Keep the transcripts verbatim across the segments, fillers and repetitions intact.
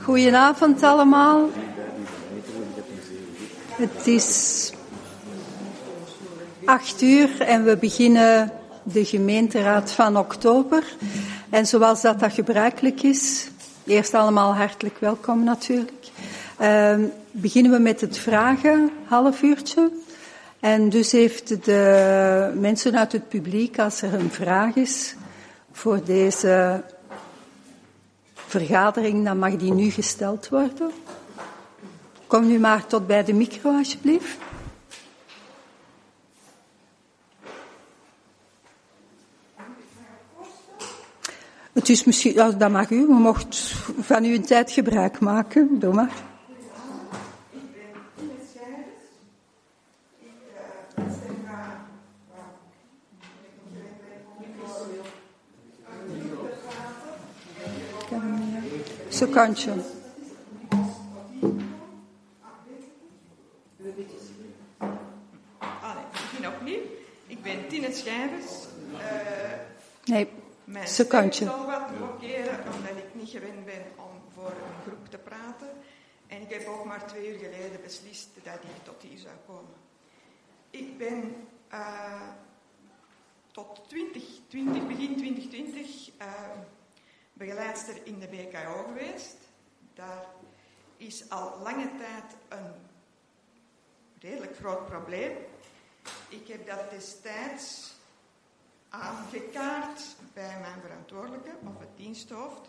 Goedenavond allemaal. Het is acht uur en we beginnen de gemeenteraad van oktober. En zoals dat, dat gebruikelijk is, eerst allemaal hartelijk welkom natuurlijk. Uh, beginnen we met het vragen, half uurtje. En dus heeft de mensen uit het publiek, als er een vraag is voor deze vergadering, dan mag die nu gesteld worden. Kom nu maar tot bij de micro, alsjeblieft. Het is misschien, ja, dat mag u, u mocht van uw tijd gebruik maken. Doe maar. Secondje. Ah, nee, ik begin opnieuw. Ik ben Tine Schijvers. Uh, nee, mijn secondje. stem zal wat blokkeren, omdat ik niet gewend ben om voor een groep te praten. En ik heb ook maar twee uur geleden beslist dat ik tot hier zou komen. Ik ben uh, tot twintig twintig, begin twintig twintig... Uh, begeleidster in de B K O geweest. Daar is al lange tijd een redelijk groot probleem. Ik heb dat destijds aangekaart bij mijn verantwoordelijke, of het diensthoofd.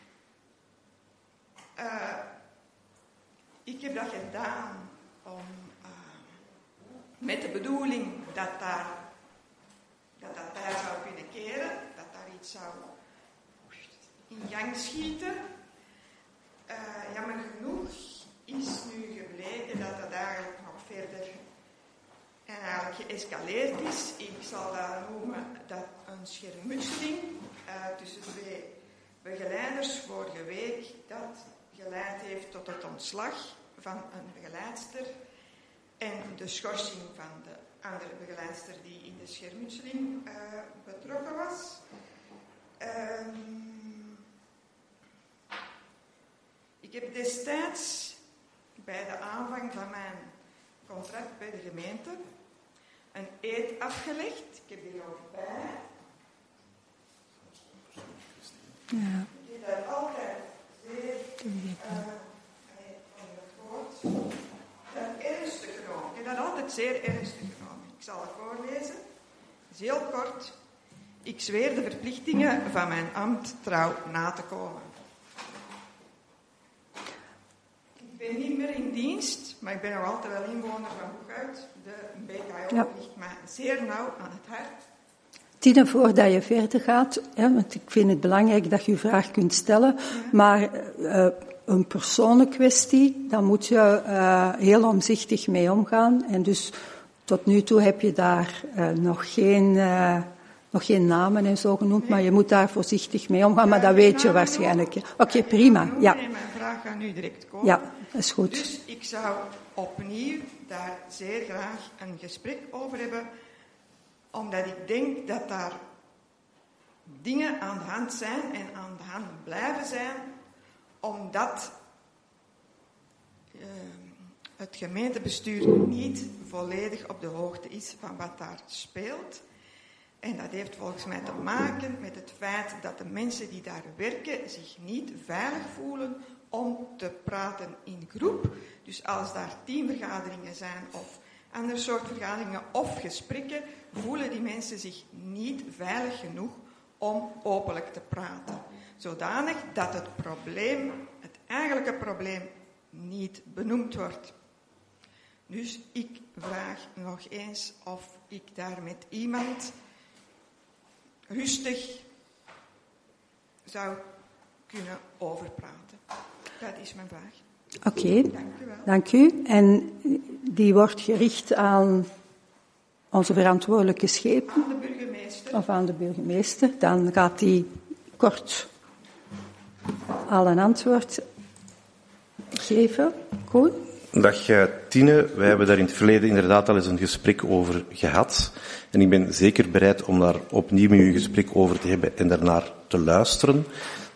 Uh, ik heb dat gedaan om, uh, met de bedoeling dat, daar, dat dat daar zou kunnen keren, dat daar iets zou in gang schieten. Uh, jammer genoeg is nu gebleken dat dat eigenlijk nog verder en eigenlijk geëscaleerd is. Ik zal dat noemen dat een schermutseling uh, tussen twee begeleiders vorige week dat geleid heeft tot het ontslag van een begeleidster en de schorsing van de andere begeleidster die in de schermutseling uh, betrokken was. Um, Ik heb destijds bij de aanvang van mijn contract bij de gemeente een eed afgelegd. Ik heb die ook bij. Ja. Ik heb daar altijd zeer uh, ernstig genomen. Ik heb dat altijd zeer ernstig genomen. Ik zal het voorlezen. Het is heel kort. Ik zweer de verplichtingen van mijn ambt trouw na te komen. Ik ben niet meer in dienst, maar ik ben nog altijd wel inwoner van Hoekuit. De B K O ja. ligt mij zeer nauw aan het hart. Tine, voordat je verder gaat, hè, want ik vind het belangrijk dat je je vraag kunt stellen, ja. maar uh, een persoonlijke kwestie, daar moet je uh, heel omzichtig mee omgaan. En dus tot nu toe heb je daar uh, nog geen... Uh, Nog geen namen en zo genoemd, nee. Maar je moet daar voorzichtig mee omgaan, ja, maar dat weet je waarschijnlijk. Oké, okay, prima. Ja. Nee, mijn vraag gaat nu direct komen. Ja, dat is goed. Dus ik zou opnieuw daar zeer graag een gesprek over hebben, omdat ik denk dat daar dingen aan de hand zijn en aan de hand blijven zijn, omdat uh, het gemeentebestuur niet volledig op de hoogte is van wat daar speelt. En dat heeft volgens mij te maken met het feit dat de mensen die daar werken zich niet veilig voelen om te praten in groep. Dus als daar teamvergaderingen zijn of andere soort vergaderingen of gesprekken, voelen die mensen zich niet veilig genoeg om openlijk te praten. Zodanig dat het probleem, het eigenlijke probleem, niet benoemd wordt. Dus ik vraag nog eens of ik daar met iemand rustig zou kunnen overpraten. Dat is mijn vraag. Oké, okay. Dank u wel. Dank u. En die wordt gericht aan onze verantwoordelijke schepen? Aan de burgemeester. Of aan de burgemeester. Dan gaat die kort al een antwoord geven. Koen? Dag Tine, wij hebben daar in het verleden inderdaad al eens een gesprek over gehad. En ik ben zeker bereid om daar opnieuw een gesprek over te hebben en daarnaar te luisteren.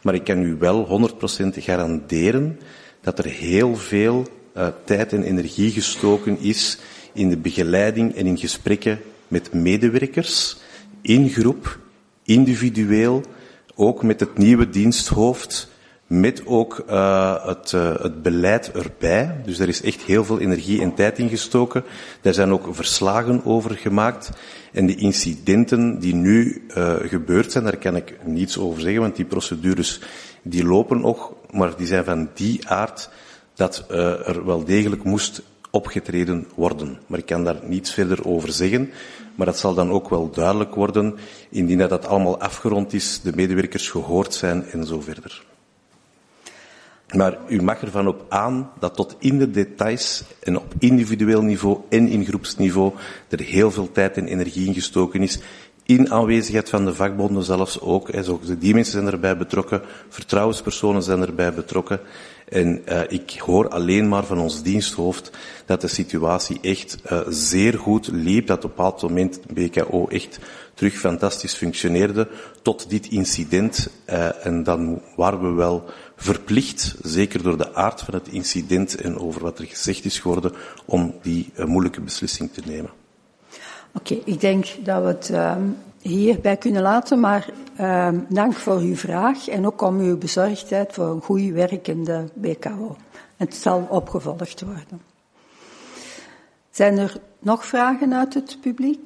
Maar ik kan u wel honderd procent garanderen dat er heel veel uh, tijd en energie gestoken is in de begeleiding en in gesprekken met medewerkers, in groep, individueel, ook met het nieuwe diensthoofd, met ook uh, het, uh, het beleid erbij. Dus er is echt heel veel energie en tijd in gestoken. Daar zijn ook verslagen over gemaakt. En de incidenten die nu uh, gebeurd zijn, daar kan ik niets over zeggen, want die procedures die lopen nog, maar die zijn van die aard dat uh, er wel degelijk moest opgetreden worden. Maar ik kan daar niets verder over zeggen. Maar dat zal dan ook wel duidelijk worden, indien dat, dat allemaal afgerond is, de medewerkers gehoord zijn en zo verder. Maar u mag ervan op aan dat tot in de details en op individueel niveau en in groepsniveau er heel veel tijd en energie in gestoken is. In aanwezigheid van de vakbonden zelfs ook. Hè, zo, die mensen zijn erbij betrokken, vertrouwenspersonen zijn erbij betrokken. En uh, ik hoor alleen maar van ons diensthoofd dat de situatie echt uh, zeer goed liep. Dat op een bepaald moment de B K O echt terug fantastisch functioneerde tot dit incident. Uh, en dan waren we wel verplicht, zeker door de aard van het incident en over wat er gezegd is geworden, om die uh, moeilijke beslissing te nemen. Oké, okay, ik denk dat we het uh, hierbij kunnen laten, maar uh, dank voor uw vraag en ook om uw bezorgdheid voor een goed werkende B K O. Het zal opgevolgd worden. Zijn er nog vragen uit het publiek?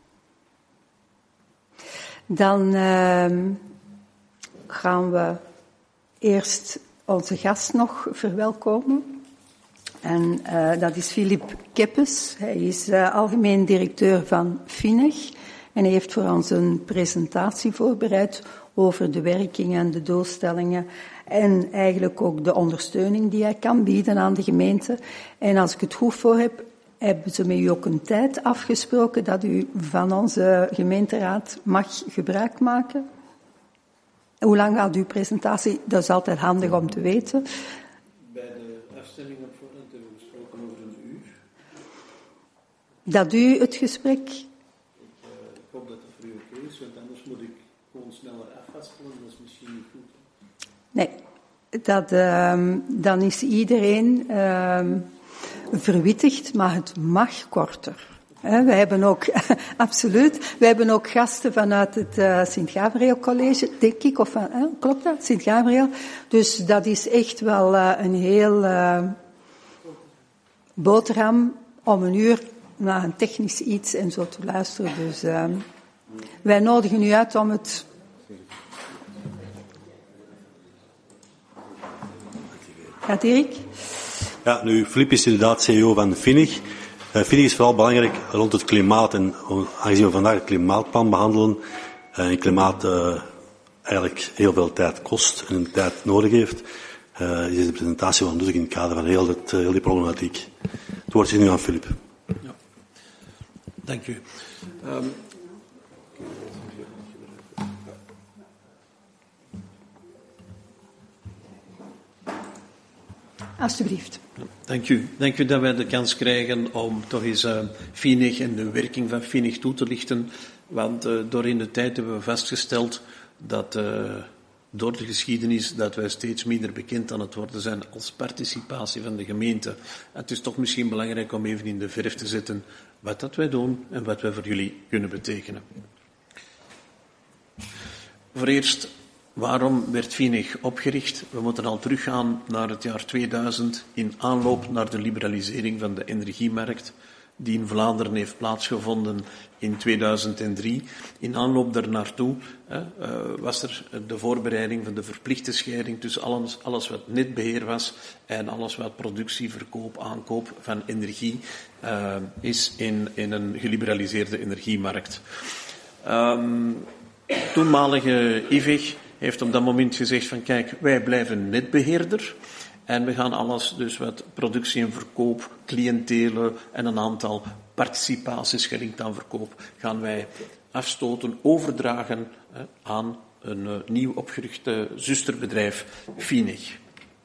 Dan uh, gaan we eerst onze gast nog verwelkomen. En uh, dat is Filip Keppes. Hij is uh, algemeen directeur van Fineg. En hij heeft voor ons een presentatie voorbereid over de werking en de doelstellingen. En eigenlijk ook de ondersteuning die hij kan bieden aan de gemeente. En als ik het goed voor heb, hebben ze met u ook een tijd afgesproken dat u van onze gemeenteraad mag gebruik maken. Hoe lang gaat uw presentatie? Dat is altijd handig om te weten. Bij de afstemming op voorhand hebben we gesproken over een uur. Dat u het gesprek... Ik, uh, ik hoop dat het voor u oké okay is, want anders moet ik gewoon sneller afvaststellen. Dat is misschien niet goed. Hè? Nee, dat, uh, dan is iedereen uh, verwittigd, maar het mag korter. We hebben ook, absoluut, we hebben ook gasten vanuit het uh, Sint-Gabriel College, denk ik, of uh, klopt dat, Sint-Gabriel? Dus dat is echt wel uh, een heel uh, boterham om een uur naar een technisch iets en zo te luisteren. Dus uh, wij nodigen u uit om het... Ja, Dirk? Ja, nu, Filip is inderdaad C E O van Fineg. Uh, Fineg is vooral belangrijk rond het klimaat en aangezien we vandaag het klimaatplan behandelen en uh, klimaat uh, eigenlijk heel veel tijd kost en tijd nodig heeft, uh, is deze presentatie wel nuttig in het kader van heel, het, uh, heel die problematiek. Het woord is nu aan Filip. Ja. Dank u. Um, Alsjeblieft. Dank u. Dank u dat wij de kans krijgen om toch eens uh, Fineg en de werking van Fineg toe te lichten. Want uh, door in de tijd hebben we vastgesteld dat uh, door de geschiedenis dat wij steeds minder bekend aan het worden zijn als participatie van de gemeente. Het is toch misschien belangrijk om even in de verf te zetten wat dat wij doen en wat wij voor jullie kunnen betekenen. Voor eerst, waarom werd Fineg opgericht? We moeten al teruggaan naar het jaar tweeduizend in aanloop naar de liberalisering van de energiemarkt die in Vlaanderen heeft plaatsgevonden in tweeduizend drie. In aanloop daarnaartoe eh, uh, was er de voorbereiding van de verplichte scheiding tussen alles, alles wat netbeheer was en alles wat productie, verkoop, aankoop van energie uh, is in, in een geliberaliseerde energiemarkt. Um, toenmalige I V E G heeft op dat moment gezegd van kijk, wij blijven netbeheerder. En we gaan alles, dus wat productie en verkoop, cliëntelen en een aantal participaties gelinkt aan verkoop, gaan wij afstoten, overdragen eh, aan een uh, nieuw opgerichte zusterbedrijf, Fineg.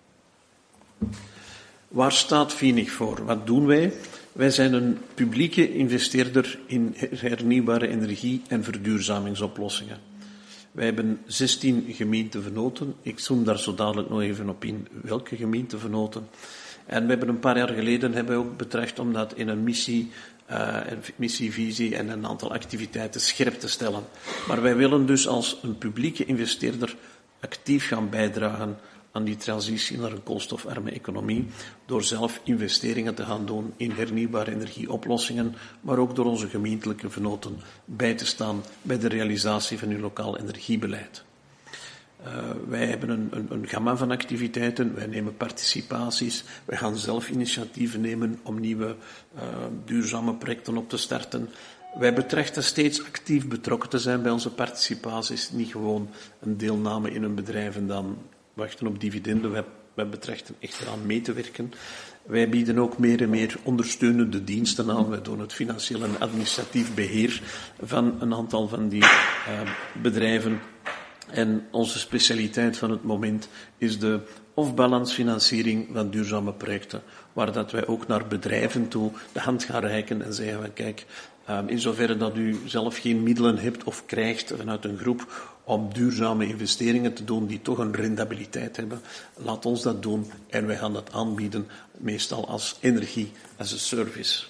Waar staat Fineg voor? Wat doen wij? Wij zijn een publieke investeerder in hernieuwbare energie en verduurzamingsoplossingen. Wij hebben zestien gemeentevernoten. Ik zoom daar zo dadelijk nog even op in welke gemeentevernoten. En we hebben een paar jaar geleden hebben we ook betracht om dat in een missie, uh, een missievisie en een aantal activiteiten scherp te stellen. Maar wij willen dus als een publieke investeerder actief gaan bijdragen aan die transitie naar een koolstofarme economie, door zelf investeringen te gaan doen in hernieuwbare energieoplossingen, maar ook door onze gemeentelijke vernoten bij te staan bij de realisatie van uw lokaal energiebeleid. Uh, wij hebben een, een, een gamma van activiteiten, wij nemen participaties, wij gaan zelf initiatieven nemen om nieuwe uh, duurzame projecten op te starten. Wij betrachten steeds actief betrokken te zijn bij onze participaties, niet gewoon een deelname in een bedrijf en dan wachten op dividenden. Wij, wij betrachten echt eraan mee te werken. Wij bieden ook meer en meer ondersteunende diensten aan. Wij doen het financieel en administratief beheer van een aantal van die uh, bedrijven. En onze specialiteit van het moment is de off-balance financiering van duurzame projecten, waar dat wij ook naar bedrijven toe de hand gaan reiken en zeggen van kijk, in zoverre dat u zelf geen middelen hebt of krijgt vanuit een groep om duurzame investeringen te doen die toch een rendabiliteit hebben, laat ons dat doen en wij gaan dat aanbieden, meestal als energie as a service.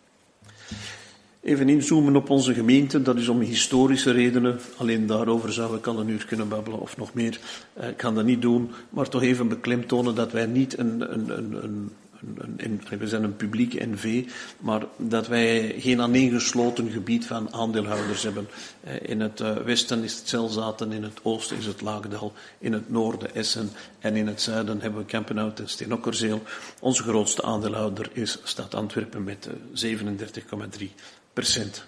Even inzoomen op onze gemeente, dat is om historische redenen. Alleen daarover zou ik al een uur kunnen babbelen of nog meer. Uh, ik kan dat niet doen, maar toch even beklemtonen dat wij niet een, een, een, een, een, een we zijn een publieke N V, maar dat wij geen aaneengesloten gebied van aandeelhouders hebben. Uh, in het uh, westen is het Zelzaten, in het oosten is het Laagdal, in het noorden Essen en in het zuiden hebben we Kampenhout en Steenokkerzeel. Onze grootste aandeelhouder is Stad Antwerpen met uh, zevenendertig komma drie procent.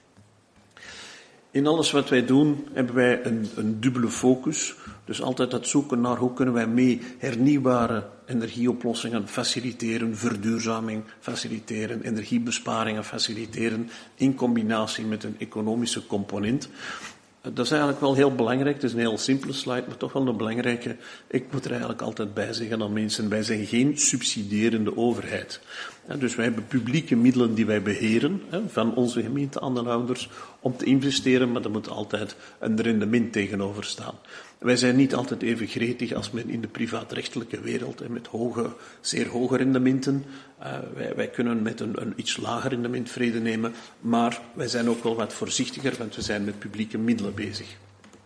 In alles wat wij doen hebben wij een, een dubbele focus. Dus altijd het zoeken naar hoe kunnen wij mee hernieuwbare energieoplossingen faciliteren, verduurzaming faciliteren, energiebesparingen faciliteren in combinatie met een economische component. Dat is eigenlijk wel heel belangrijk. Het is een heel simpele slide, maar toch wel een belangrijke. Ik moet er eigenlijk altijd bij zeggen aan mensen, wij zijn geen subsidierende overheid. Dus wij hebben publieke middelen die wij beheren, van onze gemeenteaandeelhouders, om te investeren, maar er moet altijd een rendement tegenover staan. Wij zijn niet altijd even gretig als men in de privaatrechtelijke wereld, en met hoge, zeer hoge rendementen. Uh, wij, wij kunnen met een, een iets lager rendement vrede nemen, maar wij zijn ook wel wat voorzichtiger, want we zijn met publieke middelen bezig.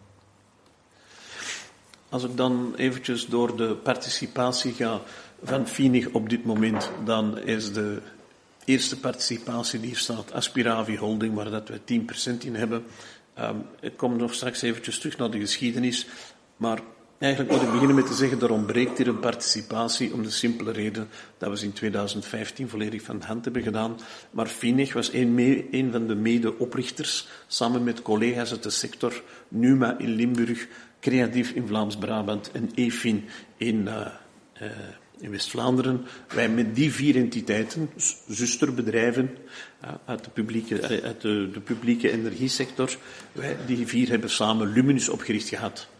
Als ik dan eventjes door de participatie ga van Vinig op dit moment, dan is de eerste participatie die staat Aspiravi Holding, waar dat we tien procent in hebben. Um, ik kom nog straks eventjes terug naar de geschiedenis, maar eigenlijk moet ik beginnen met te zeggen, er ontbreekt hier een participatie om de simpele reden dat we ze in tweeduizend vijftien volledig van de hand hebben gedaan. Maar Vinig was een, mee, een van de mede-oprichters, samen met collega's uit de sector, Numa in Limburg, Creatief in Vlaams-Brabant en EFIN in, uh, uh, in West-Vlaanderen. Wij met die vier entiteiten, zusterbedrijven uh, uit, de publieke, uh, uit de, de publieke energiesector, wij die vier hebben samen Luminus opgericht gehad.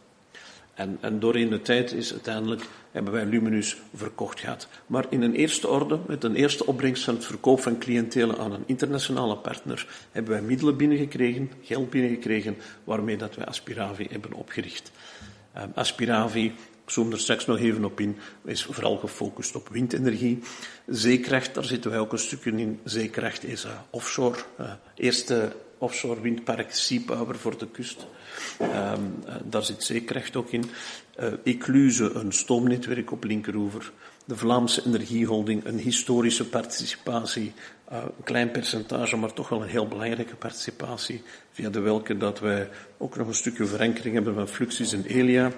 En, en doorheen de tijd is uiteindelijk, hebben wij Luminus verkocht gehad. Maar in een eerste orde, met een eerste opbrengst van het verkoop van cliëntelen aan een internationale partner, hebben wij middelen binnengekregen, geld binnengekregen, waarmee dat wij Aspiravi hebben opgericht. Uh, Aspiravi, ik zoom er straks nog even op in, is vooral gefocust op windenergie. Zeekracht, daar zitten wij ook een stukje in. Zeekracht is uh, offshore, uh, eerste offshore windpark Seapower voor de kust. Um, uh, daar zit Zeekracht ook in. Uh, Ecluse, een stoomnetwerk op linkeroever. De Vlaamse Energieholding, een historische participatie. Uh, een klein percentage, maar toch wel een heel belangrijke participatie. Via de welke dat wij ook nog een stukje verankering hebben van Fluxys en Elia.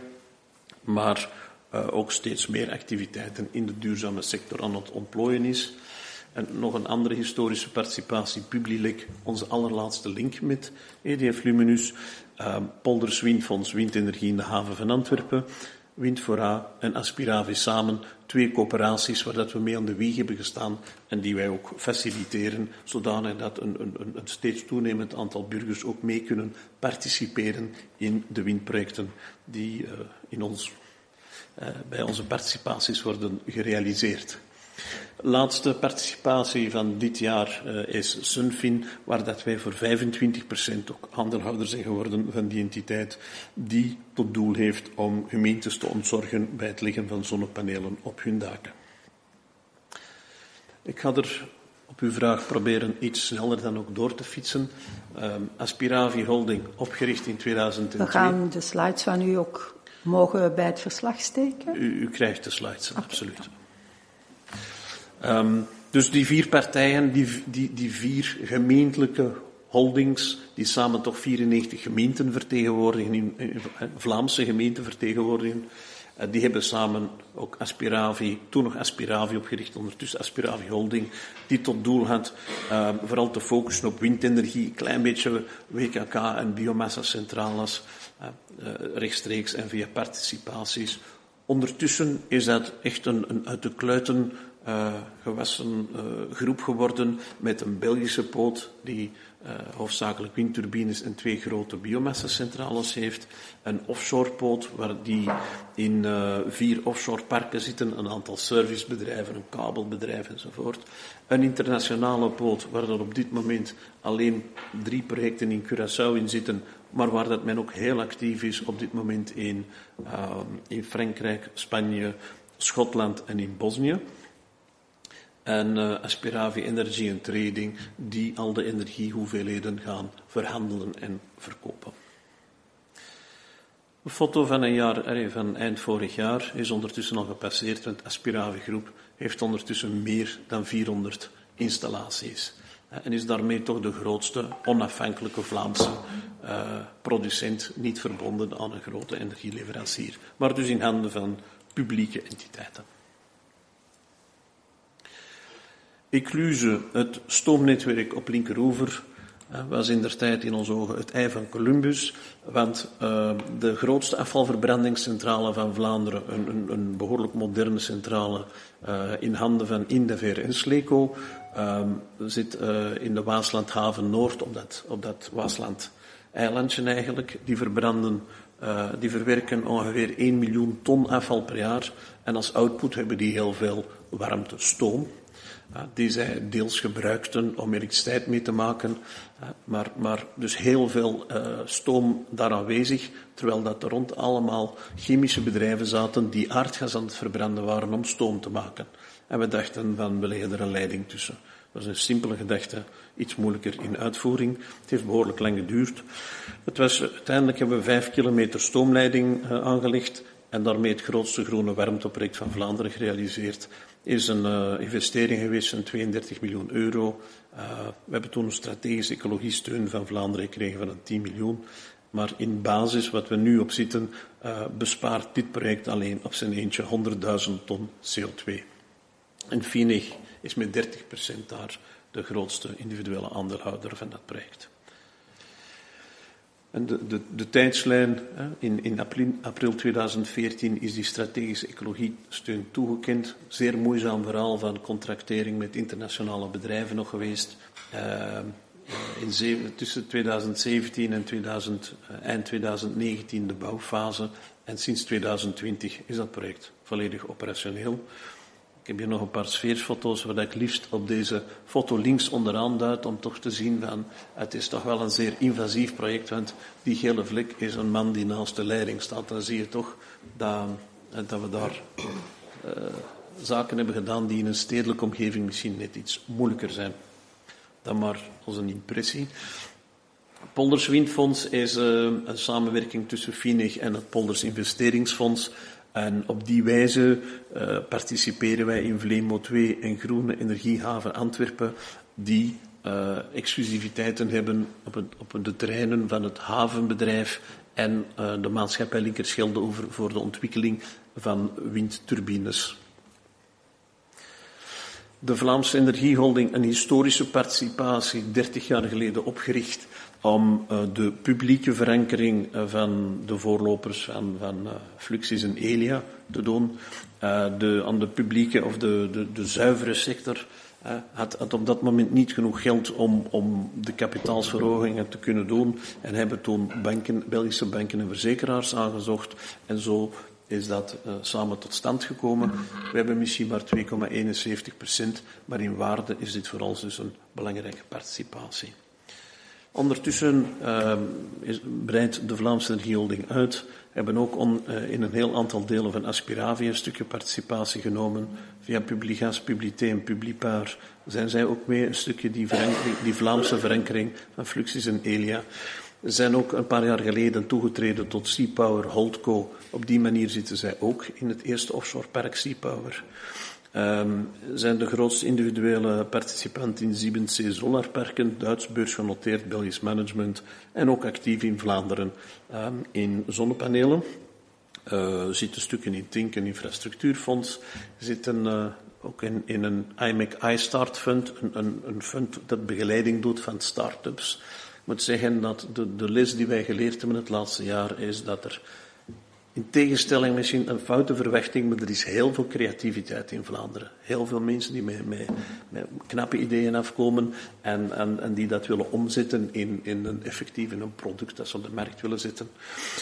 Maar uh, ook steeds meer activiteiten in de duurzame sector aan het ontplooien is. En nog een andere historische participatie, Publilec, onze allerlaatste link met E D F Luminus, uh, Polders Windfonds, windenergie in de haven van Antwerpen, Windfora en Aspiravi samen, twee coöperaties waar dat we mee aan de wieg hebben gestaan en die wij ook faciliteren, zodanig dat een, een, een steeds toenemend aantal burgers ook mee kunnen participeren in de windprojecten die uh, in ons, uh, bij onze participaties worden gerealiseerd. Laatste participatie van dit jaar uh, is Sunfin, waar dat wij voor vijfentwintig procent ook aandeelhouder zijn geworden van die entiteit, die tot doel heeft om gemeentes te ontzorgen bij het leggen van zonnepanelen op hun daken. Ik ga er op uw vraag proberen iets sneller dan ook door te fietsen. Um, Aspiravi Holding, opgericht in tweeduizend twee. We gaan de slides van u ook mogen bij het verslag steken. U, u krijgt de slides, okay. Absoluut. Um, dus die vier partijen, die, die, die vier gemeentelijke holdings, die samen toch vierennegentig gemeenten vertegenwoordigen, in, in, Vlaamse gemeenten vertegenwoordigen, uh, die hebben samen ook Aspiravi, toen nog Aspiravi opgericht, ondertussen Aspiravi Holding, die tot doel had uh, vooral te focussen op windenergie, een klein beetje W K K en biomassa-centrales, uh, uh, rechtstreeks en via participaties. Ondertussen is dat echt een, een uit de kluiten Uh, gewassen uh, groep geworden met een Belgische poot die uh, hoofdzakelijk windturbines en twee grote biomassa-centrales heeft. Een offshore poot waar die in uh, vier offshore parken zitten, een aantal servicebedrijven, een kabelbedrijf enzovoort. Een internationale poot waar er op dit moment alleen drie projecten in Curaçao in zitten, maar waar dat men ook heel actief is op dit moment in, uh, in Frankrijk, Spanje, Schotland en in Bosnië. En uh, Aspiravi Energy and Trading, die al de energiehoeveelheden gaan verhandelen en verkopen. Een foto van een jaar, van eind vorig jaar is ondertussen al gepasseerd, want Aspiravi Groep heeft ondertussen meer dan vierhonderd installaties. En is daarmee toch de grootste onafhankelijke Vlaamse uh, producent, niet verbonden aan een grote energieleverancier, maar dus in handen van publieke entiteiten. Ecluze, het stoomnetwerk op Linkeroever, was indertijd in onze ogen het ei van Columbus, want uh, de grootste afvalverbrandingscentrale van Vlaanderen, een, een, een behoorlijk moderne centrale uh, in handen van Indaver en Sleco, uh, zit uh, in de Waaslandhaven Noord, op dat, op dat Waasland-eilandje eigenlijk. Die verbranden, uh, die verwerken ongeveer één miljoen ton afval per jaar en als output hebben die heel veel warmte, stoom. Uh, die zij deels gebruikten om elektriciteit mee te maken, uh, maar, maar dus heel veel uh, stoom daar aanwezig, terwijl dat er rond allemaal chemische bedrijven zaten die aardgas aan het verbranden waren om stoom te maken. En we dachten van, we leggen er een leiding tussen. Dat is een simpele gedachte, iets moeilijker in uitvoering. Het heeft behoorlijk lang geduurd. Het was, uiteindelijk hebben we vijf kilometer stoomleiding uh, aangelegd en daarmee het grootste groene warmteproject van Vlaanderen gerealiseerd. Is een uh, investering geweest van tweeëndertig miljoen euro. Uh, we hebben toen een strategische ecologiesteun van Vlaanderen gekregen van een tien miljoen. Maar in basis, wat we nu op zitten, uh, bespaart dit project alleen op zijn eentje honderdduizend ton C O twee. En Finig is met dertig procent daar de grootste individuele aandeelhouder van dat project. En de, de, de tijdslijn, in, in april, april tweeduizend veertien is die strategische ecologiesteun toegekend. Zeer moeizaam verhaal van contractering met internationale bedrijven nog geweest. Uh, in zeven, tussen tweeduizend zeventien en tweeduizend, uh, eind tweeduizend negentien de bouwfase. En sinds tweeduizend twintig is dat project volledig operationeel. Ik heb hier nog een paar sfeerfoto's waar ik liefst op deze foto links onderaan duid om toch te zien van het is toch wel een zeer invasief project, want die gele vlek is een man die naast de leiding staat. Dan zie je toch dat, dat we daar uh, zaken hebben gedaan die in een stedelijke omgeving misschien net iets moeilijker zijn. Dan maar als een impressie. Polders Windfonds is uh, een samenwerking tussen Finig en het Polders Investeringsfonds. En op die wijze uh, participeren wij in Vlemo twee, een groene energiehaven Antwerpen, die uh, exclusiviteiten hebben op, het, op de terreinen van het havenbedrijf en uh, de maatschappij Linkerschelde over voor de ontwikkeling van windturbines. De Vlaamse Energieholding, een historische participatie, dertig jaar geleden opgericht om uh, de publieke verankering uh, van de voorlopers van, van uh, Fluxys en Elia te doen. Uh, de, aan de publieke of de, de, de zuivere sector uh, had, had op dat moment niet genoeg geld om, om de kapitaalsverhogingen te kunnen doen en hebben toen banken, Belgische banken en verzekeraars aangezocht en zo is dat uh, samen tot stand gekomen. We hebben misschien maar twee komma eenenzeventig procent, maar in waarde is dit voor ons dus een belangrijke participatie. Ondertussen uh, is, breidt de Vlaamse Energieholding uit. We hebben ook on, uh, in een heel aantal delen van Aspiravi een stukje participatie genomen. Via Publigas, Publité en Publipar zijn zij ook mee een stukje die, die Vlaamse verankering van Fluxys en Elia. Ze zijn ook een paar jaar geleden toegetreden tot Seapower Holdco. Op die manier zitten zij ook in het eerste offshorepark Seapower. Um, zijn de grootste individuele participant in Siebens Solarparken, Duits beursgenoteerd Belgisch management en ook actief in Vlaanderen um, in zonnepanelen. Uh, zitten stukken in Tink, een infrastructuurfonds, zitten uh, ook in, in een I M A C iStart Fund, een, een, een fund dat begeleiding doet van start-ups. Ik moet zeggen dat de, de les die wij geleerd hebben het laatste jaar is dat er, in tegenstelling misschien een foute verwachting, maar er is heel veel creativiteit in Vlaanderen. Heel veel mensen die met, met, met knappe ideeën afkomen en, en, en die dat willen omzetten in, in een effectief in een product dat ze op de markt willen zetten.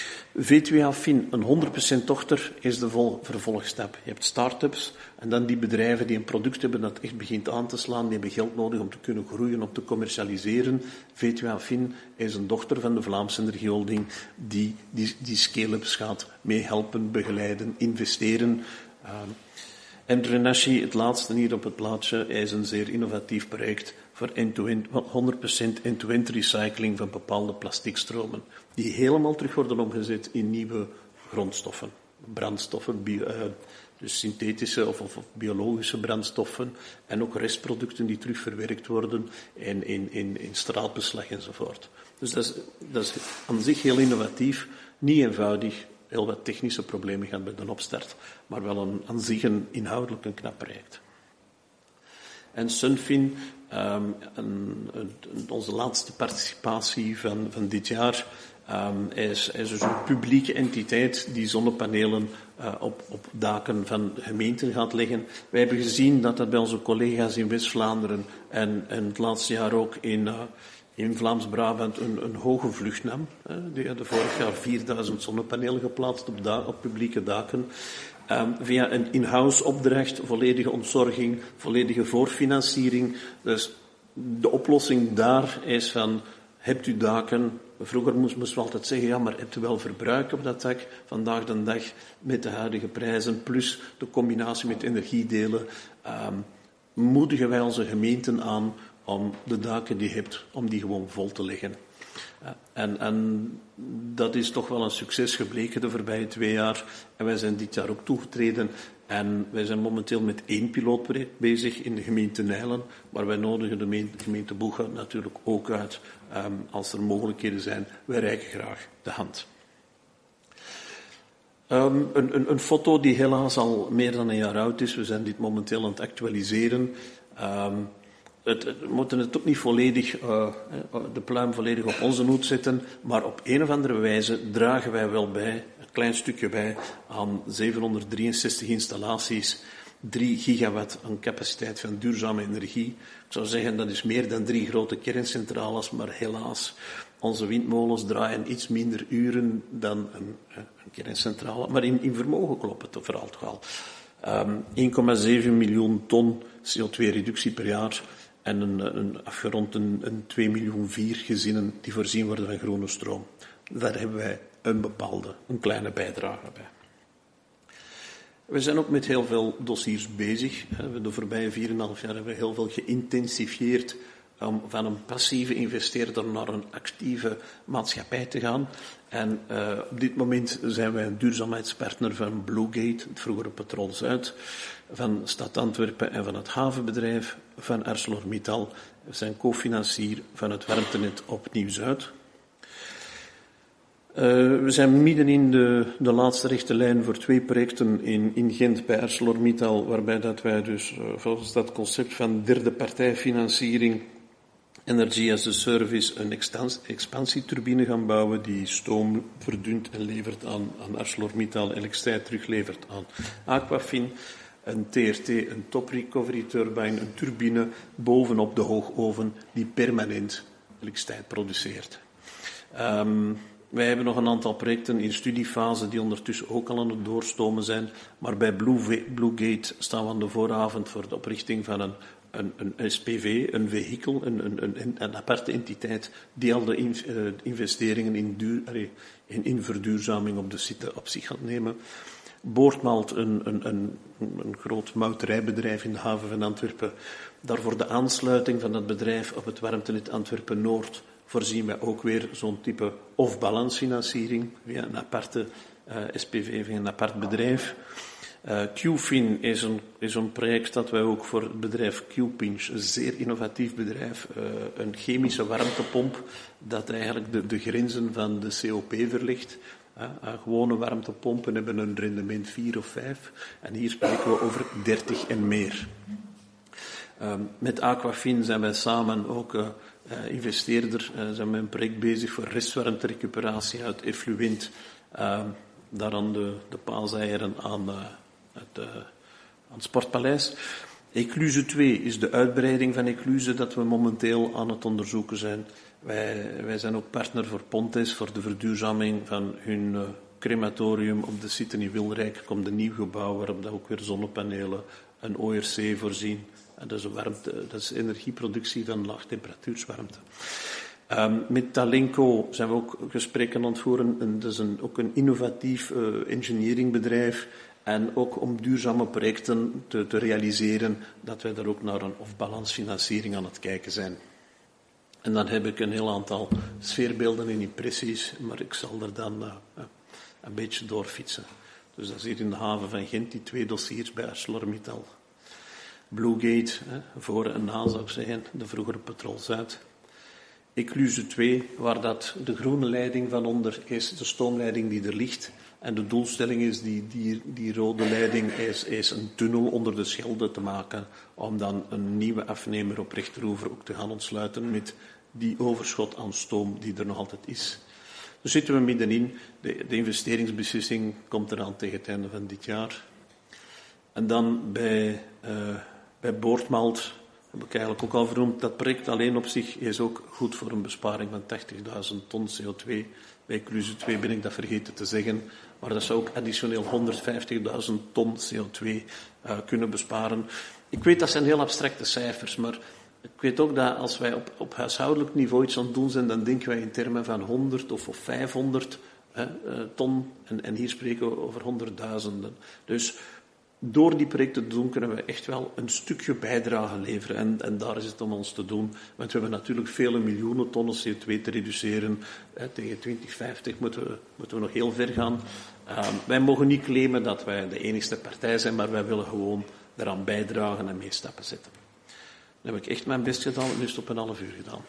V twee A Fin, een honderd procent dochter, is de vol, vervolgstap. Je hebt start-ups en dan die bedrijven die een product hebben dat echt begint aan te slaan, die hebben geld nodig om te kunnen groeien, om te commercialiseren. V twee A Fin is een dochter van de Vlaamse Energieholding die die, die scale-ups gaat meehelpen, begeleiden, investeren. Uh, en Drenashi, het laatste hier op het plaatje, is een zeer innovatief project voor end-to-end, honderd procent end-to-end recycling van bepaalde plasticstromen, die helemaal terug worden omgezet in nieuwe grondstoffen, brandstoffen, bio, uh, dus synthetische of, of, of biologische brandstoffen en ook restproducten die terugverwerkt worden in, in, in, in straalbeslag enzovoort. Dus dat is, dat is aan zich heel innovatief, niet eenvoudig, heel wat technische problemen gaan bij de opstart, maar wel een, aan zich een inhoudelijk een knap project. En Sunfin, um, een, een, onze laatste participatie van, van dit jaar, um, is, is dus een publieke entiteit die zonnepanelen uh, op, op daken van gemeenten gaat leggen. Wij hebben gezien dat dat bij onze collega's in West-Vlaanderen en, en het laatste jaar ook in, uh, in Vlaams-Brabant een, een hoge vlucht nam. Uh, die hadden vorig jaar vierduizend zonnepanelen geplaatst op, da- op publieke daken. Um, via een in-house opdracht, volledige ontzorging, volledige voorfinanciering. Dus de oplossing daar is van, hebt u daken? Vroeger moesten we altijd zeggen, ja, maar hebt u wel verbruik op dat dak? Vandaag de dag met de huidige prijzen, plus de combinatie met energiedelen, um, moedigen wij onze gemeenten aan om de daken die je hebt, om die gewoon vol te leggen. Ja, en, en dat is toch wel een succes gebleken de voorbije twee jaar. En wij zijn dit jaar ook toegetreden. En wij zijn momenteel met één pilootproject bezig in de gemeente Nijlen. Maar wij nodigen de gemeente Boeghout natuurlijk ook uit. Um, als er mogelijkheden zijn, wij reiken graag de hand. Um, een, een, een foto die helaas al meer dan een jaar oud is. We zijn dit momenteel aan het actualiseren. Um, Het, het, we moeten het ook niet volledig, uh, de pluim volledig op onze hoed zetten, maar op een of andere wijze dragen wij wel bij, een klein stukje bij, aan zevenhonderddrieënzestig installaties, drie gigawatt aan capaciteit van duurzame energie. Ik zou zeggen, dat is meer dan drie grote kerncentrales, maar helaas, onze windmolens draaien iets minder uren dan een, een kerncentrale, maar in, in vermogen kloppen het vooral toch al. Um, één komma zeven miljoen ton C O twee reductie per jaar. En een, een, afgerond een, een twee miljoen vier gezinnen die voorzien worden van groene stroom. Daar hebben wij een bepaalde, een kleine bijdrage bij. We zijn ook met heel veel dossiers bezig. De voorbije vier en een half jaar hebben we heel veel geïntensifieerd om van een passieve investeerder naar een actieve maatschappij te gaan. En uh, op dit moment zijn wij een duurzaamheidspartner van Bluegate, het vroegere Petrol Zuid, van Stad Antwerpen en van het havenbedrijf, van ArcelorMittal. We zijn cofinancier van het warmtenet op Nieuw-Zuid. Uh, we zijn midden in de, de laatste rechte lijn voor twee projecten in, in Gent bij ArcelorMittal, waarbij dat wij dus uh, volgens dat concept van derde partijfinanciering, Energy as a Service, een expansieturbine gaan bouwen die stoom verdunt en levert aan, aan ArcelorMittal, elektriciteit teruglevert aan Aquafin. Een T R T, een top recovery turbine, een turbine bovenop de hoogoven die permanent elektriciteit produceert. Um, wij hebben nog een aantal projecten in studiefase die ondertussen ook al aan het doorstomen zijn. Maar bij Blue, Bluegate staan we aan de vooravond voor de oprichting van een, een, een S P V, een vehikel, een, een, een, een aparte entiteit die al de in, uh, investeringen in, duur, allee, in, in verduurzaming op de site op zich gaat nemen. Boortmalt, een, een, een, een groot mouterijbedrijf in de haven van Antwerpen. Daarvoor de aansluiting van dat bedrijf op het warmtenet Antwerpen-Noord voorzien wij ook weer zo'n type off-balance financiering via een aparte uh, S P V, via een apart bedrijf. Uh, Qfin is een, is een project dat wij ook voor het bedrijf Qpinch, een zeer innovatief bedrijf, uh, een chemische warmtepomp dat eigenlijk de, de grenzen van de C O P verlicht. Uh, uh, gewone warmtepompen hebben een rendement vier of vijf en hier spreken we over dertig en meer. Uh, met Aquafin zijn wij samen ook uh, uh, investeerder, uh, zijn we een project bezig voor restwarmterecuperatie uit effluent, uh, daar aan de, de paaseieren aan, uh, het, uh, aan het Sportpaleis. Ecluze twee is de uitbreiding van Ecluze dat we momenteel aan het onderzoeken zijn. Wij, wij zijn ook partner voor Pontes voor de verduurzaming van hun uh, crematorium op de site in Wilrijk. Er komt een nieuw gebouw waarop dat ook weer zonnepanelen, een O R C voorzien. En dat is, warmte, dat is energieproductie van laagtemperatuurswarmte. Um, met Talenco zijn we ook gesprekken aan het voeren. En dat is een, ook een innovatief uh, engineeringbedrijf. En ook om duurzame projecten te, te realiseren, dat wij daar ook naar een off-balance financiering aan het kijken zijn. En dan heb ik een heel aantal sfeerbeelden en impressies, maar ik zal er dan uh, uh, een beetje doorfietsen. Dus dat is hier in de haven van Gent, die twee dossiers bij ArcelorMittal. Bluegate, hè, voor en na zou ik zeggen, de vroegere Petrol Zuid. Ecluze twee, waar dat de groene leiding van onder is, de stoomleiding die er ligt. En de doelstelling is die, die, die rode leiding is, is een tunnel onder de Schelde te maken, om dan een nieuwe afnemer op rechteroever ook te gaan ontsluiten met die overschot aan stoom die er nog altijd is. Dus zitten we middenin. De, de investeringsbeslissing komt eraan tegen het einde van dit jaar. En dan bij, uh, bij Boortmalt heb ik eigenlijk ook al vernoemd, dat project alleen op zich is ook goed voor een besparing van tachtigduizend ton C O twee. Bij Ecluze twee ben ik dat vergeten te zeggen, maar dat zou ook additioneel honderdvijftigduizend ton C O twee uh, kunnen besparen. Ik weet dat zijn heel abstracte cijfers, maar ik weet ook dat als wij op, op huishoudelijk niveau iets aan het doen zijn, dan denken wij in termen van honderd of, of vijfhonderd hè, uh, ton. En, en hier spreken we over honderdduizenden. Dus door die projecten te doen, kunnen we echt wel een stukje bijdrage leveren. En, en daar is het om ons te doen. Want we hebben natuurlijk vele miljoenen tonnen C O twee te reduceren. Eh, tegen twintig vijftig moeten we, moeten we nog heel ver gaan. Uh, wij mogen niet claimen dat wij de enigste partij zijn, maar wij willen gewoon eraan bijdragen en mee stappen zetten. Dan heb ik echt mijn best gedaan, nu is het op een half uur gedaan.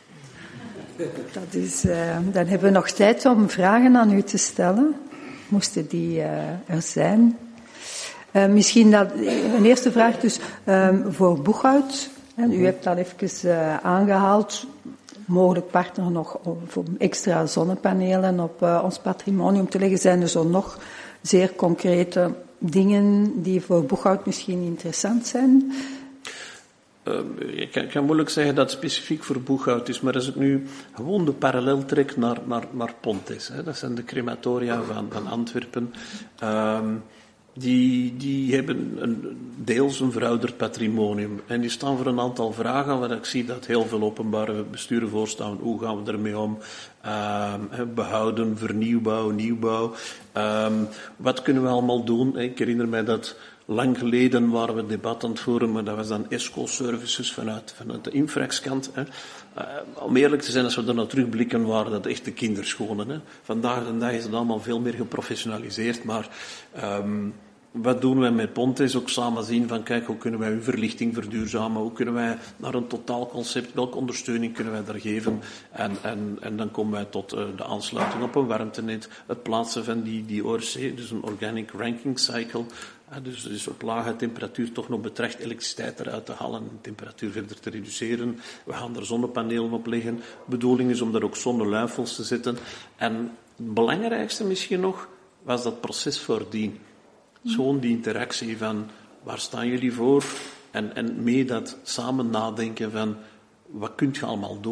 Dat is, uh, dan hebben we nog tijd om vragen aan u te stellen. Moesten die uh, er zijn. Uh, misschien dat, een eerste vraag dus um, voor Boeghout. En u hebt al even uh, aangehaald, mogelijk partner nog voor extra zonnepanelen op uh, ons patrimonium te leggen. Zijn er zo nog zeer concrete dingen die voor Boeghout misschien interessant zijn? Uh, ik, kan, ik kan moeilijk zeggen dat het specifiek voor Boeghout is, maar als ik nu gewoon de parallel trek naar, naar, naar Pontes, hè, dat zijn de crematoria van, van Antwerpen. Uh, Die, die hebben een, deels een verouderd patrimonium. En die staan voor een aantal vragen, waar ik zie dat heel veel openbare besturen voorstaan. Hoe gaan we ermee om? Um, behouden, vernieuwbouw, nieuwbouw. Um, wat kunnen we allemaal doen? Ik herinner mij dat lang geleden waren we debat aan het voeren, maar dat was dan ESCO-services vanuit, vanuit de infraxkant. Hè. Uh, om eerlijk te zijn, als we er naar terugblikken, waren dat echt de kinderschoenen. Hè. Vandaag de dag is het allemaal veel meer geprofessionaliseerd, maar um, wat doen wij met Pontes? Ook samen zien van, kijk, hoe kunnen wij uw verlichting verduurzamen? Hoe kunnen wij naar een totaalconcept, welke ondersteuning kunnen wij daar geven? En, en, en dan komen wij tot uh, de aansluiting op een warmtenet, het plaatsen van die, die O R C, dus een Organic Ranking Cycle. Ja, dus, dus op lage temperatuur toch nog betracht elektriciteit eruit te halen en de temperatuur verder te reduceren. We gaan er zonnepanelen op leggen. De bedoeling is om daar ook zonneluifels te zetten. En het belangrijkste misschien nog was dat proces voordien. Zo'n die interactie van waar staan jullie voor? En, en mee dat samen nadenken van wat kunt je allemaal doen?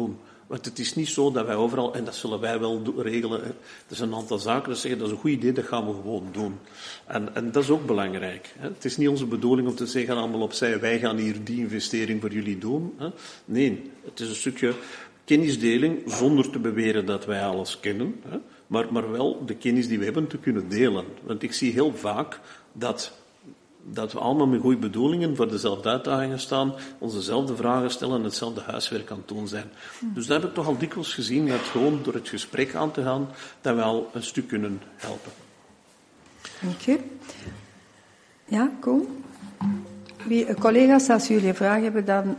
Want het is niet zo dat wij overal, en dat zullen wij wel do- regelen, hè. Er zijn een aantal zaken dat zeggen, dat is een goed idee, dat gaan we gewoon doen. En, en dat is ook belangrijk. Hè. Het is niet onze bedoeling om te zeggen, allemaal opzij, wij gaan hier die investering voor jullie doen. Hè. Nee, het is een stukje kennisdeling, zonder te beweren dat wij alles kennen, hè. Maar, maar wel de kennis die we hebben te kunnen delen. Want ik zie heel vaak dat... dat we allemaal met goede bedoelingen voor dezelfde uitdagingen staan, onzezelfde vragen stellen en hetzelfde huiswerk aan het doen zijn. Dus dat heb ik toch al dikwijls gezien, dat gewoon door het gesprek aan te gaan, dat we al een stuk kunnen helpen. Dank u. Ja, Koen? Wie, collega's, als jullie vragen hebben, dan...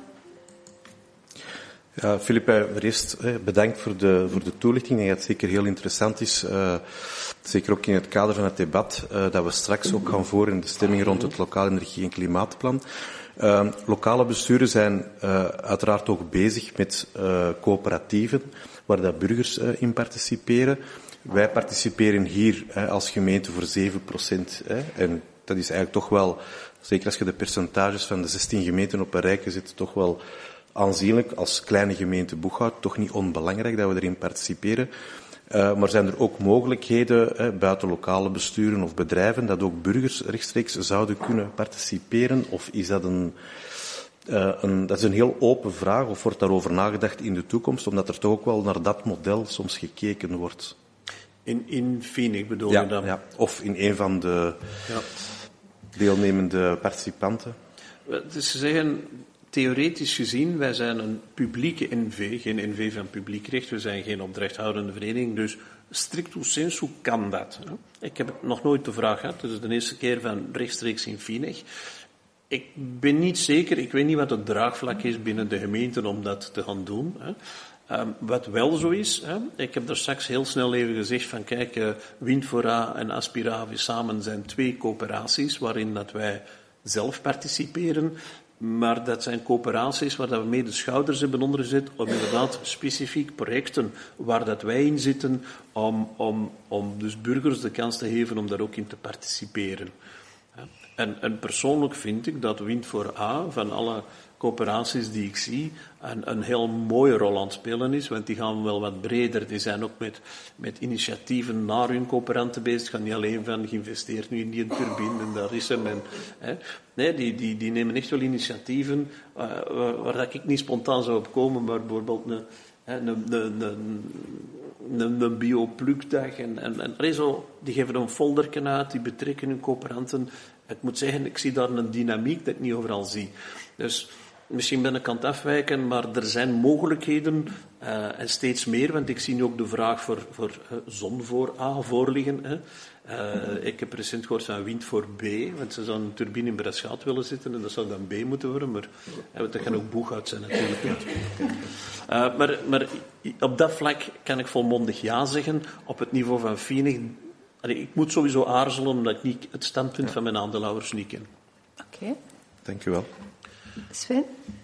Ja, Philippe, eerst bedankt voor de, voor de toelichting. Ik denk dat het zeker heel interessant is, uh, zeker ook in het kader van het debat, uh, dat we straks ook gaan voeren in de stemming rond het lokaal energie- en klimaatplan. Uh, lokale besturen zijn uh, uiteraard ook bezig met uh, coöperatieven, waar dat burgers uh, in participeren. Wij participeren hier uh, als gemeente voor zeven procent. Uh, en dat is eigenlijk toch wel, zeker als je de percentages van de zestien gemeenten op een rijtje zet, toch wel aanzienlijk, als kleine gemeente Boeghout, toch niet onbelangrijk dat we erin participeren. Uh, maar zijn er ook mogelijkheden, eh, buiten lokale besturen of bedrijven, dat ook burgers rechtstreeks zouden kunnen participeren? Of is dat een, uh, een, dat is een heel open vraag, of wordt daarover nagedacht in de toekomst, omdat er toch ook wel naar dat model soms gekeken wordt? In, in Phoenix bedoel ja, je dan? Ja, of in een van de ja. deelnemende participanten. Dus ze zeggen... Theoretisch gezien, wij zijn een publieke N V, geen N V van publiek recht, we zijn geen opdrachthoudende vereniging, dus stricto sensu kan dat. Ik heb nog nooit de vraag gehad, dus de eerste keer van rechtstreeks in Phoenix. Ik ben niet zeker, ik weet niet wat het draagvlak is binnen de gemeenten om dat te gaan doen. Um, wat wel zo is, hè, ik heb daar straks heel snel even gezegd van kijk, uh, Windfora en Aspiravi samen zijn twee coöperaties waarin dat wij zelf participeren. Maar dat zijn coöperaties waar dat we mee de schouders hebben ondergezet om inderdaad specifiek projecten waar dat wij in zitten, om, om, om dus burgers de kans te geven om daar ook in te participeren. En, en persoonlijk vind ik dat Wind voor A, van alle coöperaties die ik zie, een, een heel mooie rol aan het spelen is, want die gaan wel wat breder. Die zijn ook met, met initiatieven naar hun coöperanten bezig. Het gaat niet alleen van geïnvesteerd nu in die turbine en daar is hem. En, hè. Nee, die, die, die nemen echt wel initiatieven uh, waar, waar dat ik niet spontaan zou op komen, maar bijvoorbeeld een, een, een, een, een, een bioplukdag en, en, en allee, zo, die geven een folderken uit, die betrekken hun coöperanten. Ik moet zeggen, ik zie daar een dynamiek dat ik niet overal zie. Dus misschien ben ik aan het afwijken, maar er zijn mogelijkheden uh, en steeds meer, want ik zie nu ook de vraag voor, voor uh, zon voor A voorliggen. Hè. Uh, ik heb recent gehoord van wind voor B, want ze zouden een turbine in Braschaat willen zitten en dat zou dan B moeten worden, maar uh, dat kan ook Boeghout zijn natuurlijk. Uh, maar, maar op dat vlak kan ik volmondig ja zeggen. Op het niveau van Phoenix, allee, ik moet sowieso aarzelen omdat ik niet het standpunt ja. van mijn aandeelhouders niet ken. Oké. Okay. Dank u wel. Sven?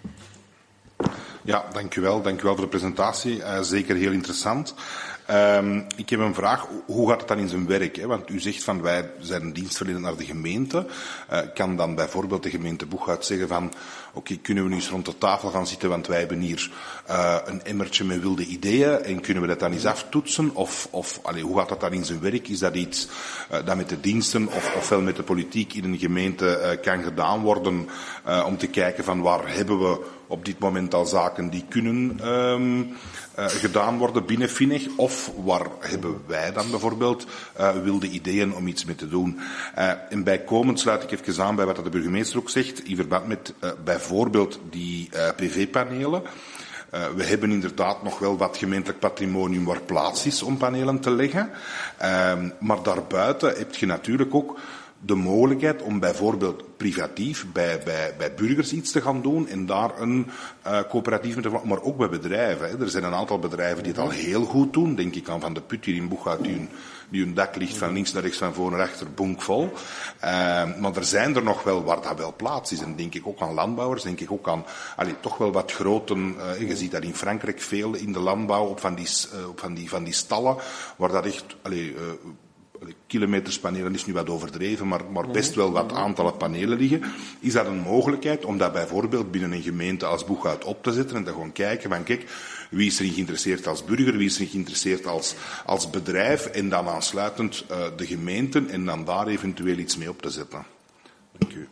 Ja, dank u wel. Dank u wel voor de presentatie. Uh, zeker heel interessant. Um, ik heb een vraag. Hoe gaat het dan in zijn werk? Hè? Want u zegt van wij zijn een dienstverlener naar de gemeente. Uh, kan dan bijvoorbeeld de gemeente Boeghout zeggen van oké, okay, kunnen we nu eens rond de tafel gaan zitten, want wij hebben hier uh, een emmertje met wilde ideeën en kunnen we dat dan eens aftoetsen? Of, of allee, hoe gaat dat dan in zijn werk? Is dat iets uh, dat met de diensten of ofwel met de politiek in een gemeente uh, kan gedaan worden uh, om te kijken van waar hebben we op dit moment al zaken die kunnen um, uh, gedaan worden binnen Phoenix? Of waar hebben wij dan bijvoorbeeld uh, wilde ideeën om iets mee te doen? Uh, en bijkomend sluit ik even aan bij wat de burgemeester ook zegt, in verband met uh, bijvoorbeeld die uh, P V-panelen. Uh, we hebben inderdaad nog wel wat gemeentelijk patrimonium waar plaats is om panelen te leggen. Uh, maar daarbuiten heb je natuurlijk ook de mogelijkheid om bijvoorbeeld privatief bij, bij, bij burgers iets te gaan doen en daar een uh, coöperatief mee te maken, maar ook bij bedrijven. Hè. Er zijn een aantal bedrijven die het al heel goed doen. Denk ik aan Van de Put hier in Boeghout, die hun, die hun dak ligt van links naar rechts, van voor naar achter, bonkvol. Uh, maar er zijn er nog wel waar dat wel plaats is. En denk ik ook aan landbouwers, denk ik ook aan allee, toch wel wat grote, uh, je ziet dat in Frankrijk veel in de landbouw, op van die, uh, op van die, van die stallen, waar dat echt allee, uh, kilometerspanelen is nu wat overdreven, maar, maar best wel wat aantallen panelen liggen. Is dat een mogelijkheid om dat bijvoorbeeld binnen een gemeente als Boeghout op te zetten en dan gewoon kijken van kijk, wie is erin geïnteresseerd als burger, wie is erin geïnteresseerd als, als bedrijf en dan aansluitend uh, de gemeenten en dan daar eventueel iets mee op te zetten. Dank u.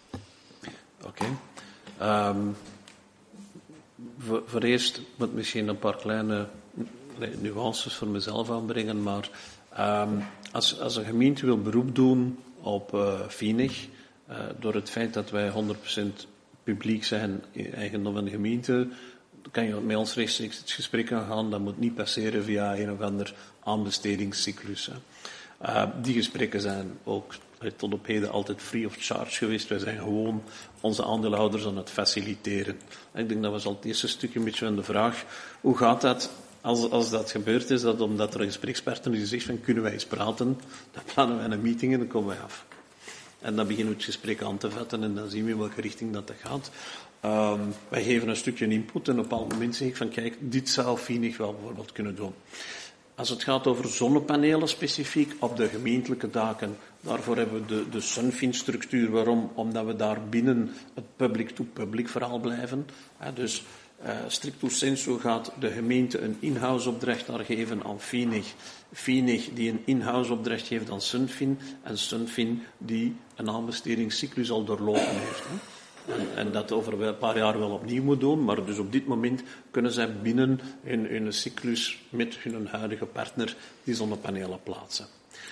Oké. Okay. Um, voor, voor eerst moet ik misschien een paar kleine nuances voor mezelf aanbrengen, maar um, als, als een gemeente wil beroep doen op uh, Vinig, uh, door het feit dat wij honderd procent publiek zijn in eigendom van de gemeente, kan je met ons rechtstreeks het gesprek aangaan. Dat moet niet passeren via een of ander aanbestedingscyclus. Hè. Uh, die gesprekken zijn ook tot op heden altijd free of charge geweest. Wij zijn gewoon onze aandeelhouders aan het faciliteren. Ik denk dat was al het eerste stukje een beetje aan de vraag. Hoe gaat dat als, als dat gebeurd is? Dat omdat er een gesprekspartner die zegt van kunnen wij eens praten, dan plannen wij een meeting en dan komen wij af. En dan beginnen we het gesprek aan te vatten en dan zien we in welke richting dat, dat gaat. Um, wij geven een stukje input en op een bepaald moment zeg ik van kijk, dit zou Vinig wel bijvoorbeeld kunnen doen. Als het gaat over zonnepanelen specifiek op de gemeentelijke daken, daarvoor hebben we de, de Sunfin-structuur. Waarom? Omdat we daar binnen het public-to-public verhaal blijven. Ja, dus uh, stricto sensu gaat de gemeente een in-house opdracht daar geven aan Vinig. Vinig die een in-house opdracht geeft aan Sunfin en Sunfin die een aanbestedingscyclus al doorlopen heeft. Hè. En, en dat over een paar jaar wel opnieuw moet doen, maar dus op dit moment kunnen zij binnen hun, hun cyclus met hun huidige partner die zonnepanelen plaatsen.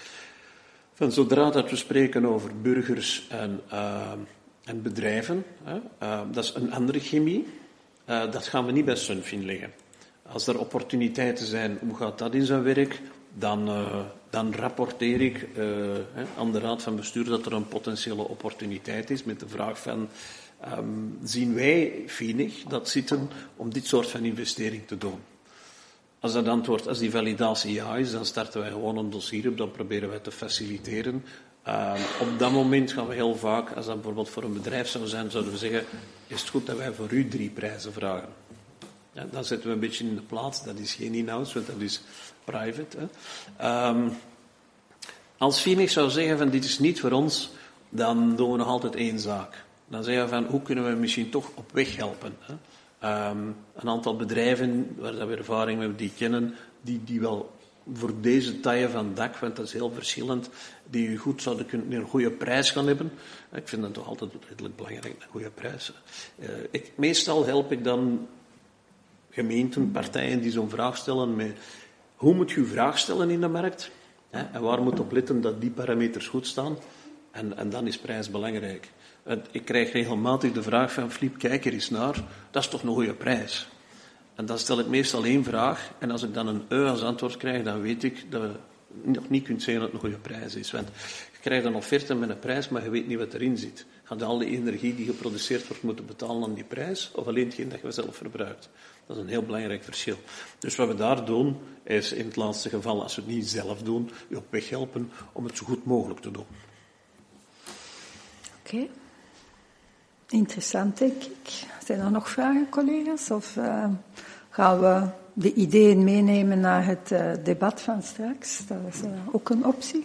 Van zodra dat we spreken over burgers en, uh, en bedrijven, hè, uh, dat is een andere chemie, uh, dat gaan we niet bij Sunfin leggen. Als er opportuniteiten zijn, hoe gaat dat in zijn werk? Dan, uh, dan rapporteer ik uh, aan de raad van bestuur dat er een potentiële opportuniteit is met de vraag van um, zien wij Vinig dat zitten om dit soort van investering te doen? Als dat antwoord, als die validatie ja is, dan starten wij gewoon een dossier op, dan proberen wij te faciliteren. Uh, op dat moment gaan we heel vaak, als dat bijvoorbeeld voor een bedrijf zou zijn, zouden we zeggen, is het goed dat wij voor u drie prijzen vragen? Ja, dan zetten we een beetje in de plaats, dat is geen in-house, want dat is private. Hè. Um, als Vinig zou zeggen van dit is niet voor ons, dan doen we nog altijd één zaak. Dan zeggen we van hoe kunnen we misschien toch op weg helpen. Hè. Um, een aantal bedrijven waar dat we ervaring hebben, die kennen, die, die wel voor deze taille van dak, want dat is heel verschillend, die u goed zouden kunnen, een goede prijs gaan hebben. Ik vind dat toch altijd redelijk belangrijk, een goede prijs. Uh, ik, meestal help ik dan gemeenten, partijen die zo'n vraag stellen met hoe moet je uw vraag stellen in de markt? Hè? En waar moet op letten dat die parameters goed staan? En, en dan is prijs belangrijk. En ik krijg regelmatig de vraag van Filip, kijk er eens naar, dat is toch een goede prijs? En dan stel ik meestal één vraag en als ik dan een eu als antwoord krijg, dan weet ik dat je nog niet kunt zeggen dat het een goede prijs is. Want je krijgt een offerte met een prijs, maar je weet niet wat erin zit. Gaat je al die energie die geproduceerd wordt moeten betalen aan die prijs, of alleen hetgeen dat je zelf verbruikt? Dat is een heel belangrijk verschil. Dus wat we daar doen, is in het laatste geval, als we het niet zelf doen, je op weg helpen om het zo goed mogelijk te doen. Oké. Okay. Interessant, denk ik. Zijn er nog vragen, collega's? Of uh, gaan we de ideeën meenemen naar het uh, debat van straks? Dat is uh, ook een optie.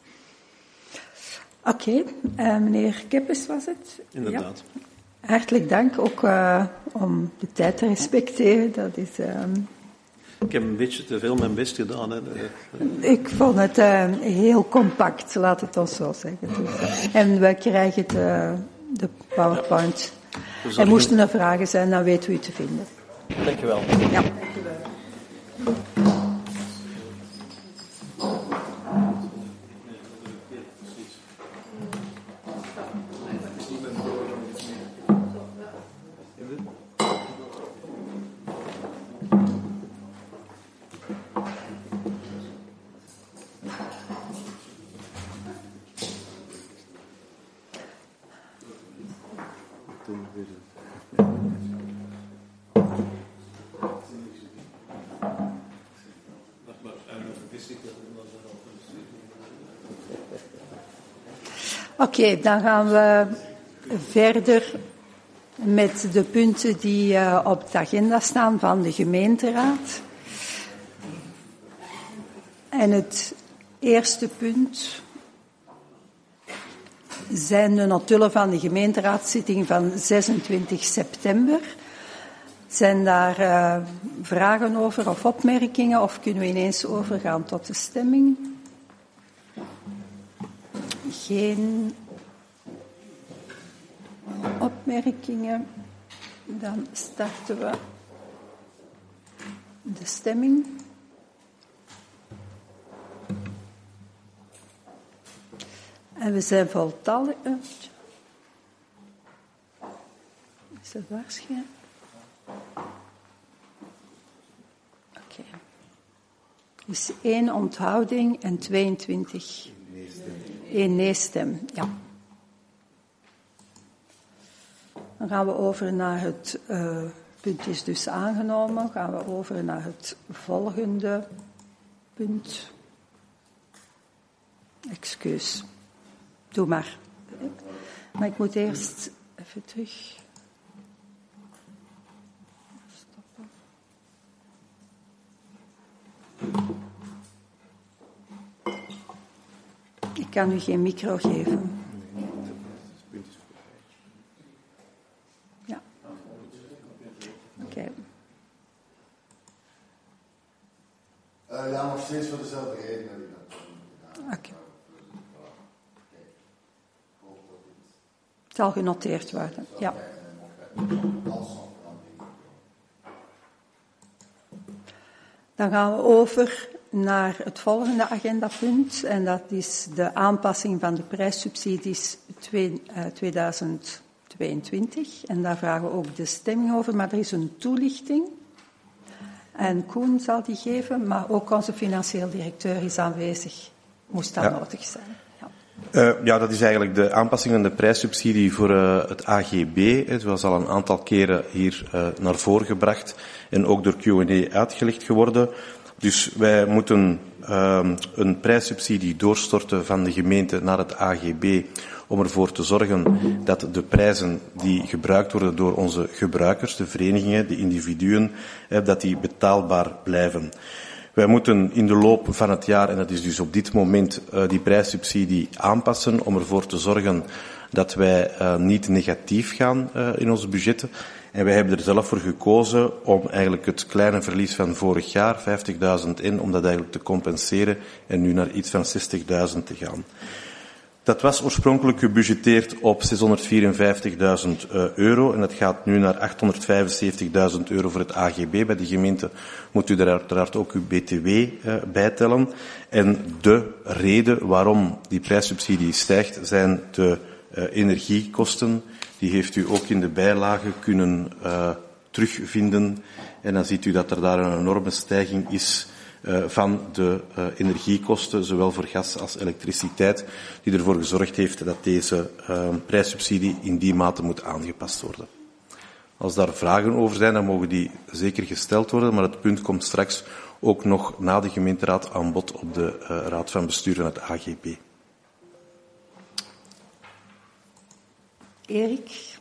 Oké, okay. uh, meneer Keppes was het? Inderdaad. Ja. Hartelijk dank, ook uh, om de tijd te respecteren. Dat is, um... Ik heb een beetje te veel mijn best gedaan. Hè. Ik vond het uh, heel compact, laat het ons zo zeggen. Dus, uh, en we krijgen het, uh, de PowerPoint. Ja. Dus er moesten er vragen zijn, dan weten we u te vinden. Dank je wel. Ja. Oké, okay, dan gaan we verder met de punten die uh, op de agenda staan van de gemeenteraad. En het eerste punt zijn de notulen van de gemeenteraadszitting van zesentwintig september. Zijn daar uh, vragen over of opmerkingen, of kunnen we ineens overgaan tot de stemming? Geen opmerkingen. Dan starten we de stemming. En we zijn voltallig. Is dat waarschijnlijk? Oké. Okay. Dus één onthouding en tweeëntwintig. Eén nee-stem, ja. Dan gaan we over naar het uh, punt is dus aangenomen. Gaan we over naar het volgende punt. Excuus. Doe maar. Maar ik moet eerst even terug. Stoppen. Ik kan u geen micro geven. Ja. Oké. Okay. Uh, ja, nog steeds voor dezelfde reden. Oké. Okay. Het zal genoteerd worden, ja. Dan gaan we over naar het volgende agendapunt. En dat is de aanpassing van de prijssubsidies tweeduizend tweeëntwintig. En daar vragen we ook de stemming over. Maar er is een toelichting. En Koen zal die geven, maar ook onze financieel directeur is aanwezig. Moest dat ja. nodig zijn. Uh, ja, dat is eigenlijk de aanpassing van de prijssubsidie voor uh, het A G B. Het was al een aantal keren hier uh, naar voren gebracht en ook door Q en A uitgelegd geworden. Dus wij moeten uh, een prijssubsidie doorstorten van de gemeente naar het A G B om ervoor te zorgen dat de prijzen die gebruikt worden door onze gebruikers, de verenigingen, de individuen, uh, dat die betaalbaar blijven. Wij moeten in de loop van het jaar, en dat is dus op dit moment, uh, die prijssubsidie aanpassen om ervoor te zorgen dat wij uh, niet negatief gaan uh, in onze budgetten. En wij hebben er zelf voor gekozen om eigenlijk het kleine verlies van vorig jaar, vijftigduizend in, om dat eigenlijk te compenseren en nu naar iets van zestigduizend te gaan. Dat was oorspronkelijk gebudgeteerd op zeshonderdvierenvijftigduizend euro en dat gaat nu naar achthonderdvijfenzeventigduizend euro voor het A G B. Bij de gemeente moet u daar uiteraard ook uw B T W uh, bijtellen. En de reden waarom die prijssubsidie stijgt zijn de uh, energiekosten. Die heeft u ook in de bijlage kunnen uh, terugvinden. En dan ziet u dat er daar een enorme stijging is Uh, van de uh, energiekosten, zowel voor gas als elektriciteit, die ervoor gezorgd heeft dat deze uh, prijssubsidie in die mate moet aangepast worden. Als daar vragen over zijn, dan mogen die zeker gesteld worden, maar het punt komt straks ook nog na de gemeenteraad aan bod op de uh, raad van bestuur van het A G B. Erik?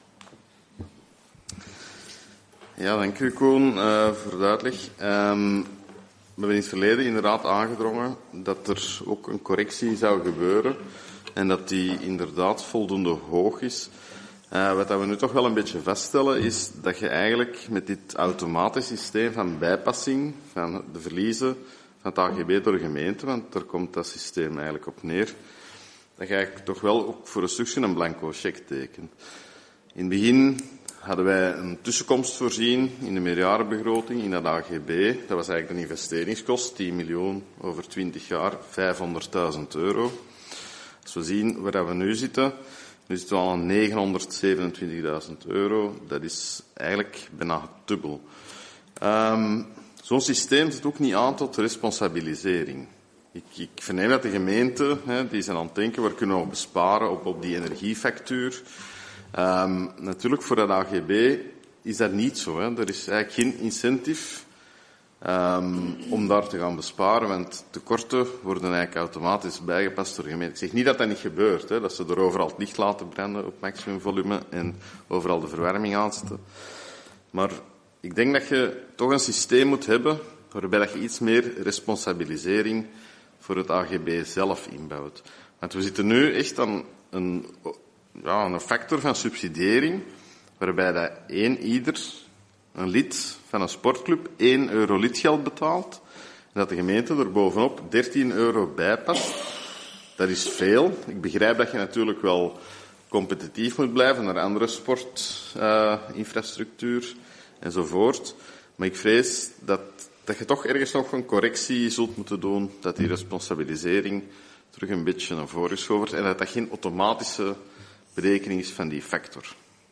Ja, dank u Koen uh, voor de uitleg. Um, We hebben in het verleden inderdaad aangedrongen dat er ook een correctie zou gebeuren en dat die inderdaad voldoende hoog is. Uh, wat we nu toch wel een beetje vaststellen is dat je eigenlijk met dit automatisch systeem van bijpassing van de verliezen van het A G B door de gemeente, want daar komt dat systeem eigenlijk op neer, dat je eigenlijk toch wel ook voor een stukje een blanco cheque tekent. In het begin hadden wij een tussenkomst voorzien in de meerjarenbegroting in dat A G B. Dat was eigenlijk een investeringskost, tien miljoen over twintig jaar, vijfhonderdduizend euro. Als we zien waar we nu zitten, nu zitten we al aan negenhonderdzevenentwintigduizend euro. Dat is eigenlijk bijna dubbel. Um, Zo'n systeem zit ook niet aan tot responsabilisering. Ik, ik verneem dat de gemeenten, hè, die zijn aan het denken, waar kunnen we besparen op, op die energiefactuur. Um, natuurlijk, voor dat A G B is dat niet zo. Hè. Er is eigenlijk geen incentive um, om daar te gaan besparen, want tekorten worden eigenlijk automatisch bijgepast door de gemeente. Ik zeg niet dat dat niet gebeurt, hè, dat ze er overal het licht laten branden op maximumvolume en overal de verwarming aanzetten. Maar ik denk dat je toch een systeem moet hebben waarbij dat je iets meer responsabilisering voor het A G B zelf inbouwt. Want we zitten nu echt aan een, ja, een factor van subsidiëring, waarbij dat één ieder, een lid van een sportclub, één euro lidgeld betaalt, en dat de gemeente er bovenop dertien euro bij past. Dat is veel. Ik begrijp dat je natuurlijk wel competitief moet blijven naar andere sportinfrastructuur uh, enzovoort. Maar ik vrees dat, dat je toch ergens nog een correctie zult moeten doen, dat die responsabilisering terug een beetje naar voren geschoven wordt en dat dat geen automatische berekening is van die factor.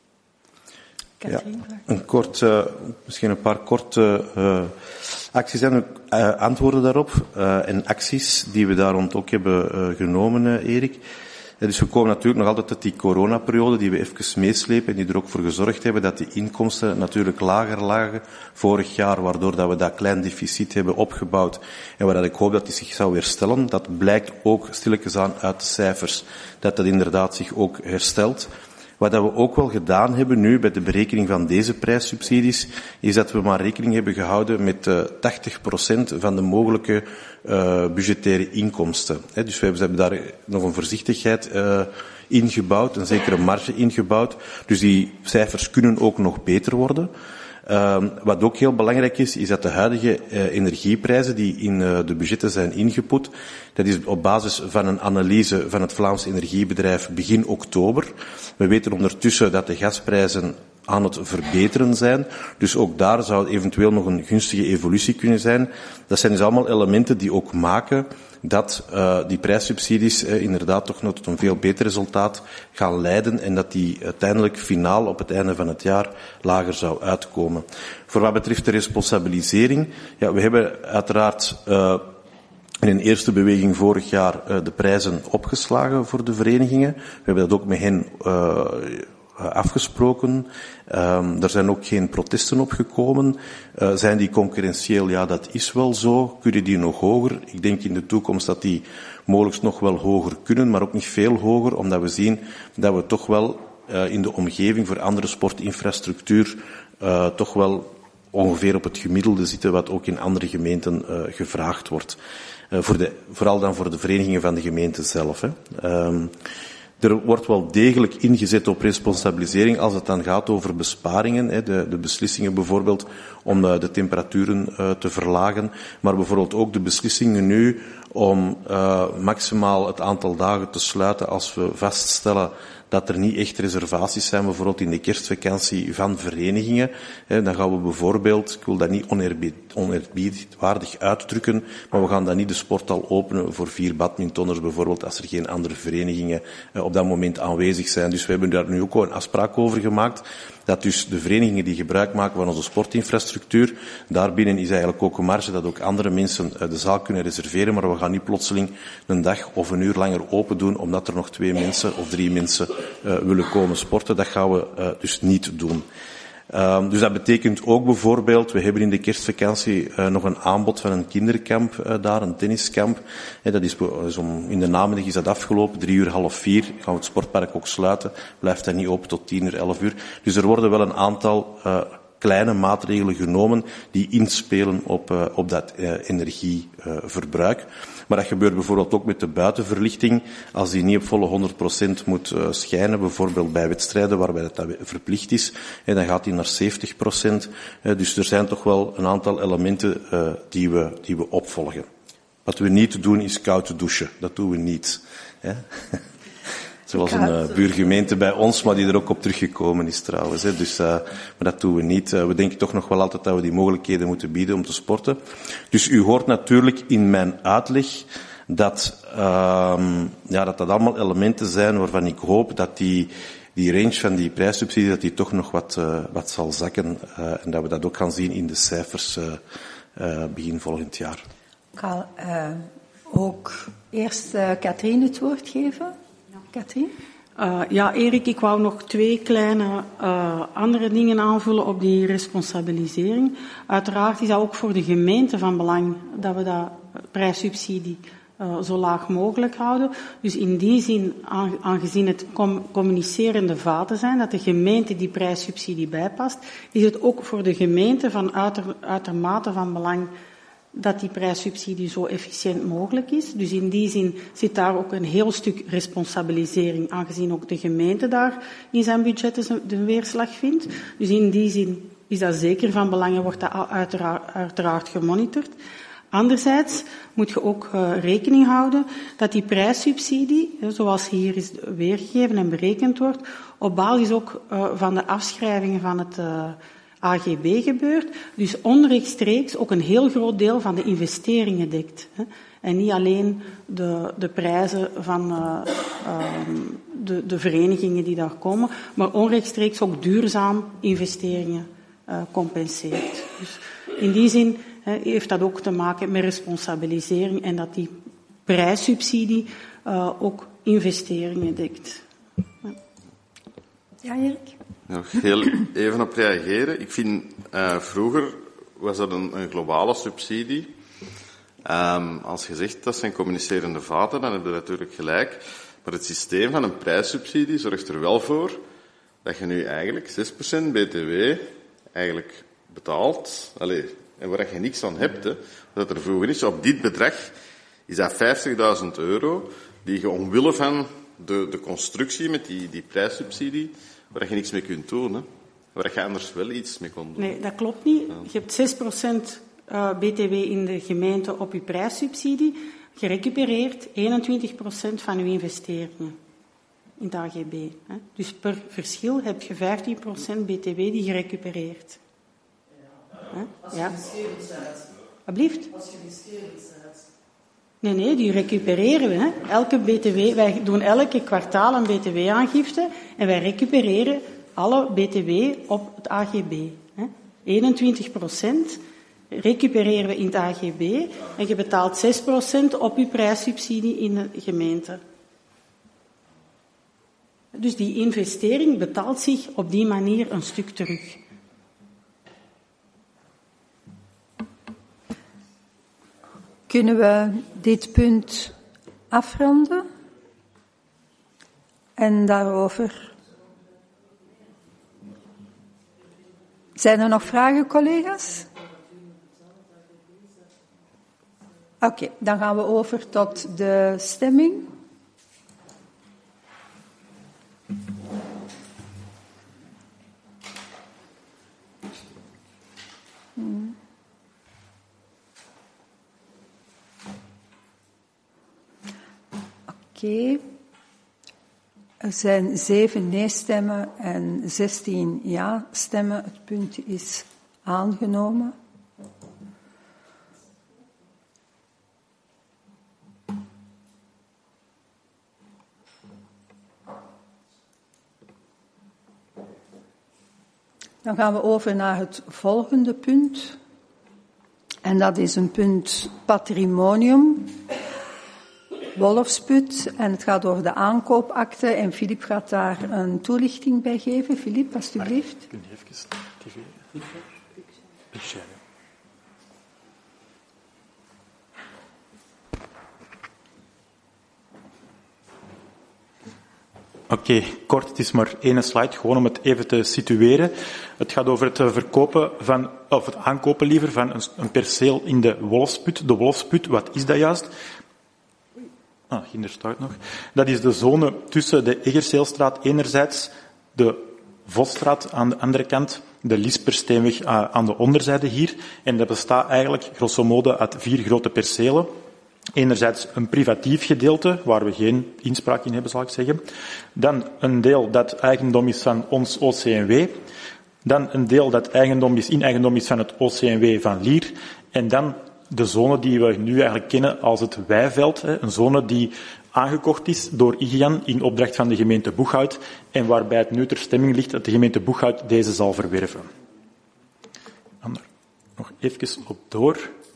Ja, een kort, uh, misschien een paar korte uh, acties en uh, antwoorden daarop. Uh, en acties die we daar rond ook hebben uh, genomen, uh, Erik. Ja, dus we komen natuurlijk nog altijd uit die coronaperiode die we even meeslepen en die er ook voor gezorgd hebben dat de inkomsten natuurlijk lager lagen vorig jaar, waardoor dat we dat klein deficit hebben opgebouwd en waar dat ik hoop dat die zich zou herstellen. Dat blijkt ook stilletjes aan uit de cijfers, dat dat inderdaad zich ook herstelt. Wat we ook wel gedaan hebben nu bij de berekening van deze prijssubsidies, is dat we maar rekening hebben gehouden met uh, tachtig procent van de mogelijke uh, budgettaire inkomsten. He, dus we hebben daar nog een voorzichtigheid uh, ingebouwd, een zekere marge ingebouwd. Dus die cijfers kunnen ook nog beter worden. Uh, wat ook heel belangrijk is, is dat de huidige uh, energieprijzen die in uh, de budgetten zijn ingeput, dat is op basis van een analyse van het Vlaams Energiebedrijf begin oktober. We weten ondertussen dat de gasprijzen aan het verbeteren zijn. Dus ook daar zou eventueel nog een gunstige evolutie kunnen zijn. Dat zijn dus allemaal elementen die ook maken dat uh, die prijssubsidies uh, inderdaad toch nog tot een veel beter resultaat gaan leiden en dat die uiteindelijk finaal op het einde van het jaar lager zou uitkomen. Voor wat betreft de responsabilisering, ja, we hebben uiteraard uh, in een eerste beweging vorig jaar uh, de prijzen opgeslagen voor de verenigingen. We hebben dat ook met hen uh, afgesproken. Um, er zijn ook geen protesten opgekomen. Uh, zijn die concurrentieel? Ja, dat is wel zo. Kunnen die nog hoger? Ik denk in de toekomst dat die mogelijk nog wel hoger kunnen, maar ook niet veel hoger, omdat we zien dat we toch wel uh, in de omgeving voor andere sportinfrastructuur uh, toch wel ongeveer op het gemiddelde zitten, wat ook in andere gemeenten uh, gevraagd wordt. Uh, voor de, vooral dan voor de verenigingen van de gemeente zelf. Hè. Um, Er wordt wel degelijk ingezet op responsabilisering als het dan gaat over besparingen. De, de beslissingen bijvoorbeeld om de temperaturen uh, te verlagen. Maar bijvoorbeeld ook de beslissingen nu om uh, maximaal het aantal dagen te sluiten als we vaststellen dat er niet echt reservaties zijn, bijvoorbeeld in de kerstvakantie van verenigingen. Dan gaan we bijvoorbeeld, ik wil dat niet oneerbiedwaardig uitdrukken, maar we gaan dan niet de sporthal openen voor vier badmintonners bijvoorbeeld, als er geen andere verenigingen op dat moment aanwezig zijn. Dus we hebben daar nu ook al een afspraak over gemaakt, dat dus de verenigingen die gebruik maken van onze sportinfrastructuur, daarbinnen is eigenlijk ook een marge dat ook andere mensen de zaal kunnen reserveren, maar we gaan niet plotseling een dag of een uur langer open doen, omdat er nog twee mensen of drie mensen uh, willen komen sporten. Dat gaan we uh, dus niet doen. Um, dus dat betekent ook bijvoorbeeld, we hebben in de kerstvakantie uh, nog een aanbod van een kinderkamp uh, daar, een tenniskamp. Hey, dat is, dus om, in de namiddag is dat afgelopen, drie uur, half vier, gaan we het sportpark ook sluiten, blijft dat niet open tot tien uur, elf uur. Dus er worden wel een aantal uh, kleine maatregelen genomen die inspelen op, uh, op dat uh, energieverbruik. Uh, maar dat gebeurt bijvoorbeeld ook met de buitenverlichting. Als die niet op volle honderd procent moet uh, schijnen, bijvoorbeeld bij wedstrijden waarbij dat verplicht is, en dan gaat die naar zeventig procent. Uh, dus er zijn toch wel een aantal elementen uh, die, we, die we opvolgen. Wat we niet doen is koud douchen. Dat doen we niet. Hè? Zoals een uh, buurgemeente bij ons, maar die er ook op teruggekomen is trouwens. Hè. Dus, uh, maar dat doen we niet. Uh, we denken toch nog wel altijd dat we die mogelijkheden moeten bieden om te sporten. Dus u hoort natuurlijk in mijn uitleg dat uh, ja, dat, dat allemaal elementen zijn waarvan ik hoop dat die, die range van die prijssubsidie dat die toch nog wat, uh, wat zal zakken. Uh, en dat we dat ook gaan zien in de cijfers uh, uh, begin volgend jaar. Ik ga uh, ook eerst uh, Katrien het woord geven. Katrien? Uh, ja, Erik, ik wou nog twee kleine uh, andere dingen aanvullen op die responsabilisering. Uiteraard is dat ook voor de gemeente van belang dat we dat prijssubsidie uh, zo laag mogelijk houden. Dus in die zin, aangezien het com- communicerende vaten zijn, dat de gemeente die prijssubsidie bijpast, is het ook voor de gemeente van uiter, uitermate van belang dat die prijssubsidie zo efficiënt mogelijk is. Dus in die zin zit daar ook een heel stuk responsabilisering, aangezien ook de gemeente daar in zijn budgetten de weerslag vindt. Dus in die zin is dat zeker van belang en wordt dat uiteraard, uiteraard gemonitord. Anderzijds moet je ook uh, rekening houden dat die prijssubsidie, zoals hier is weergegeven en berekend wordt, op basis ook uh, van de afschrijvingen van het uh, A G B gebeurt. Dus onrechtstreeks ook een heel groot deel van de investeringen dekt. Hè. En niet alleen de, de prijzen van uh, uh, de, de verenigingen die daar komen, maar onrechtstreeks ook duurzaam investeringen uh, compenseert. Dus in die zin he, heeft dat ook te maken met responsabilisering en dat die prijssubsidie uh, ook investeringen dekt. Ja, ja Erik? Nog heel even op reageren. Ik vind, uh, vroeger was dat een, een globale subsidie. Um, als je zegt dat zijn communicerende vaten, dan heb je natuurlijk gelijk. Maar het systeem van een prijssubsidie zorgt er wel voor dat je nu eigenlijk zes procent B T W eigenlijk betaalt. Allee, en waar je niks aan hebt. Hè. Wat er vroeger is, op dit bedrag is dat vijftigduizend euro die je omwille van de, de constructie met die, die prijssubsidie, waar je niks mee kunt doen. Hè. Waar je anders wel iets mee kon doen. Nee, dat klopt niet. Ja. Je hebt zes procent uh, B T W in de gemeente op je prijssubsidie. Je recupereert eenentwintig procent van je investeringen in het A G B. Hè. Dus per verschil heb je vijftien procent B T W die je recupereert. Ja. Als je ja. winstgevend bent. Alsjeblieft? Als je winstgevend bent. Nee, nee, die recupereren we. Hè. Elke B T W, wij doen elke kwartaal een B T W-aangifte en wij recupereren alle B T W op het A G B. Hè. eenentwintig procent recupereren we in het A G B en je betaalt zes procent op je prijssubsidie in de gemeente. Dus die investering betaalt zich op die manier een stuk terug. Kunnen we dit punt afronden? En daarover... Zijn er nog vragen, collega's? Oké, okay, dan gaan we over tot de stemming. Hmm. Oké. Okay. Er zijn zeven nee-stemmen en zestien ja-stemmen. Het punt is aangenomen. Dan gaan we over naar het volgende punt. En dat is een punt patrimonium. Wolfsput. En het gaat over de aankoopakte. En Filip gaat daar een toelichting bij geven. Filip, alstublieft. Kun je even tv... Oké, okay, kort, het is maar één slide, gewoon om het even te situeren. Het gaat over het verkopen van, of het aankopen liever, van een, een perceel in de Wolfsput. De Wolfsput, wat is dat juist? Ah, hier staat nog. Dat is de zone tussen de Eggerseelstraat enerzijds, de Vosstraat aan de andere kant, de Lispersteenweg aan de onderzijde hier. En dat bestaat eigenlijk, grosso modo, uit vier grote percelen. Enerzijds een privatief gedeelte, waar we geen inspraak in hebben, zal ik zeggen. Dan een deel dat eigendom is van ons O C N W. Dan een deel dat eigendom is, in eigendom is van het O C N W van Lier. En dan de zone die we nu eigenlijk kennen als het Weiveld. Een zone die aangekocht is door I G A N in opdracht van de gemeente Boeghout. En waarbij het nu ter stemming ligt dat de gemeente Boeghout deze zal verwerven. Dan er nog even op door.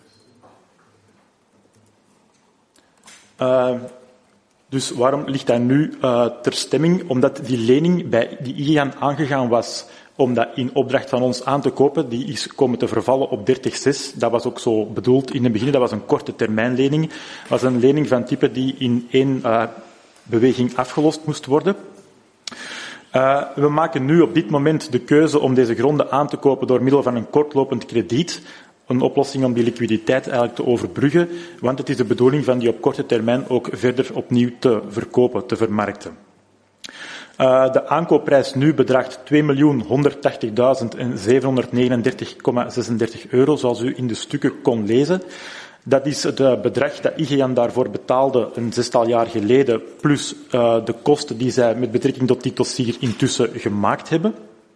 Uh, dus waarom ligt dat nu uh, ter stemming? Omdat die lening bij die I G A N aangegaan was om dat in opdracht van ons aan te kopen, die is komen te vervallen op dertig zes. Dat was ook zo bedoeld in het begin. Dat was een korte termijnlening. Dat was een lening van type die in één uh, beweging afgelost moest worden. Uh, we maken nu op dit moment de keuze om deze gronden aan te kopen door middel van een kortlopend krediet. een oplossing om die liquiditeit eigenlijk te overbruggen, want het is de bedoeling van die op korte termijn ook verder opnieuw te verkopen, te vermarkten. Uh, de aankoopprijs nu bedraagt twee miljoen honderdtachtigduizend zevenhonderdnegenendertig komma zesendertig euro, zoals u in de stukken kon lezen. Dat is het bedrag dat I G E A N daarvoor betaalde een zestal jaar geleden, plus uh, de kosten die zij met betrekking tot dit dossier intussen gemaakt hebben.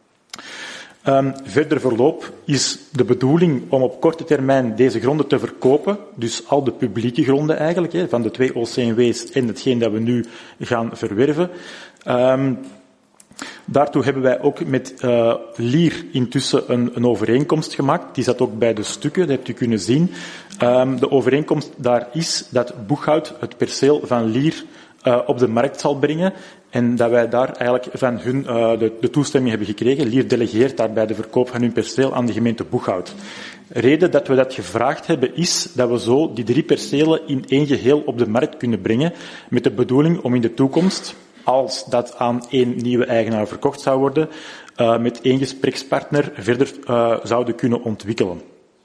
Um, verder verloop is de bedoeling om op korte termijn deze gronden te verkopen, dus al de publieke gronden eigenlijk, hè, van de twee O C N W's en hetgeen dat we nu gaan verwerven. Um, Daartoe hebben wij ook met uh, Lier intussen een, een overeenkomst gemaakt. Die zat ook bij de stukken, dat hebt u kunnen zien. Um, de overeenkomst daar is dat Boeghout het perceel van Lier uh, op de markt zal brengen en dat wij daar eigenlijk van hun uh, de, de toestemming hebben gekregen. Lier delegeert daarbij de verkoop van hun perceel aan de gemeente Boeghout. De reden dat we dat gevraagd hebben is dat we zo die drie percelen in één geheel op de markt kunnen brengen met de bedoeling om in de toekomst, als dat aan één nieuwe eigenaar verkocht zou worden, uh, met één gesprekspartner verder uh, zouden kunnen ontwikkelen.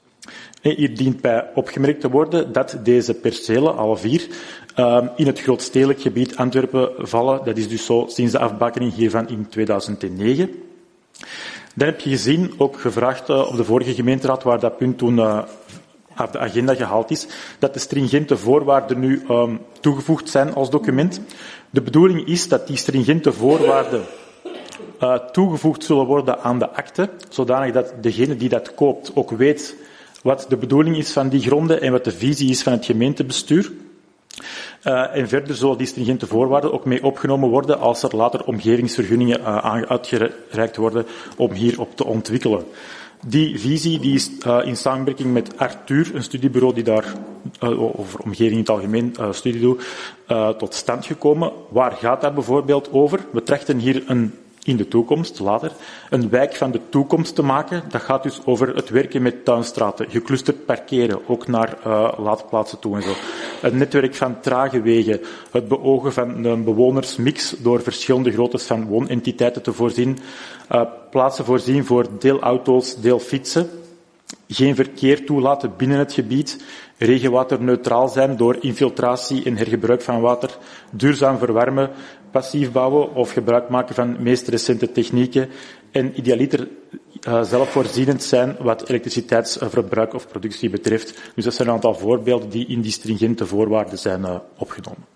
En hier dient bij opgemerkt te worden dat deze percelen, alle vier, uh, in het grootstedelijk gebied Antwerpen vallen. Dat is dus zo sinds de afbakening hiervan in tweeduizend negen. Dan heb je gezien, ook gevraagd uh, op de vorige gemeenteraad, waar dat punt toen uh, op de agenda gehaald is, dat de stringente voorwaarden nu um, toegevoegd zijn als document. De bedoeling is dat die stringente voorwaarden uh, toegevoegd zullen worden aan de akte, zodanig dat degene die dat koopt ook weet wat de bedoeling is van die gronden en wat de visie is van het gemeentebestuur. Uh, en verder zullen die stringente voorwaarden ook mee opgenomen worden als er later omgevingsvergunningen uh, uitgereikt worden om hierop te ontwikkelen. Die visie die is uh, in samenwerking met Arthur, een studiebureau die daar uh, over omgeving in het algemeen uh, studie doet, uh, tot stand gekomen. Waar gaat dat bijvoorbeeld over? We trachten hier een, in de toekomst, later, een wijk van de toekomst te maken. Dat gaat dus over het werken met tuinstraten, geclusterd parkeren, ook naar uh, laadplaatsen toe en zo. Een netwerk van trage wegen, het beogen van een bewonersmix door verschillende groottes van woonentiteiten te voorzien, uh, plaatsen voorzien voor deelauto's, deelfietsen, geen verkeer toelaten binnen het gebied, regenwaterneutraal zijn door infiltratie en hergebruik van water, duurzaam verwarmen, passief bouwen of gebruik maken van meest recente technieken en idealiter uh, zelfvoorzienend zijn wat elektriciteitsverbruik of productie betreft. Dus dat zijn een aantal voorbeelden die in die stringente voorwaarden zijn uh, opgenomen.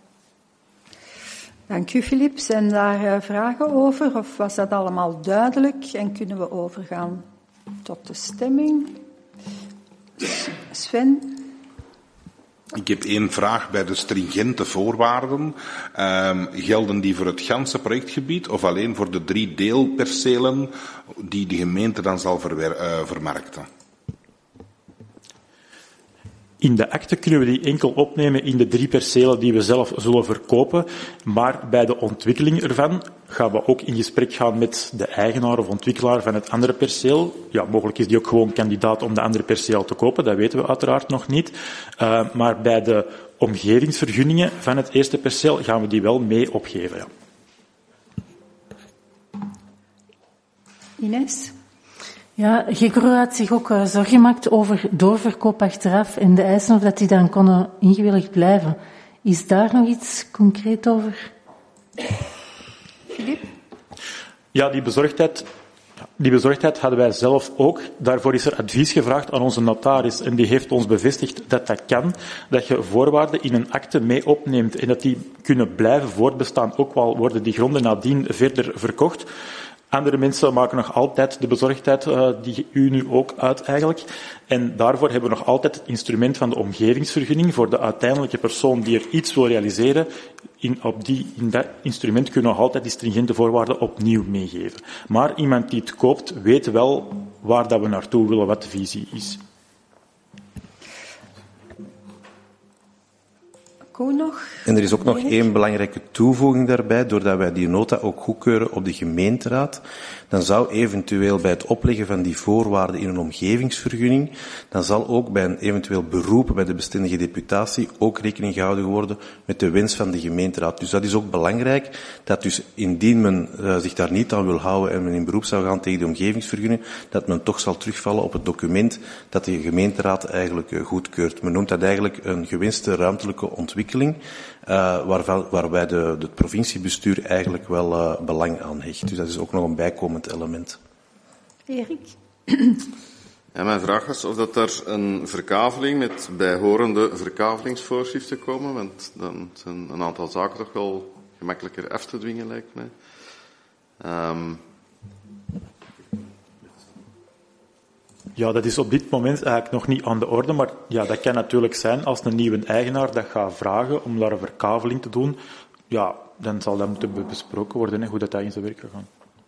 Dank u, Filip. Zijn daar uh, vragen over of was dat allemaal duidelijk en kunnen we overgaan tot de stemming? Sven? Ik heb één vraag bij de stringente voorwaarden. Um, gelden die voor het ganse projectgebied of alleen voor de drie deelpercelen die de gemeente dan zal verwer- uh, vermarkten? In de akte kunnen we die enkel opnemen in de drie percelen die we zelf zullen verkopen, maar bij de ontwikkeling ervan gaan we ook in gesprek gaan met de eigenaar of ontwikkelaar van het andere perceel. Ja, mogelijk is die ook gewoon kandidaat om de andere perceel te kopen, dat weten we uiteraard nog niet. Uh, maar bij de omgevingsvergunningen van het eerste perceel gaan we die wel mee opgeven. Ja. Ines? Ja, Gekro had zich ook uh, zorgen gemaakt over doorverkoop achteraf en de eisen of dat die dan konden ingewilligd blijven. Is daar nog iets concreet over? Filip? Ja, die bezorgdheid, die bezorgdheid hadden wij zelf ook. Daarvoor is er advies gevraagd aan onze notaris en die heeft ons bevestigd dat dat kan. Dat je voorwaarden in een akte mee opneemt en dat die kunnen blijven voortbestaan, ook al worden die gronden nadien verder verkocht. Andere mensen maken nog altijd de bezorgdheid, uh, die u nu ook uit eigenlijk. En daarvoor hebben we nog altijd het instrument van de omgevingsvergunning voor de uiteindelijke persoon die er iets wil realiseren. In, op die, in dat instrument kunnen we nog altijd die stringente voorwaarden opnieuw meegeven. Maar iemand die het koopt weet wel waar dat we naartoe willen, wat de visie is. Koen nog? En er is ook nog één belangrijke toevoeging daarbij. Doordat wij die nota ook goedkeuren op de gemeenteraad, dan zou eventueel bij het opleggen van die voorwaarden in een omgevingsvergunning, dan zal ook bij een eventueel beroep bij de bestendige deputatie ook rekening gehouden worden met de wens van de gemeenteraad. Dus dat is ook belangrijk, dat dus indien men uh, zich daar niet aan wil houden en men in beroep zou gaan tegen de omgevingsvergunning, dat men toch zal terugvallen op het document dat de gemeenteraad eigenlijk uh, goedkeurt. Men noemt dat eigenlijk een gewenste ruimtelijke ontwikkeling, uh, waarvan, waarbij de, de provinciebestuur eigenlijk wel uh, belang aan hecht. Dus dat is ook nog een bijkomend element. Erik? Ja, mijn vraag was of dat er een verkaveling met bijhorende verkavelingsvoorschriften komen, want dan zijn een aantal zaken toch wel gemakkelijker af te dwingen, lijkt mij. Um... Ja, dat is op dit moment eigenlijk nog niet aan de orde, maar ja, dat kan natuurlijk zijn als een nieuwe eigenaar dat gaat vragen om daar een verkaveling te doen. Ja, dan zal dat moeten besproken worden, hè, hoe dat, dat in zijn werk gaat gaan.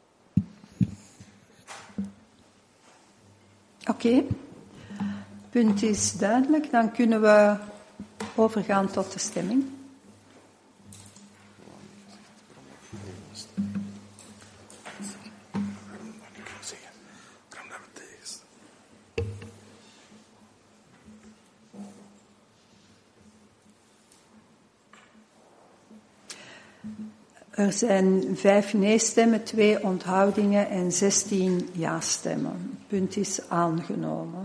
Oké, okay. Punt is duidelijk. Dan kunnen we overgaan tot de stemming. Er zijn vijf nee-stemmen, twee onthoudingen en zestien ja-stemmen. Het punt is aangenomen.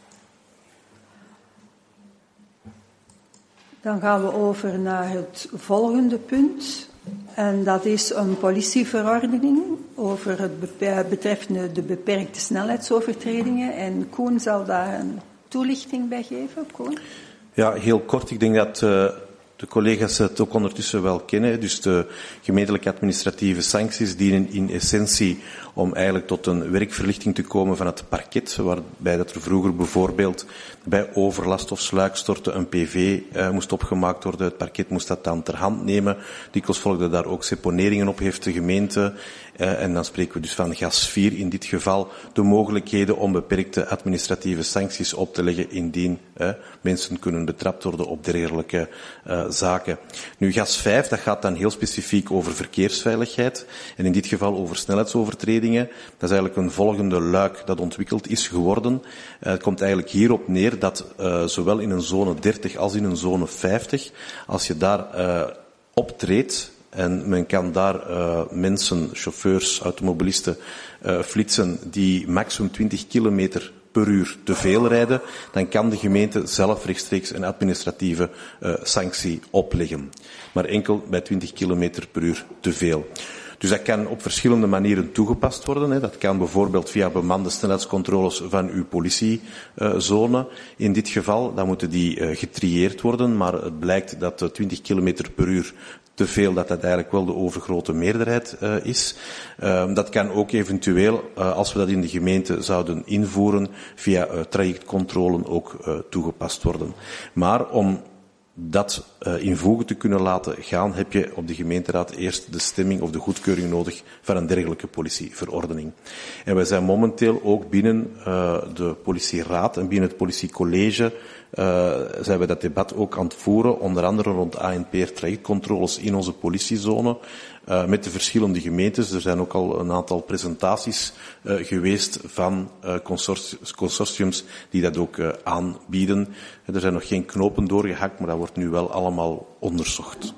Dan gaan we over naar het volgende punt. En dat is een politieverordening over het betreffende de beperkte snelheidsovertredingen. En Koen zal daar een toelichting bij geven. Koen? Ja, heel kort. Ik denk dat Uh... de collega's het ook ondertussen wel kennen. Dus de gemeentelijke administratieve sancties dienen in essentie om eigenlijk tot een werkverlichting te komen van het parket, waarbij dat er vroeger bijvoorbeeld bij overlast of sluikstorten een P V uh, moest opgemaakt worden. Het parket moest dat dan ter hand nemen. Dikwijls volgden daar ook seponeringen op, heeft de gemeente. Uh, en dan spreken we dus van gas vier in dit geval. De mogelijkheden om beperkte administratieve sancties op te leggen indien uh, mensen kunnen betrapt worden op dergelijke uh, zaken. Nu, gas vijf, dat gaat dan heel specifiek over verkeersveiligheid. En in dit geval over snelheidsovertredingen. Dat is eigenlijk een volgende luik dat ontwikkeld is geworden. Uh, het komt eigenlijk hierop neer dat uh, zowel in een zone dertig als in een zone vijftig, als je daar uh, optreedt, en men kan daar uh, mensen, chauffeurs, automobilisten uh, flitsen die maximum twintig kilometer per uur te veel rijden, dan kan de gemeente zelf rechtstreeks een administratieve uh, sanctie opleggen. Maar enkel bij twintig kilometer per uur te veel. Dus dat kan op verschillende manieren toegepast worden. Hè. Dat kan bijvoorbeeld via bemande snelheidscontroles van uw politiezone. In dit geval, dan moeten die uh, getrieerd worden, maar het blijkt dat uh, twintig kilometer per uur te veel, dat dat eigenlijk wel de overgrote meerderheid uh, is. Uh, dat kan ook eventueel, uh, als we dat in de gemeente zouden invoeren, via uh, trajectcontrole ook uh, toegepast worden. Maar om dat uh, in voege te kunnen laten gaan, heb je op de gemeenteraad eerst de stemming of de goedkeuring nodig van een dergelijke politieverordening. En wij zijn momenteel ook binnen uh, de politieraad en binnen het politiecollege Uh, zijn we dat debat ook aan het voeren, onder andere rond A N P R-trajectcontroles in onze politiezone, uh, met de verschillende gemeentes. Er zijn ook al een aantal presentaties uh, geweest van uh, consorti- consortiums die dat ook uh, aanbieden. Er zijn nog geen knopen doorgehakt, maar dat wordt nu wel allemaal onderzocht.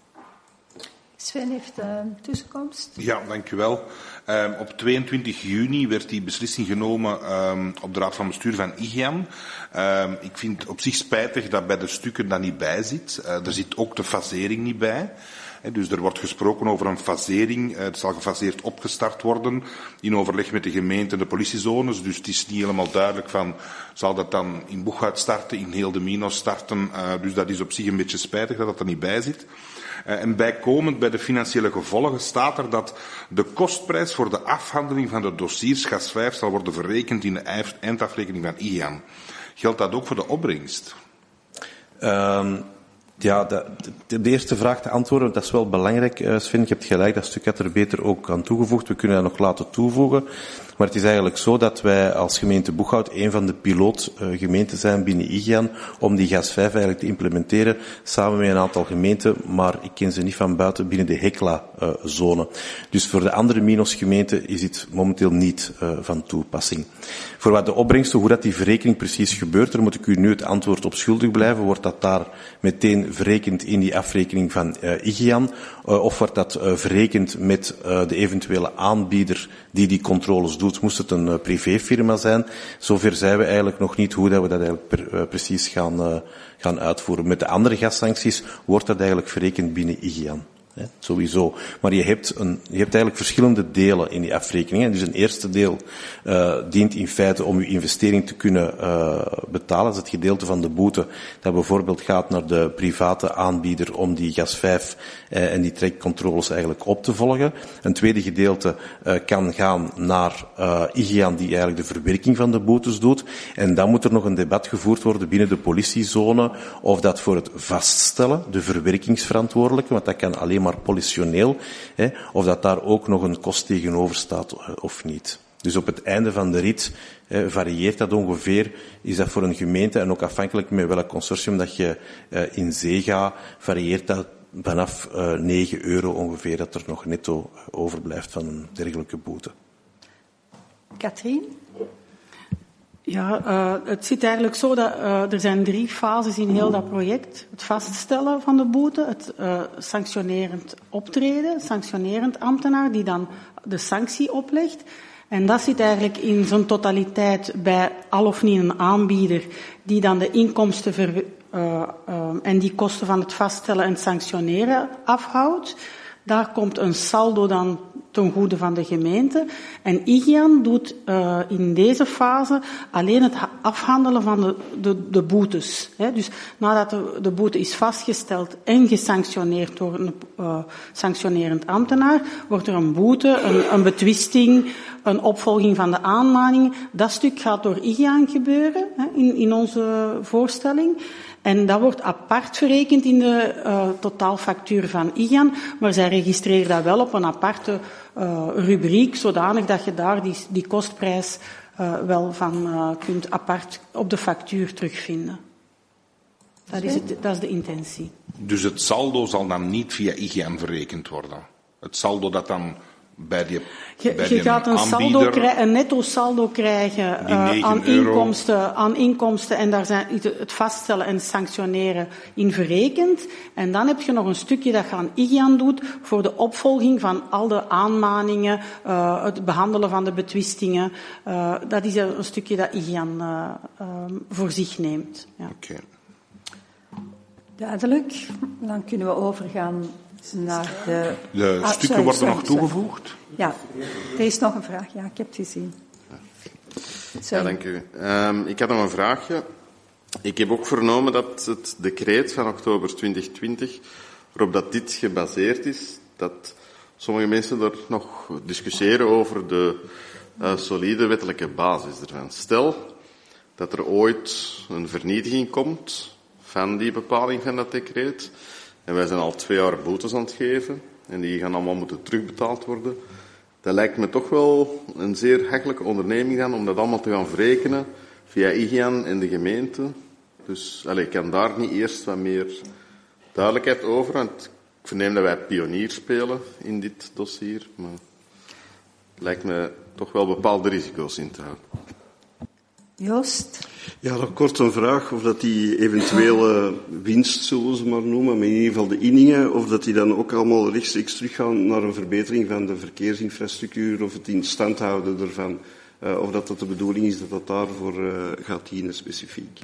Sven heeft een tussenkomst. Ja, dank u wel. Um, op tweeëntwintig juni werd die beslissing genomen um, op de Raad van Bestuur van I G A M. Um, ik vind het op zich spijtig dat bij de stukken dat niet bij zit. Uh, er zit ook de fasering niet bij. He, dus er wordt gesproken over een fasering. Uh, het zal gefaseerd opgestart worden in overleg met de gemeente en de politiezones. Dus het is niet helemaal duidelijk van, zal dat dan in Boeghout starten, in heel de Mino starten. Uh, dus dat is op zich een beetje spijtig dat dat er niet bij zit. Uh, en bijkomend bij de financiële gevolgen staat er dat de kostprijs voor de afhandeling van de dossiers gas vijf zal worden verrekend in de eindafrekening van I G A M. Geldt dat ook voor de opbrengst? Um, Ja, de, de, de eerste vraag te antwoorden, dat is wel belangrijk, Sven. Je hebt gelijk, dat stuk had er beter ook aan toegevoegd. We kunnen dat nog laten toevoegen. Maar het is eigenlijk zo dat wij als gemeente Boeghout een van de pilootgemeenten zijn binnen I G I A N om die gas vijf eigenlijk te implementeren, samen met een aantal gemeenten, maar ik ken ze niet van buiten, binnen de Hekla-zone. Dus voor de andere Minos-gemeenten is dit momenteel niet uh, van toepassing. Voor wat de opbrengsten, hoe dat die verrekening precies gebeurt, daar moet ik u nu het antwoord op schuldig blijven. Wordt dat daar meteen verrekend in die afrekening van uh, I G I A N, uh, of wordt dat uh, verrekend met uh, de eventuele aanbieder die die controles doet? Moest het een uh, privéfirma zijn? Zover zijn we eigenlijk nog niet hoe dat we dat eigenlijk per, uh, precies gaan, uh, gaan uitvoeren. Met de andere gassancties wordt dat eigenlijk verrekend binnen I G I A N. He, sowieso. Maar je hebt, een, je hebt eigenlijk verschillende delen in die afrekeningen. Dus een eerste deel uh, dient in feite om uw investering te kunnen uh, betalen. Dat is het gedeelte van de boete dat bijvoorbeeld gaat naar de private aanbieder om die gas vijf uh, en die trekcontroles eigenlijk op te volgen. Een tweede gedeelte uh, kan gaan naar uh, I G I A N die eigenlijk de verwerking van de boetes doet. En dan moet er nog een debat gevoerd worden binnen de politiezone of dat voor het vaststellen, de verwerkingsverantwoordelijke, want dat kan alleen maar maar politioneel, hè, of dat daar ook nog een kost tegenover staat of niet. Dus op het einde van de rit hè, varieert dat ongeveer, is dat voor een gemeente, en ook afhankelijk met welk consortium dat je uh, in zee gaat, varieert dat vanaf uh, negen euro ongeveer, dat er nog netto overblijft van een dergelijke boete. Katrien? Ja, uh, het zit eigenlijk zo dat uh, er zijn drie fases in heel dat project. Het vaststellen van de boete, het uh, sanctionerend optreden, sanctionerend ambtenaar die dan de sanctie oplegt. En dat zit eigenlijk in zijn totaliteit bij al of niet een aanbieder die dan de inkomsten ver, uh, uh, en die kosten van het vaststellen en het sanctioneren afhoudt. Daar komt een saldo dan ten goede van de gemeente. En I G I A N doet uh, in deze fase alleen het afhandelen van de, de, de boetes. Hè. Dus nadat de, de boete is vastgesteld en gesanctioneerd door een uh, sanctionerend ambtenaar, wordt er een boete, een, een betwisting, een opvolging van de aanmaningen. Dat stuk gaat door I G I A N gebeuren, hè, in, in onze voorstelling. En dat wordt apart verrekend in de uh, totaalfactuur van I G I A N, maar zij registreren dat wel op een aparte uh, rubriek, zodanig dat je daar die, die kostprijs uh, wel van uh, kunt apart op de factuur terugvinden. Dat is, het, dat is de intentie. Dus het saldo zal dan niet via I G I A N verrekend worden? Het saldo dat dan bij die Je, bij je die gaat een, saldo krijgen, een netto saldo krijgen uh, aan, inkomsten, aan inkomsten en daar zijn het vaststellen en sanctioneren in verrekend. En dan heb je nog een stukje dat je aan I G I A N doet voor de opvolging van al de aanmaningen, uh, het behandelen van de betwistingen. Uh, dat is een stukje dat I G I A N uh, uh, voor zich neemt. Ja. Okay. Duidelijk. Dan kunnen we overgaan naar de... De ah, stukken sorry, worden sorry, nog toegevoegd? Ja, er is nog een vraag. Ja, ik heb het gezien. Sorry. Ja, dank u. Um, ik had nog een vraagje. Ik heb ook vernomen dat het decreet van oktober twintig twintig, waarop dat dit gebaseerd is, dat sommige mensen er nog discussiëren over de uh, solide wettelijke basis ervan. Stel dat er ooit een vernietiging komt van die bepaling van dat decreet, en wij zijn al twee jaar boetes aan het geven, en die gaan allemaal moeten terugbetaald worden. Dat lijkt me toch wel een zeer hekkelijke onderneming dan, om dat allemaal te gaan verrekenen via I G I A N en de gemeente. Dus allez, ik kan daar niet eerst wat meer duidelijkheid over, want ik verneem dat wij pionier spelen in dit dossier, maar het lijkt me toch wel bepaalde risico's in te houden. Joost? Ja, nog kort een vraag of dat die eventuele winst, zullen ze maar noemen, maar in ieder geval de inningen, of dat die dan ook allemaal rechtstreeks teruggaan naar een verbetering van de verkeersinfrastructuur of het in stand houden ervan, uh, of dat dat de bedoeling is dat dat daarvoor uh, gaat dienen specifiek.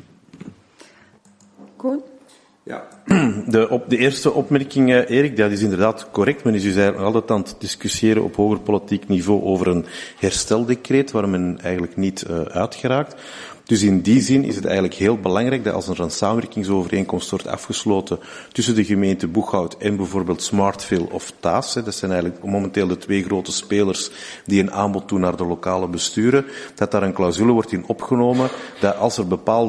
Goed. Ja. De, op, de eerste opmerking, uh, Erik, dat is inderdaad correct. Men is dus eigenlijk altijd aan het discussiëren op hoger politiek niveau over een hersteldecreet, waar men eigenlijk niet uh, uitgeraakt. Dus in die zin is het eigenlijk heel belangrijk dat als er een samenwerkingsovereenkomst wordt afgesloten tussen de gemeente Boeghout en bijvoorbeeld Smartville of Taas, hè, dat zijn eigenlijk momenteel de twee grote spelers die een aanbod doen naar de lokale besturen, dat daar een clausule wordt in opgenomen dat als er bepaalde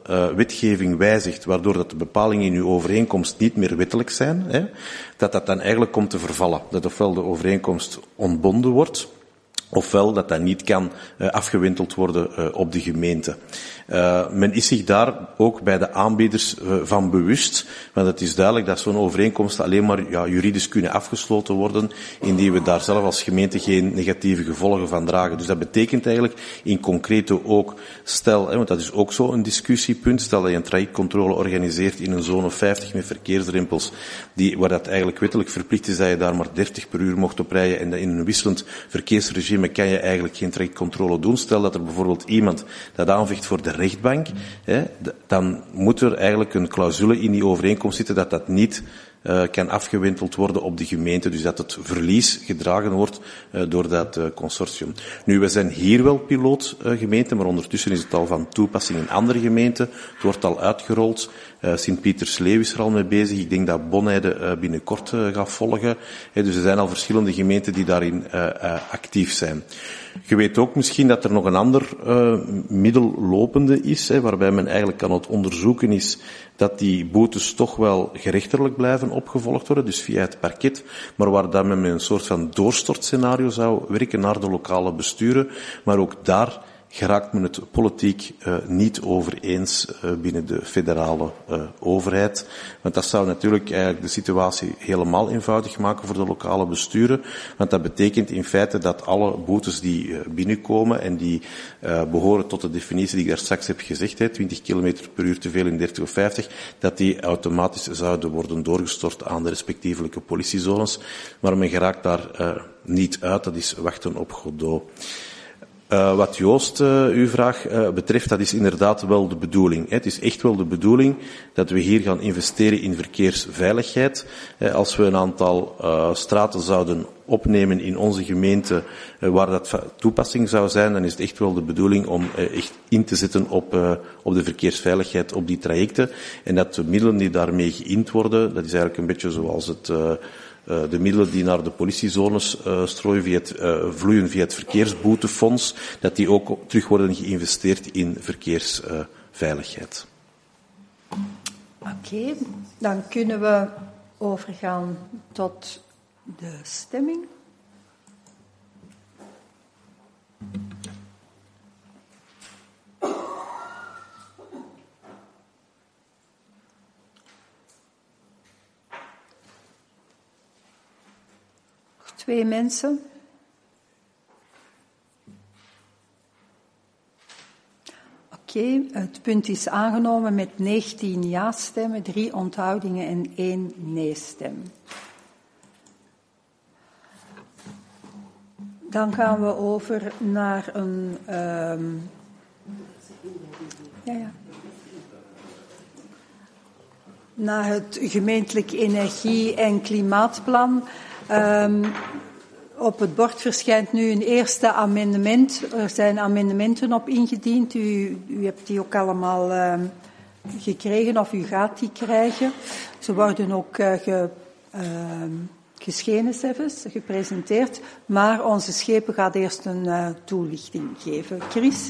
uh, wetgeving wijzigt, waardoor dat de bepalingen in uw overeenkomst niet meer wettelijk zijn, hè, dat dat dan eigenlijk komt te vervallen. Dat ofwel de overeenkomst ontbonden wordt, ofwel dat dat niet kan uh, afgewenteld worden uh, op de gemeente. Uh, men is zich daar ook bij de aanbieders uh, van bewust, want het is duidelijk dat zo'n overeenkomsten alleen maar ja, juridisch kunnen afgesloten worden, indien we daar zelf als gemeente geen negatieve gevolgen van dragen. Dus dat betekent eigenlijk in concreto ook, stel, hè, want dat is ook zo'n discussiepunt, stel dat je een trajectcontrole organiseert in een zone vijftig met verkeersdrempels, die, waar dat eigenlijk wettelijk verplicht is dat je daar maar dertig per uur mocht op rijden en dat in een wisselend verkeersregime kan je eigenlijk geen trajectcontrole doen. Stel dat er bijvoorbeeld iemand dat aanvecht voor de rechtbank, hè, dan moet er eigenlijk een clausule in die overeenkomst zitten dat dat niet uh, kan afgewenteld worden op de gemeente, dus dat het verlies gedragen wordt uh, door dat uh, consortium. Nu, we zijn hier wel pilootgemeente, uh, maar ondertussen is het al van toepassing in andere gemeenten. Het wordt al uitgerold. Uh, Sint-Pieters-Leeuw is er al mee bezig. Ik denk dat Bonheide uh, binnenkort uh, gaat volgen. He, dus er zijn al verschillende gemeenten die daarin uh, uh, actief zijn. Je weet ook misschien dat er nog een ander uh, middel lopende is, hè, waarbij men eigenlijk aan het onderzoeken is dat die boetes toch wel gerechtelijk blijven opgevolgd worden, dus via het parket, maar waar dat men met een soort van doorstortscenario zou werken naar de lokale besturen, maar ook daar geraakt men het politiek uh, niet over eens uh, binnen de federale uh, overheid. Want dat zou natuurlijk eigenlijk de situatie helemaal eenvoudig maken voor de lokale besturen. Want dat betekent in feite dat alle boetes die uh, binnenkomen en die uh, behoren tot de definitie die ik daar straks heb gezegd, hè, twintig kilometer per uur te veel in dertig of vijftig, dat die automatisch zouden worden doorgestort aan de respectievelijke politiezones. Maar men geraakt daar uh, niet uit, dat is wachten op Godot. Uh, wat Joost, uh, uw vraag uh, betreft, dat is inderdaad wel de bedoeling. Hè. Het is echt wel de bedoeling dat we hier gaan investeren in verkeersveiligheid. Uh, als we een aantal uh, straten zouden opnemen in onze gemeente uh, waar dat toepassing zou zijn, dan is het echt wel de bedoeling om uh, echt in te zetten op, uh, op de verkeersveiligheid op die trajecten. En dat de middelen die daarmee geïnd worden, dat is eigenlijk een beetje zoals het Uh, Uh, de middelen die naar de politiezones uh, strooien via het, uh, vloeien via het verkeersboetefonds, dat die ook terug worden geïnvesteerd in verkeersveiligheid. Uh, Oké, okay, dan kunnen we overgaan tot de stemming. Twee mensen. Oké, okay, het punt is aangenomen met negentien ja-stemmen, drie onthoudingen en één nee-stem. Dan gaan we over naar een Um, ja, ja. naar het gemeentelijk energie- en klimaatplan. Um, op het bord verschijnt nu een eerste amendement. Er zijn amendementen op ingediend. U, u hebt die ook allemaal uh, gekregen of u gaat die krijgen. Ze worden ook uh, ge, uh, geschenen, zelfs, gepresenteerd. Maar onze schepen gaat eerst een uh, toelichting geven. Chris?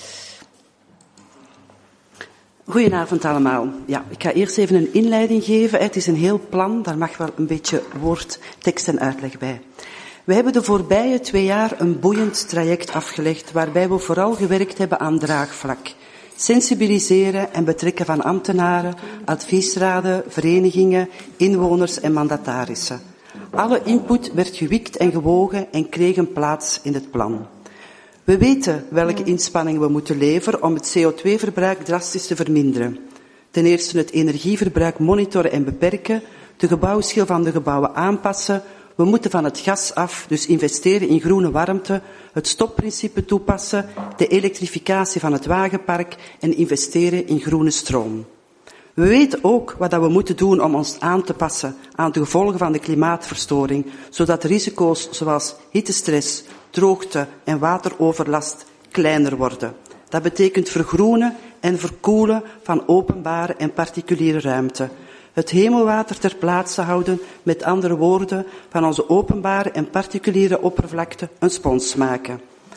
Goedenavond allemaal. Ja, ik ga eerst even een inleiding geven. Het is een heel plan, daar mag wel een beetje woord, tekst en uitleg bij. We hebben de voorbije twee jaar een boeiend traject afgelegd, waarbij we vooral gewerkt hebben aan draagvlak. Sensibiliseren en betrekken van ambtenaren, adviesraden, verenigingen, inwoners en mandatarissen. Alle input werd gewikt en gewogen en kreeg een plaats in het plan. We weten welke inspanningen we moeten leveren om het C O twee verbruik drastisch te verminderen. Ten eerste het energieverbruik monitoren en beperken, de gebouwschil van de gebouwen aanpassen. We moeten van het gas af, dus investeren in groene warmte, het stopprincipe toepassen, de elektrificatie van het wagenpark en investeren in groene stroom. We weten ook wat we moeten doen om ons aan te passen aan de gevolgen van de klimaatverstoring, zodat risico's zoals hittestress, droogte en wateroverlast kleiner worden. Dat betekent vergroenen en verkoelen van openbare en particuliere ruimte. Het hemelwater ter plaatse houden, met andere woorden, van onze openbare en particuliere oppervlakte een spons maken.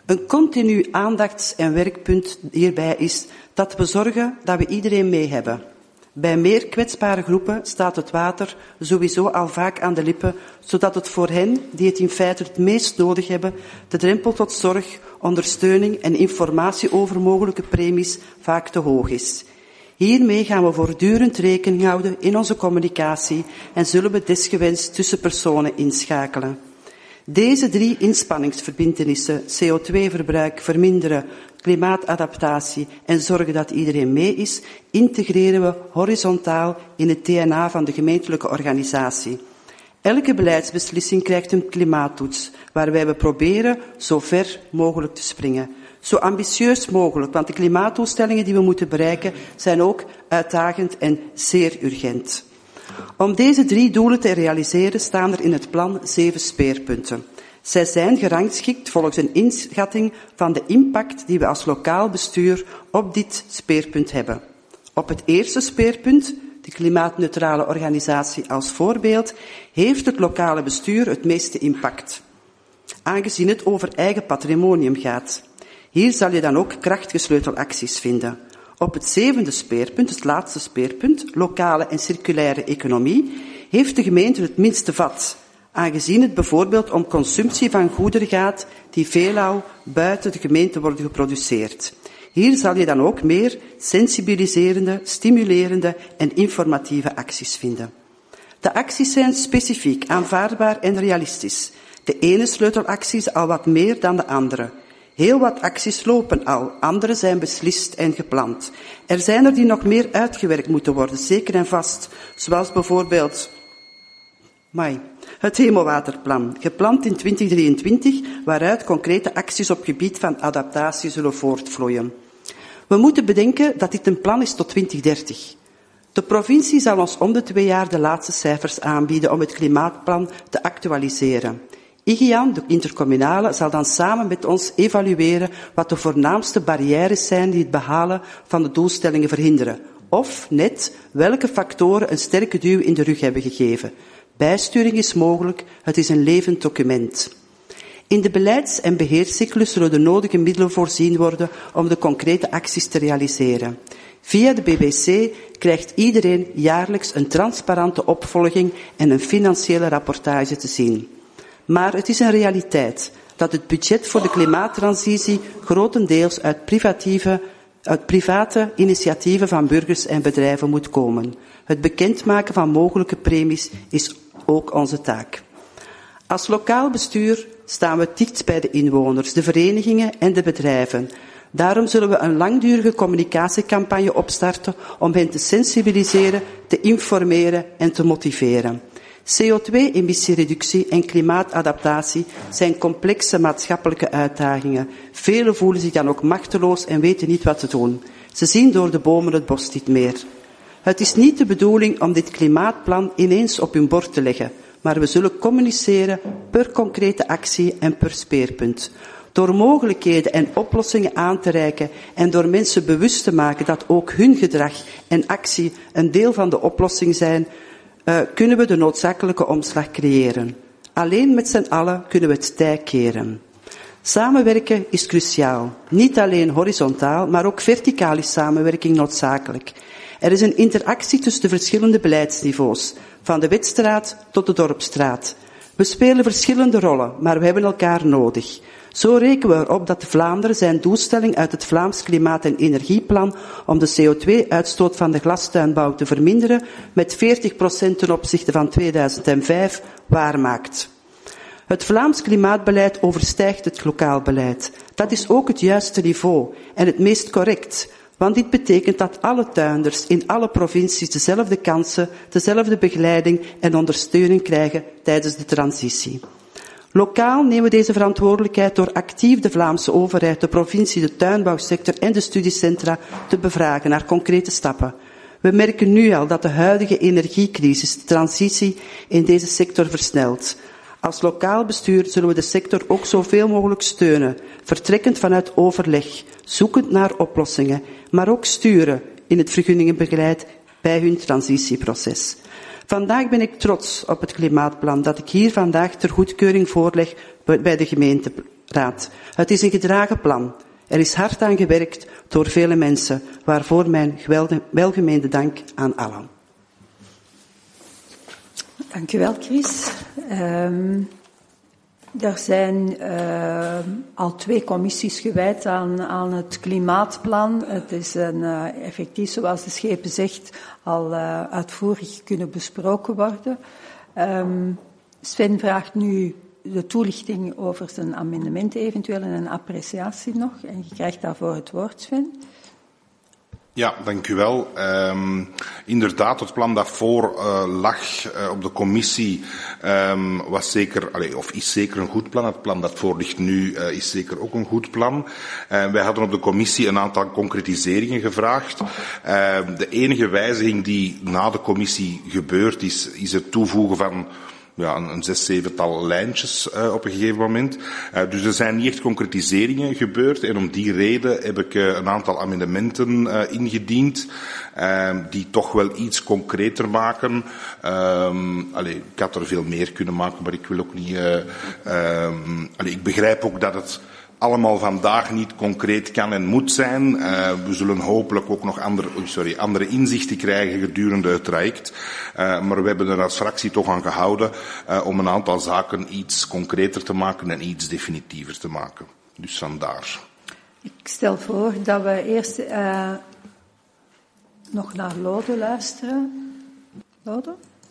Een continu aandachts- en werkpunt hierbij is dat we zorgen dat we iedereen mee hebben. Bij meer kwetsbare groepen staat het water sowieso al vaak aan de lippen, zodat het voor hen, die het in feite het meest nodig hebben, de drempel tot zorg, ondersteuning en informatie over mogelijke premies vaak te hoog is. Hiermee gaan we voortdurend rekening houden in onze communicatie en zullen we desgewenst tussenpersonen inschakelen. Deze drie inspanningsverbintenissen, C O twee verbruik verminderen, klimaatadaptatie en zorgen dat iedereen mee is, integreren we horizontaal in het D N A van de gemeentelijke organisatie. Elke beleidsbeslissing krijgt een klimaattoets, waarbij we proberen zo ver mogelijk te springen. Zo ambitieus mogelijk, want de klimaatdoelstellingen die we moeten bereiken zijn ook uitdagend en zeer urgent. Om deze drie doelen te realiseren staan er in het plan zeven speerpunten. Zij zijn gerangschikt volgens een inschatting van de impact die we als lokaal bestuur op dit speerpunt hebben. Op het eerste speerpunt, de klimaatneutrale organisatie als voorbeeld, heeft het lokale bestuur het meeste impact, aangezien het over eigen patrimonium gaat. Hier zal je dan ook krachtige sleutelacties vinden. Op het zevende speerpunt, het laatste speerpunt, lokale en circulaire economie, heeft de gemeente het minste vat, aangezien het bijvoorbeeld om consumptie van goederen gaat die veelal buiten de gemeente worden geproduceerd. Hier zal je dan ook meer sensibiliserende, stimulerende en informatieve acties vinden. De acties zijn specifiek, aanvaardbaar en realistisch. De ene sleutelactie is al wat meer dan de andere. Heel wat acties lopen al, andere zijn beslist en gepland. Er zijn er die nog meer uitgewerkt moeten worden, zeker en vast, zoals bijvoorbeeld Mai, het Hemelwaterplan, gepland in twintig drieëntwintig, waaruit concrete acties op gebied van adaptatie zullen voortvloeien. We moeten bedenken dat dit een plan is tot twintig dertig. De provincie zal ons om de twee jaar de laatste cijfers aanbieden om het klimaatplan te actualiseren. I G I A N, de intercommunale, zal dan samen met ons evalueren wat de voornaamste barrières zijn die het behalen van de doelstellingen verhinderen. Of, net, welke factoren een sterke duw in de rug hebben gegeven. Bijsturing is mogelijk, het is een levend document. In de beleids- en beheerscyclus zullen de nodige middelen voorzien worden om de concrete acties te realiseren. Via de B B C krijgt iedereen jaarlijks een transparante opvolging en een financiële rapportage te zien. Maar het is een realiteit dat het budget voor de klimaattransitie grotendeels uit, privatieve, uit private initiatieven van burgers en bedrijven moet komen. Het bekendmaken van mogelijke premies is ook onze taak. Als lokaal bestuur staan we dicht bij de inwoners, de verenigingen en de bedrijven. Daarom zullen we een langdurige communicatiecampagne opstarten om hen te sensibiliseren, te informeren en te motiveren. C O twee emissiereductie en klimaatadaptatie zijn complexe maatschappelijke uitdagingen. Velen voelen zich dan ook machteloos en weten niet wat te doen. Ze zien door de bomen het bos niet meer. Het is niet de bedoeling om dit klimaatplan ineens op hun bord te leggen, maar we zullen communiceren per concrete actie en per speerpunt. Door mogelijkheden en oplossingen aan te reiken en door mensen bewust te maken dat ook hun gedrag en actie een deel van de oplossing zijn, uh, kunnen we de noodzakelijke omslag creëren. Alleen met z'n allen kunnen we het tij keren. Samenwerken is cruciaal. Niet alleen horizontaal, maar ook verticaal is samenwerking noodzakelijk. Er is een interactie tussen de verschillende beleidsniveaus, van de wetstraat tot de dorpsstraat. We spelen verschillende rollen, maar we hebben elkaar nodig. Zo rekenen we erop dat Vlaanderen zijn doelstelling uit het Vlaams Klimaat- en Energieplan om de C O twee uitstoot van de glastuinbouw te verminderen met veertig procent ten opzichte van tweeduizend vijf waarmaakt. Het Vlaams klimaatbeleid overstijgt het lokaal beleid. Dat is ook het juiste niveau en het meest correct. Want dit betekent dat alle tuinders in alle provincies dezelfde kansen, dezelfde begeleiding en ondersteuning krijgen tijdens de transitie. Lokaal nemen we deze verantwoordelijkheid door actief de Vlaamse overheid, de provincie, de tuinbouwsector en de studiecentra te bevragen naar concrete stappen. We merken nu al dat de huidige energiecrisis de transitie in deze sector versnelt. Als lokaal bestuur zullen we de sector ook zoveel mogelijk steunen, vertrekkend vanuit overleg, zoekend naar oplossingen, maar ook sturen in het vergunningenbeleid bij hun transitieproces. Vandaag ben ik trots op het klimaatplan dat ik hier vandaag ter goedkeuring voorleg bij de gemeente, Raad. Het is een gedragen plan. Er is hard aan gewerkt door vele mensen, waarvoor mijn welgemeende dank aan allen. Dank u wel, Chris. Um, er zijn uh, al twee commissies gewijd aan, aan het klimaatplan. Het is een, uh, effectief, zoals de schepen zegt, al uh, uitvoerig kunnen besproken worden. Um, Sven vraagt nu de toelichting over zijn amendementen eventueel en een appreciatie nog. En je krijgt daarvoor het woord, Sven. Ja, dank u wel. Um, inderdaad, het plan dat voor uh, lag uh, op de commissie um, was zeker, allez, of is zeker een goed plan. Het plan dat voor ligt nu uh, is zeker ook een goed plan. Uh, wij hadden op de commissie een aantal concretiseringen gevraagd. Uh, de enige wijziging die na de commissie gebeurd is, is het toevoegen van ja, een, een zes, zevental lijntjes uh, op een gegeven moment. Uh, dus er zijn niet echt concretiseringen gebeurd. En om die reden heb ik uh, een aantal amendementen uh, ingediend, uh, die toch wel iets concreter maken. Um, allee, ik had er veel meer kunnen maken, maar ik wil ook niet... Uh, um, allee, ik begrijp ook dat het allemaal vandaag niet concreet kan en moet zijn. Uh, we zullen hopelijk ook nog andere, oh sorry, andere inzichten krijgen gedurende het traject. Uh, maar we hebben er als fractie toch aan gehouden uh, om een aantal zaken iets concreter te maken en iets definitiever te maken. Dus vandaar. Ik stel voor dat we eerst uh, nog naar Lode luisteren. Lode?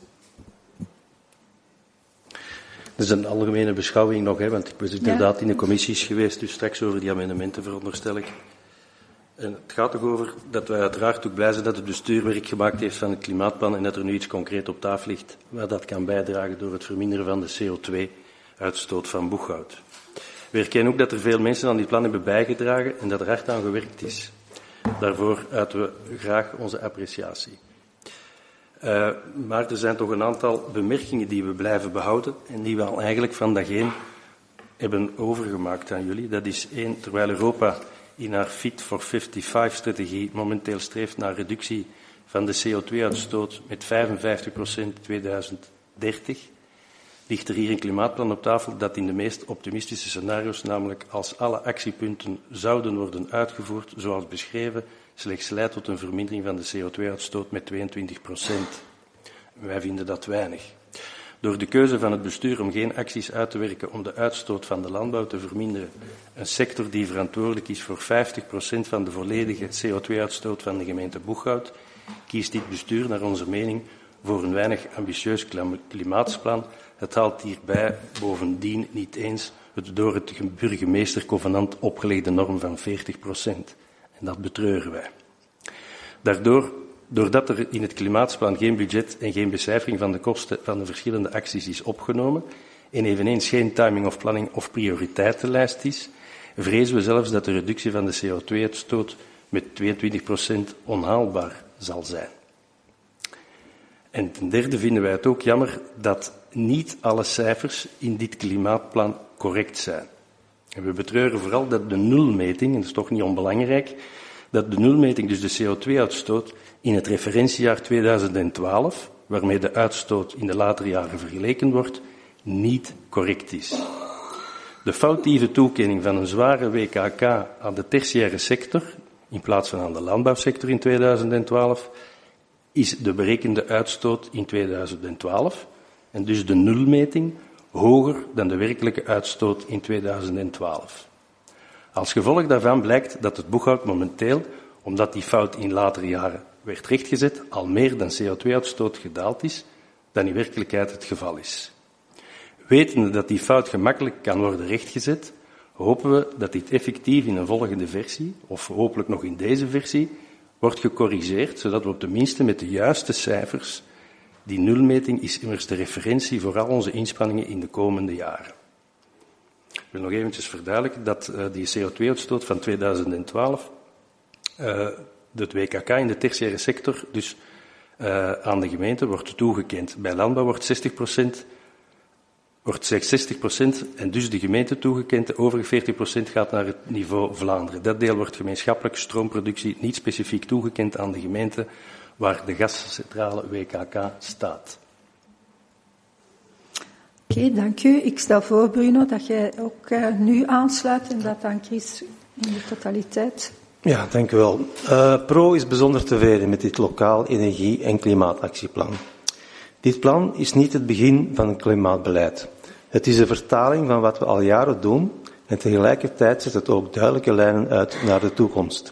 Dat is een algemene beschouwing nog, hè, want ik was inderdaad ja. in de commissies geweest, dus straks over die amendementen veronderstel ik. En het gaat toch over dat wij uiteraard ook blij zijn dat het bestuur werk gemaakt heeft van het klimaatplan en dat er nu iets concreet op tafel ligt, waar dat kan bijdragen door het verminderen van de C O twee uitstoot van Boeghout. We erkennen ook dat er veel mensen aan die plan hebben bijgedragen en dat er hard aan gewerkt is. Daarvoor uiten we graag onze appreciatie. Uh, maar er zijn toch een aantal bemerkingen die we blijven behouden en die we al eigenlijk van dag één hebben overgemaakt aan jullie. Dat is één, terwijl Europa in haar Fit for vijfenvijftig-strategie momenteel streeft naar reductie van de C O twee uitstoot met vijfenvijftig procent in tweeduizend dertig, ligt er hier een klimaatplan op tafel dat in de meest optimistische scenario's, namelijk als alle actiepunten zouden worden uitgevoerd zoals beschreven, slechts leidt tot een vermindering van de C O twee uitstoot met tweeëntwintig procent. Wij vinden dat weinig. Door de keuze van het bestuur om geen acties uit te werken om de uitstoot van de landbouw te verminderen, een sector die verantwoordelijk is voor vijftig procent van de volledige C O twee uitstoot van de gemeente Boeghout, kiest dit bestuur naar onze mening voor een weinig ambitieus klimaatsplan. Het haalt hierbij bovendien niet eens het door het burgemeestercovenant opgelegde norm van veertig procent. En dat betreuren wij. Daardoor, doordat er in het klimaatsplan geen budget en geen becijfering van de kosten van de verschillende acties is opgenomen en eveneens geen timing of planning of prioriteitenlijst is, vrezen we zelfs dat de reductie van de C O twee uitstoot met tweeëntwintig procent onhaalbaar zal zijn. En ten derde vinden wij het ook jammer dat niet alle cijfers in dit klimaatplan correct zijn. En we betreuren vooral dat de nulmeting, en dat is toch niet onbelangrijk, dat de nulmeting, dus de C O twee uitstoot, in het referentiejaar tweeduizend twaalf, waarmee de uitstoot in de latere jaren vergeleken wordt, niet correct is. De foutieve toekenning van een zware W K K aan de tertiaire sector, in plaats van aan de landbouwsector in tweeduizend twaalf, is de berekende uitstoot in tweeduizend twaalf, en dus de nulmeting, hoger dan de werkelijke uitstoot in tweeduizend twaalf. Als gevolg daarvan blijkt dat het Boeghout momenteel, omdat die fout in latere jaren werd rechtgezet, al meer dan C O twee uitstoot gedaald is dan in werkelijkheid het geval is. Wetende dat die fout gemakkelijk kan worden rechtgezet, hopen we dat dit effectief in een volgende versie, of hopelijk nog in deze versie, wordt gecorrigeerd, zodat we op de minste met de juiste cijfers, die nulmeting is immers de referentie voor al onze inspanningen in de komende jaren. Ik wil nog eventjes verduidelijken dat uh, die C O twee uitstoot van tweeduizend twaalf, uh, de W K K in de tertiaire sector, dus uh, aan de gemeente wordt toegekend. Bij landbouw wordt zestig procent, wordt slechts zestig procent en dus de gemeente toegekend. De overige veertig procent gaat naar het niveau Vlaanderen. Dat deel wordt gemeenschappelijke stroomproductie niet specifiek toegekend aan de gemeente waar de gascentrale W K K staat. Oké, okay, dank u. Ik stel voor, Bruno, dat jij ook uh, nu aansluit en dat dan Chris in de totaliteit. Ja, dank u wel. Uh, Pro is bijzonder tevreden met dit lokaal energie- en klimaatactieplan. Dit plan is niet het begin van een klimaatbeleid. Het is een vertaling van wat we al jaren doen en tegelijkertijd zet het ook duidelijke lijnen uit naar de toekomst.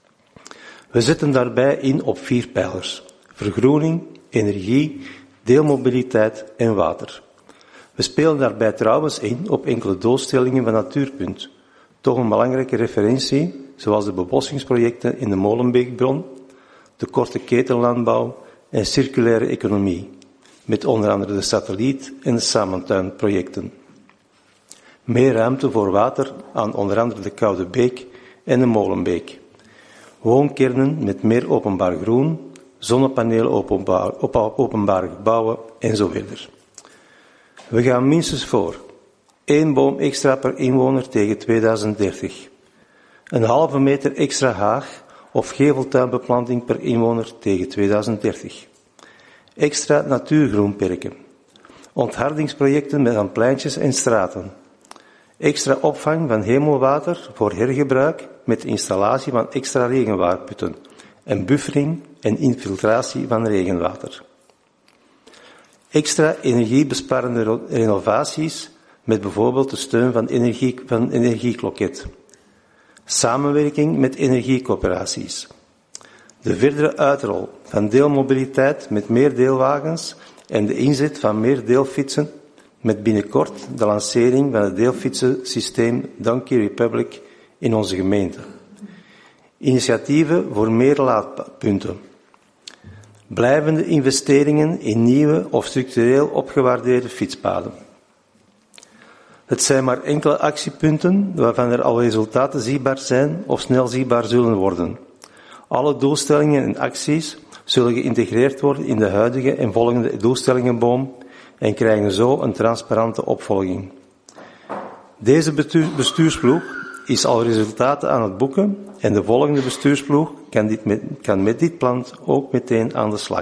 We zetten daarbij in op vier pijlers: vergroening, energie, deelmobiliteit en water. We spelen daarbij trouwens in op enkele doelstellingen van Natuurpunt. Toch een belangrijke referentie, zoals de bebossingsprojecten in de Molenbeekbron, de korte ketenlandbouw en circulaire economie, met onder andere de satelliet- en de samentuinprojecten. Meer ruimte voor water aan onder andere de Koude Beek en de Molenbeek. Woonkernen met meer openbaar groen, zonnepanelen openbaar, op openbare gebouwen en zo verder. We gaan minstens voor één boom extra per inwoner tegen tweeduizend dertig. Een halve meter extra haag of geveltuinbeplanting per inwoner tegen tweeduizend dertig. Extra natuurgroenperken. Onthardingsprojecten met aan pleintjes en straten. Extra opvang van hemelwater voor hergebruik met installatie van extra regenwaterputten en buffering en infiltratie van regenwater. Extra energiebesparende renovaties met bijvoorbeeld de steun van, energie, van Energiekloket. Samenwerking met energiecoöperaties. De verdere uitrol van deelmobiliteit met meer deelwagens en de inzet van meer deelfietsen met binnenkort de lancering van het deelfietsensysteem Donkey Republic in onze gemeente. Initiatieven voor meer laadpunten. Blijvende investeringen in nieuwe of structureel opgewaardeerde fietspaden. Het zijn maar enkele actiepunten waarvan er al resultaten zichtbaar zijn of snel zichtbaar zullen worden. Alle doelstellingen en acties zullen geïntegreerd worden in de huidige en volgende doelstellingenboom en krijgen zo een transparante opvolging. Deze bestuursploeg is al resultaten aan het boeken en de volgende bestuursploeg kan, dit met, kan met dit plan ook meteen aan de slag.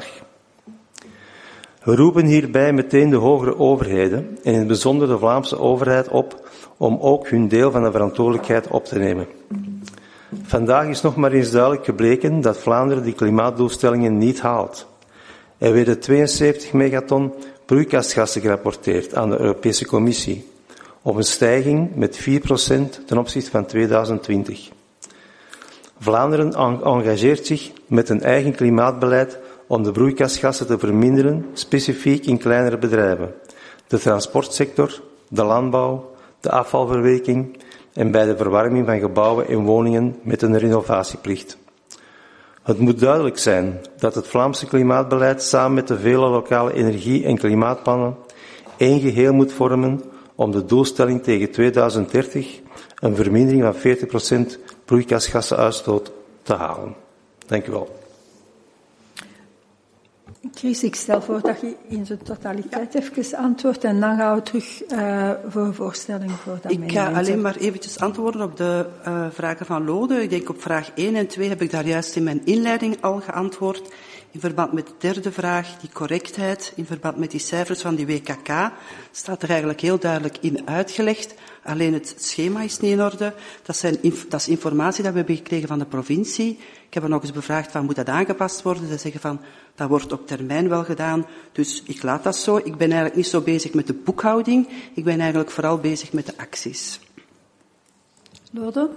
We roepen hierbij meteen de hogere overheden en in het bijzonder de Vlaamse overheid op om ook hun deel van de verantwoordelijkheid op te nemen. Vandaag is nog maar eens duidelijk gebleken dat Vlaanderen die klimaatdoelstellingen niet haalt. Er werden tweeënzeventig megaton broeikasgassen gerapporteerd aan de Europese Commissie, op een stijging met vier procent ten opzichte van tweeduizend twintig. Vlaanderen engageert zich met een eigen klimaatbeleid om de broeikasgassen te verminderen, specifiek in kleinere bedrijven, de transportsector, de landbouw, de afvalverwerking en bij de verwarming van gebouwen en woningen met een renovatieplicht. Het moet duidelijk zijn dat het Vlaamse klimaatbeleid samen met de vele lokale energie- en klimaatplannen één geheel moet vormen om de doelstelling tegen tweeduizend dertig, een vermindering van veertig procent broeikasgassenuitstoot, te halen. Dank u wel. Chris, ik stel voor dat je in zijn totaliteit even antwoordt en dan gaan we terug uh, voor voorstelling voor dat Ik ga alleen maar eventjes antwoorden op de uh, vragen van Lode. Ik denk op vraag één en twee heb ik daar juist in mijn inleiding al geantwoord. In verband met de derde vraag, die correctheid, in verband met die cijfers van die W K K, staat er eigenlijk heel duidelijk in uitgelegd. Alleen het schema is niet in orde. Dat, zijn, dat is informatie dat we hebben gekregen van de provincie. Ik heb er nog eens bevraagd van, moet dat aangepast worden? Ze zeggen van, dat wordt op termijn wel gedaan. Dus ik laat dat zo. Ik ben eigenlijk niet zo bezig met de boekhouding. Ik ben eigenlijk vooral bezig met de acties. Lode?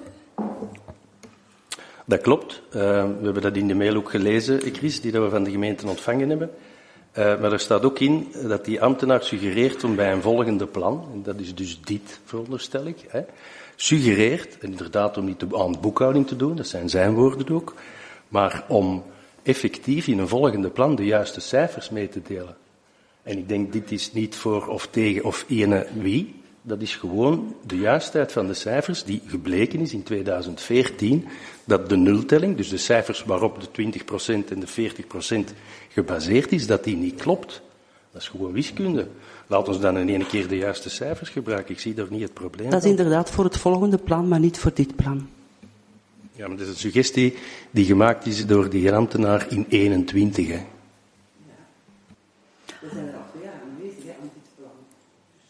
Dat klopt. Uh, we hebben dat in de mail ook gelezen, Chris, die dat we van de gemeente ontvangen hebben. Uh, maar er staat ook in dat die ambtenaar suggereert om bij een volgende plan, en dat is dus dit, veronderstel ik, hè, suggereert, inderdaad om niet aan boekhouding te doen, dat zijn zijn woorden ook, maar om effectief in een volgende plan de juiste cijfers mee te delen. En ik denk, dit is niet voor of tegen of ene wie, dat is gewoon de juistheid van de cijfers die gebleken is in tweeduizend veertien, dat de nultelling, dus de cijfers waarop de twintig procent en de veertig procent gebaseerd is, dat die niet klopt. Dat is gewoon wiskunde. Laat ons dan in één keer de juiste cijfers gebruiken. Ik zie daar niet het probleem. Dat is inderdaad voor het volgende plan, maar niet voor dit plan. Ja, maar dat is een suggestie die gemaakt is door die ambtenaar in eenentwintig. Hè. We zijn er al twee jaar aan bezig aan dit plan.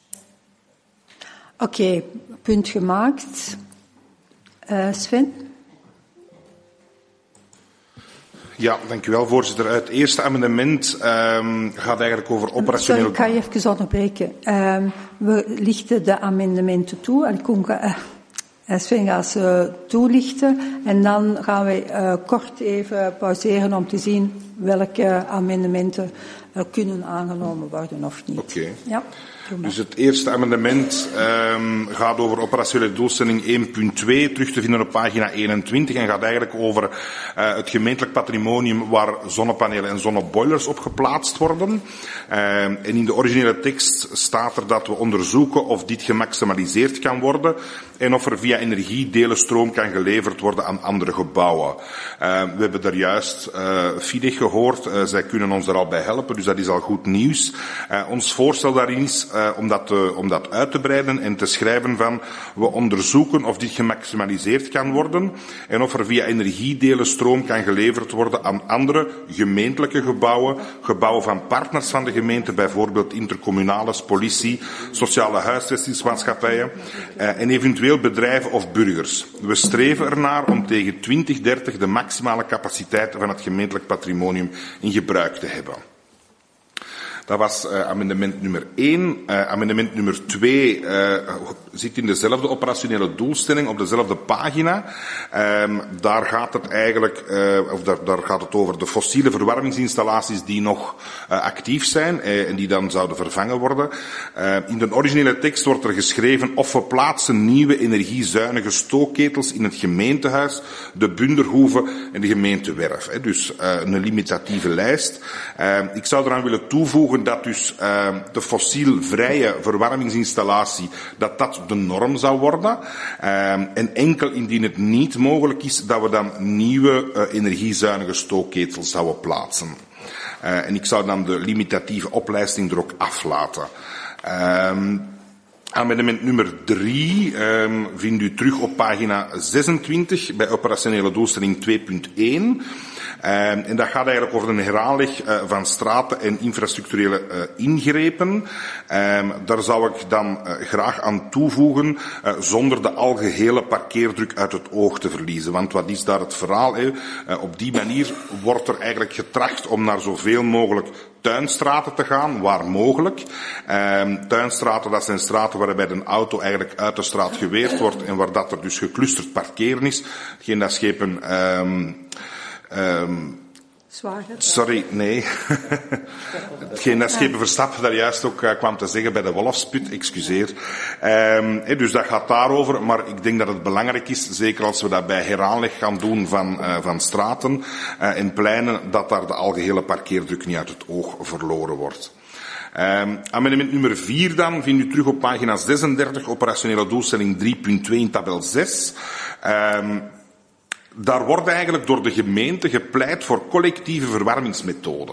Oké, okay, punt gemaakt. Uh, Sven? Ja, dank u wel, voorzitter. Het eerste amendement um, gaat eigenlijk over operationeel... Sorry, ik ga je even onderbreken. Um, we lichten de amendementen toe. En Koen, uh, Sven gaat ze toelichten. En dan gaan we uh, kort even pauzeren om te zien welke amendementen uh, kunnen aangenomen worden of niet. Oké. Okay. Ja. Dus het eerste amendement um, gaat over operationele doelstelling één punt twee, terug te vinden op pagina eenentwintig, en gaat eigenlijk over uh, het gemeentelijk patrimonium waar zonnepanelen en zonneboilers op geplaatst worden. Uh, en in de originele tekst staat er dat we onderzoeken of dit gemaximaliseerd kan worden en of er via energiedelen stroom kan geleverd worden aan andere gebouwen. Uh, we hebben daar juist uh, Fidech gehoord, uh, zij kunnen ons daar al bij helpen, dus dat is al goed nieuws. Uh, ons voorstel daarin is uh, om, dat te, om dat uit te breiden en te schrijven van we onderzoeken of dit gemaximaliseerd kan worden en of er via energiedelen stroom kan geleverd worden aan andere gemeentelijke gebouwen, gebouwen van partners van de gemeente, bijvoorbeeld intercommunales, politie, sociale huisvestingsmaatschappijen uh, en eventueel bedrijven of burgers. We streven ernaar om tegen twintig dertig de maximale capaciteit van het gemeentelijk patrimonium in gebruik te hebben. Dat was uh, amendement nummer één. Uh, amendement nummer twee uh, zit in dezelfde operationele doelstelling op dezelfde pagina. Um, daar gaat het eigenlijk, uh, of daar, daar gaat het over de fossiele verwarmingsinstallaties die nog uh, actief zijn uh, en die dan zouden vervangen worden. Uh, in de originele tekst wordt er geschreven of we plaatsen nieuwe energiezuinige stookketels in het gemeentehuis, de Bunderhoeve en de gemeentewerf. Hè. Dus uh, een limitatieve lijst. Uh, ik zou eraan willen toevoegen dat dus uh, de fossielvrije verwarmingsinstallatie, dat dat de norm zou worden. Uh, en enkel indien het niet mogelijk is, dat we dan nieuwe uh, energiezuinige stookketels zouden plaatsen. Uh, en ik zou dan de limitatieve oplijsting er ook aflaten. Uh, Amendement nummer drie um, vindt u terug op pagina zesentwintig bij operationele doelstelling twee punt één. Um, en dat gaat eigenlijk over een herhaling uh, van straten en infrastructurele uh, ingrepen. Um, daar zou ik dan uh, graag aan toevoegen, uh, zonder de algehele parkeerdruk uit het oog te verliezen. Want wat is daar het verhaal? Hè? Uh, op die manier wordt er eigenlijk getracht om naar zoveel mogelijk tuinstraten te gaan, waar mogelijk. Um, tuinstraten, dat zijn straten waarbij een auto eigenlijk uit de straat geweerd wordt en waar dat er dus geclusterd parkeren is. Hetgeen dat schepen... Um, Um, sorry, nee. Hetgeen dat Schepen Verstappen daar juist ook uh, kwam te zeggen bij de Wolfsput, excuseer. Um, he, dus dat gaat daarover, maar ik denk dat het belangrijk is, zeker als we dat bij heraanleg gaan doen van, uh, van straten uh, en pleinen, dat daar de algehele parkeerdruk niet uit het oog verloren wordt. Um, amendement nummer vier dan vindt u terug op pagina zesendertig, operationele doelstelling drie punt twee in tabel zes. Um, Daar wordt eigenlijk door de gemeente gepleit voor collectieve verwarmingsmethoden.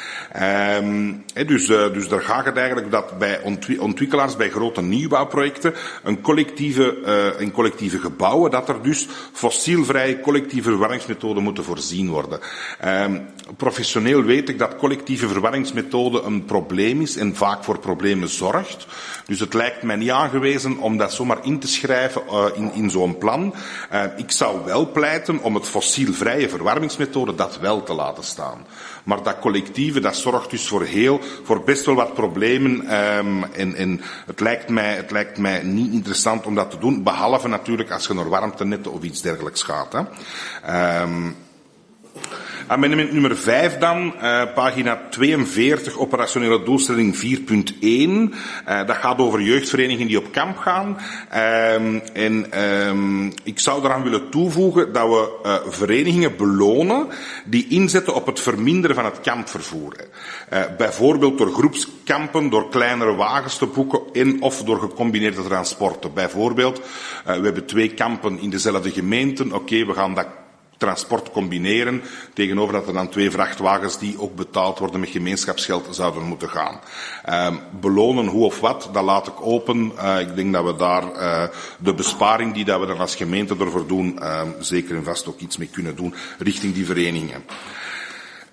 Um, he, dus, uh, dus daar gaat het eigenlijk dat bij ontwi- ontwikkelaars, bij grote nieuwbouwprojecten, een collectieve, uh, in collectieve gebouwen, dat er dus fossielvrije collectieve verwarmingsmethoden moeten voorzien worden. Um, professioneel weet ik dat collectieve verwarmingsmethode een probleem is en vaak voor problemen zorgt. Dus het lijkt mij niet aangewezen om dat zomaar in te schrijven uh, in, in zo'n plan. Uh, ik zou wel pleiten om het fossielvrije verwarmingsmethode dat wel te laten staan. Maar dat collectieve, dat zorgt dus voor heel, voor best wel wat problemen. Um, en, en het lijkt mij, het lijkt mij niet interessant om dat te doen, behalve natuurlijk als je naar warmtenetten of iets dergelijks gaat. Hè. Um, Amendement nummer vijf dan, uh, pagina tweeënveertig, operationele doelstelling vier punt één. Uh, dat gaat over jeugdverenigingen die op kamp gaan. Um, en um, ik zou eraan willen toevoegen dat we uh, verenigingen belonen die inzetten op het verminderen van het kampvervoer. Uh, bijvoorbeeld door groepskampen, door kleinere wagens te boeken en of door gecombineerde transporten. Bijvoorbeeld, uh, we hebben twee kampen in dezelfde gemeente. Oké, okay, we gaan dat transport combineren, tegenover dat er dan twee vrachtwagens die ook betaald worden met gemeenschapsgeld zouden moeten gaan. Um, belonen hoe of wat, dat laat ik open. Uh, ik denk dat we daar uh, de besparing die dat we dan als gemeente ervoor doen, uh, zeker en vast ook iets mee kunnen doen richting die verenigingen.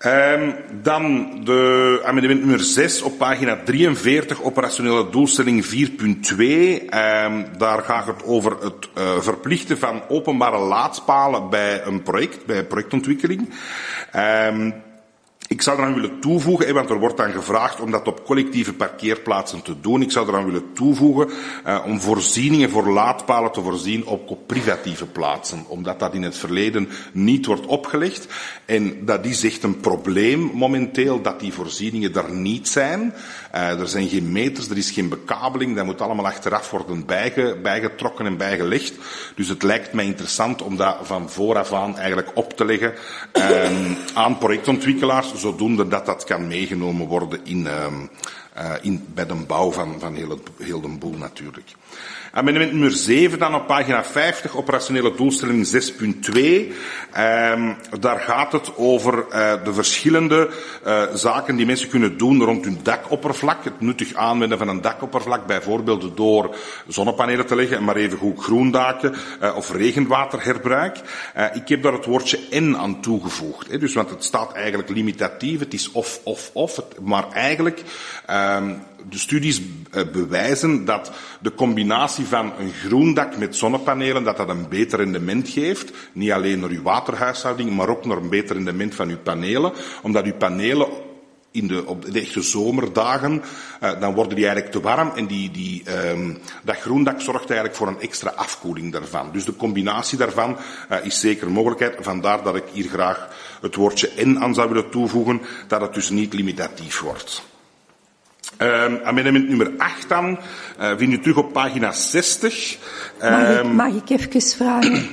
Um, dan de amendement nummer zes op pagina drieënveertig, operationele doelstelling vier punt twee. Um, daar gaat het over het uh, verplichten van openbare laadpalen bij een project, bij projectontwikkeling. Um, Ik zou eraan willen toevoegen, want er wordt dan gevraagd om dat op collectieve parkeerplaatsen te doen. Ik zou eraan willen toevoegen uh, om voorzieningen voor laadpalen te voorzien op, op privatieve plaatsen. Omdat dat in het verleden niet wordt opgelegd. En dat is echt een probleem momenteel, dat die voorzieningen er niet zijn. Uh, er zijn geen meters, er is geen bekabeling. Dat moet allemaal achteraf worden bijge, bijgetrokken en bijgelegd. Dus het lijkt mij interessant om dat van vooraf aan eigenlijk op te leggen um, aan projectontwikkelaars, zodoende dat dat kan meegenomen worden in, um, uh, in, bij de bouw van, van heel, het, heel de boel natuurlijk. Amendement nummer zeven dan op pagina vijftig, operationele doelstelling zes punt twee. Um, daar gaat het over uh, de verschillende uh, zaken die mensen kunnen doen rond hun dakoppervlak. Het nuttig aanwenden van een dakoppervlak, bijvoorbeeld door zonnepanelen te leggen, maar even goed groendaken uh, of regenwaterherbruik. Uh, ik heb daar het woordje en aan toegevoegd. Hè, dus, want het staat eigenlijk limitatief, het is of, of, of. Het, maar eigenlijk, um, de studies uh, bewijzen dat de combinatie van een groen dak met zonnepanelen, dat dat een beter rendement geeft. Niet alleen naar uw waterhuishouding, maar ook naar een beter rendement van uw panelen. Omdat uw panelen in de, op de echte zomerdagen, uh, dan worden die eigenlijk te warm en die, die, um, dat groendak zorgt eigenlijk voor een extra afkoeling daarvan. Dus de combinatie daarvan uh, is zeker een mogelijkheid. Vandaar dat ik hier graag het woordje en aan zou willen toevoegen, dat het dus niet limitatief wordt. Um, amendement nummer acht dan, uh, vind je terug op pagina zestig. Um, mag, ik, mag ik even vragen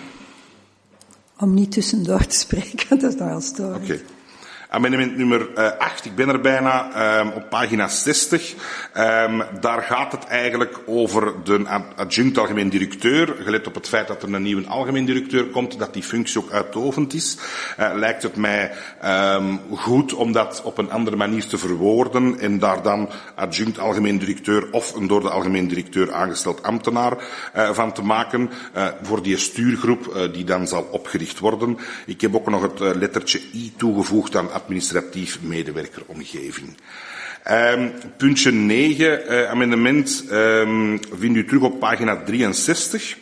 om niet tussendoor te spreken? Dat is nogal storend. Okay. Amendement nummer uh, acht, ik ben er bijna, um, op pagina zestig. Um, daar gaat het eigenlijk over de adjunct algemeen directeur. Gelet op het feit dat er een nieuwe algemeen directeur komt, dat die functie ook uitdovend is, uh, lijkt het mij um, goed om dat op een andere manier te verwoorden en daar dan adjunct algemeen directeur of een door de algemeen directeur aangesteld ambtenaar uh, van te maken uh, voor die stuurgroep uh, die dan zal opgericht worden. Ik heb ook nog het uh, lettertje I toegevoegd aan administratief medewerkeromgeving. Um, puntje negen, uh, amendement, um, vindt u terug op pagina drieënzestig.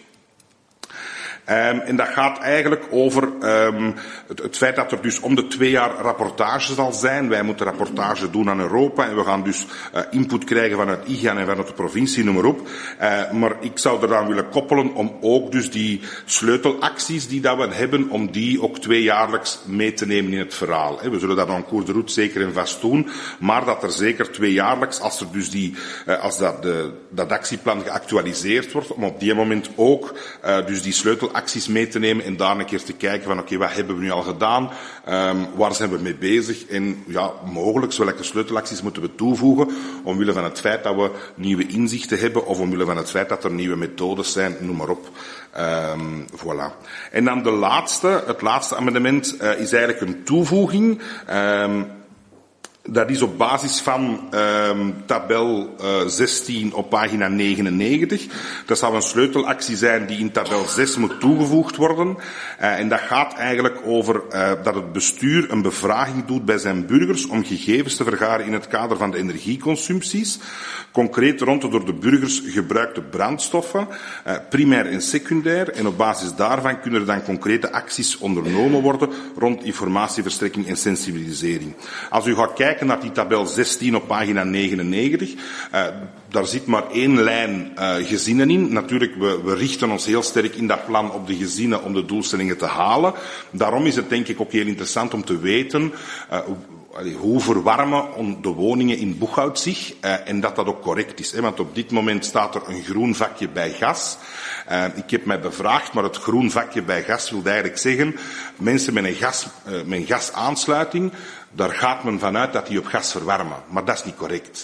Um, en dat gaat eigenlijk over um, het, het feit dat er dus om de twee jaar rapportage zal zijn. Wij moeten rapportage doen aan Europa en we gaan dus uh, input krijgen vanuit I G A N en vanuit de provincie, noem maar op. Uh, maar ik zou eraan willen koppelen om ook dus die sleutelacties die dat we hebben, om die ook tweejaarlijks mee te nemen in het verhaal. We zullen dat aan cours de route zeker en vast doen, maar dat er zeker tweejaarlijks, als er dus die, uh, als dat, de, dat actieplan geactualiseerd wordt, om op die moment ook uh, dus die sleutelacties acties mee te nemen en daar een keer te kijken van oké, okay, wat hebben we nu al gedaan, um, waar zijn we mee bezig en ja, mogelijk welke sleutelacties moeten we toevoegen omwille van het feit dat we nieuwe inzichten hebben of omwille van het feit dat er nieuwe methodes zijn, noem maar op. Um, voilà. En dan de laatste, het laatste amendement uh, is eigenlijk een toevoeging. Um, Dat is op basis van um, tabel uh, zestien op pagina negenennegentig. Dat zou een sleutelactie zijn die in tabel zes moet toegevoegd worden. Uh, en dat gaat eigenlijk over uh, dat het bestuur een bevraging doet bij zijn burgers om gegevens te vergaren in het kader van de energieconsumpties. Concreet rond de door de burgers gebruikte brandstoffen, uh, primair en secundair. En op basis daarvan kunnen er dan concrete acties ondernomen worden rond informatieverstrekking en sensibilisering. Als u gaat kijken naar die tabel zestien op pagina negenennegentig, uh, daar zit maar één lijn uh, gezinnen in. Natuurlijk, we, we richten ons heel sterk in dat plan op de gezinnen om de doelstellingen te halen. Daarom is het denk ik ook heel interessant om te weten uh, hoe verwarmen de woningen in Boeghout zich uh, en dat dat ook correct is. Hè? Want op dit moment staat er een groen vakje bij gas. Uh, ik heb mij bevraagd, maar het groen vakje bij gas wil eigenlijk zeggen, mensen met een, gas, uh, met een gasaansluiting, daar gaat men vanuit dat die op gas verwarmen. Maar dat is niet correct.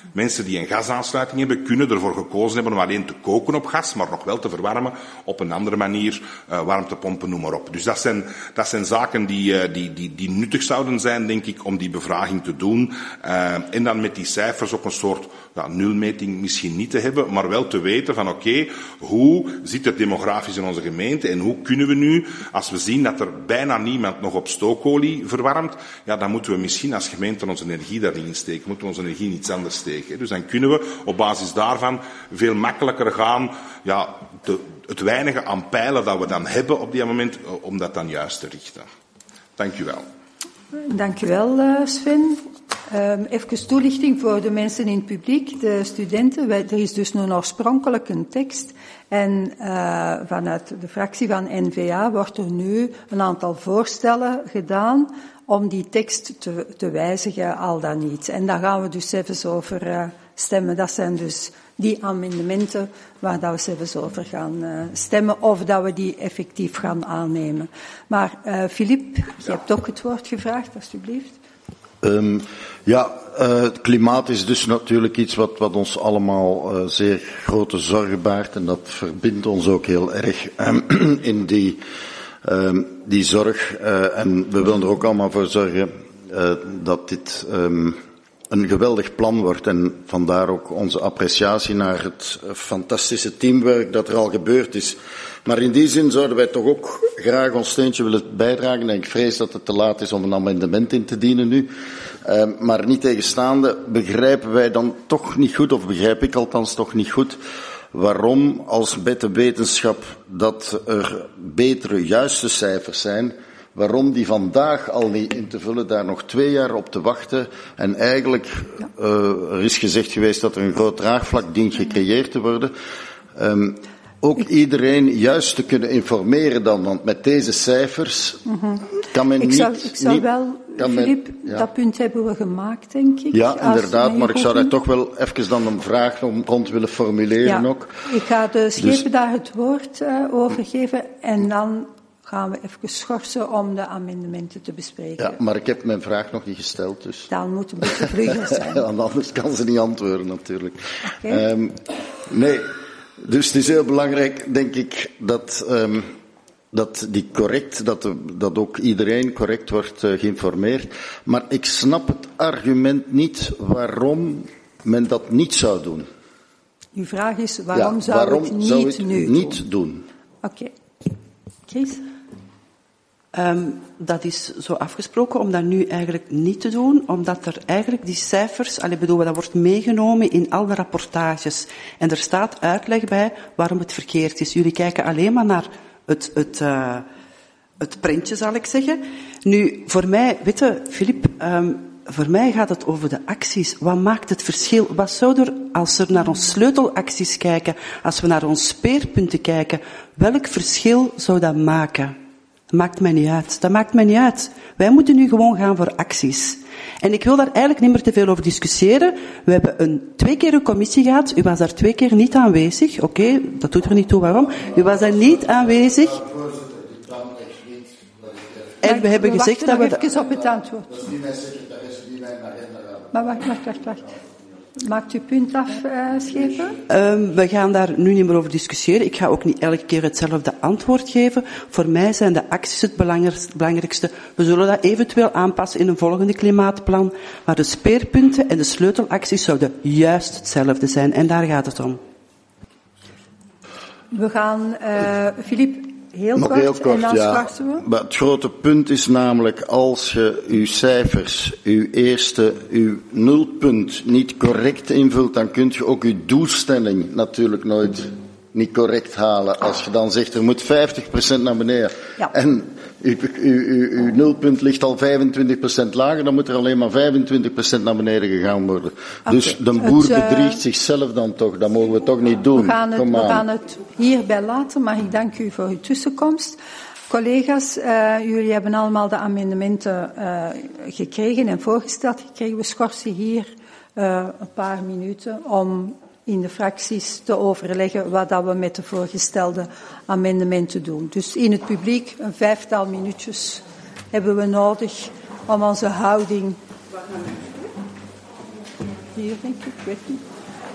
Mensen die een gasaansluiting hebben, kunnen ervoor gekozen hebben om alleen te koken op gas, maar nog wel te verwarmen op een andere manier, uh, warmtepompen, noem maar op. Dus dat zijn, dat zijn zaken die, uh, die, die, die nuttig zouden zijn, denk ik, om die bevraging te doen. Uh, en dan met die cijfers ook een soort ja, nulmeting misschien niet te hebben, maar wel te weten van oké, okay, hoe zit het demografisch in onze gemeente en hoe kunnen we nu, als we zien dat er bijna niemand nog op stookolie verwarmt, ja, dan moeten we misschien als gemeente onze energie daarin steken, moeten we onze energie in iets anders steken. Dus dan kunnen we op basis daarvan veel makkelijker gaan, ja, de, het weinige aan pijlen dat we dan hebben op die moment, om dat dan juist te richten. Dank u wel. Dank u wel, Sven. Um, even toelichting voor de mensen in het publiek, de studenten. Wij, er is dus nu oorspronkelijk een tekst en uh, vanuit de fractie van N V A wordt er nu een aantal voorstellen gedaan om die tekst te, te wijzigen, al dan niet. En daar gaan we dus even over uh, stemmen. Dat zijn dus die amendementen waar dat we even over gaan uh, stemmen, of dat we die effectief gaan aannemen. Maar Philippe, uh, je hebt ook het woord gevraagd, alstublieft. Um, ja, uh, het klimaat is dus natuurlijk iets wat, wat ons allemaal uh, zeer grote zorgen baart en dat verbindt ons ook heel erg um, in die, um, die zorg. Uh, en we willen er ook allemaal voor zorgen uh, dat dit um, een geweldig plan wordt en vandaar ook onze appreciatie naar het uh, fantastische teamwerk dat er al gebeurd is. Maar in die zin zouden wij toch ook graag ons steentje willen bijdragen. En ik vrees dat het te laat is om een amendement in te dienen nu. Uh, maar niet tegenstaande begrijpen wij dan toch niet goed, of begrijp ik althans toch niet goed, waarom als met de wetenschap dat er betere, juiste cijfers zijn, waarom die vandaag al niet in te vullen, daar nog twee jaar op te wachten. En eigenlijk, uh, er is gezegd geweest dat er een groot draagvlak dient gecreëerd te worden. Um, ook ik, iedereen juist te kunnen informeren dan, want met deze cijfers mm-hmm. kan men ik niet... Zou, ik zou niet, wel, Philippe, ja. dat punt hebben we gemaakt, denk ik. Ja, inderdaad, maar ik zou daar toch wel even dan een vraag rond willen formuleren ja. ook. Ik ga de schepen dus, daar het woord uh, over geven en dan gaan we even schorsen om de amendementen te bespreken. Ja, maar ik heb mijn vraag nog niet gesteld, dus... Dan moet een beetje vlugger zijn. Want anders kan ze niet antwoorden, natuurlijk. Okay. Um, nee... Dus het is heel belangrijk, denk ik, dat, um, dat, die correct, dat, de, dat ook iedereen correct wordt uh, geïnformeerd. Maar ik snap het argument niet waarom men dat niet zou doen. Uw vraag is, waarom ja, zou waarom het niet zou het nu niet doen? doen? Oké. Okay. Chris? Um, dat is zo afgesproken om dat nu eigenlijk niet te doen, omdat er eigenlijk die cijfers, allee, bedoel, dat wordt meegenomen in al de rapportages. En er staat uitleg bij waarom het verkeerd is. Jullie kijken alleen maar naar het, het, uh, het prentje, zal ik zeggen. Nu, voor mij, weet je, Philippe, um, voor mij gaat het over de acties. Wat maakt het verschil? Wat zou er, als we naar onze sleutelacties kijken, als we naar onze speerpunten kijken, welk verschil zou dat maken? Dat maakt mij niet uit. Dat maakt mij niet uit. Wij moeten nu gewoon gaan voor acties. En ik wil daar eigenlijk niet meer te veel over discussiëren. We hebben een, twee keer een commissie gehad. U was daar twee keer niet aanwezig. Oké, okay, dat doet er niet toe waarom. U was daar niet aanwezig. En we hebben gezegd dat we... Even op het antwoord. Dat is niet mijn secretaris, niet mijn agenda. Maar wacht, wacht, wacht, wacht. Maakt u punt af, uh, Schepen? Um, we gaan daar nu niet meer over discussiëren. Ik ga ook niet elke keer hetzelfde antwoord geven. Voor mij zijn de acties het belangrijkste. We zullen dat eventueel aanpassen in een volgende klimaatplan. Maar de speerpunten en de sleutelacties zouden juist hetzelfde zijn. En daar gaat het om. We gaan, uh, Philippe, heel Nog kort, heel kort, en dan ja. schorsen we. Maar het grote punt is namelijk, als je uw cijfers, uw eerste, uw nulpunt niet correct invult, dan kun je ook uw doelstelling natuurlijk nooit niet correct halen. Als je dan zegt, er moet vijftig procent naar beneden. Ja. En uw, uw, uw, uw nulpunt ligt al vijfentwintig procent lager, dan moet er alleen maar vijfentwintig procent naar beneden gegaan worden. Okay. Dus de boer het, uh, bedriegt zichzelf dan toch. Dat mogen we toch niet doen. We gaan het, we gaan het hierbij laten, maar ik dank u voor uw tussenkomst. Collega's, uh, jullie hebben allemaal de amendementen uh, gekregen en voorgesteld gekregen. We schorsen hier uh, een paar minuten om in de fracties te overleggen wat dat we met de voorgestelde amendementen doen. Dus in het publiek een vijftal minuutjes hebben we nodig om onze houding... hier, denk ik, ik weet niet.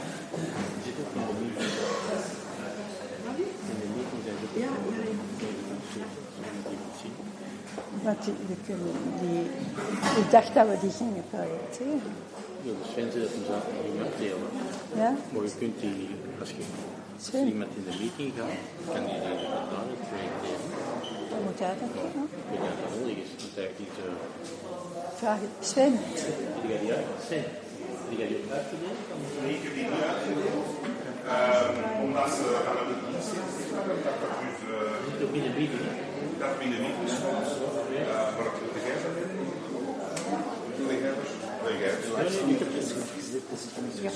Want die, die, die, ik dacht dat we die gingen projecteren. Ja, de Sven zei dat hem zaken niet delen. Ja? Maar je kunt die, als je als er iemand in de meeting gaat, kan die die daar het projecteren. Dan moet jij dat doen, hè? Ik weet niet of dat nodig is, want eigenlijk niet... Uh... Vraag het. Sven. Die gaat die uit? Sven. Die gaat die ook uitgedelen? Nee, ik heb die niet uitgedelen. Uh, omdat ze aan het dienst zitten. Dat dat dus... Uh, niet op in de meeting, hè? Dat binnen niet is. Uh, maar dat moet jij zijn. Wil jij dus? Wil jij dus? Nee, ik heb het.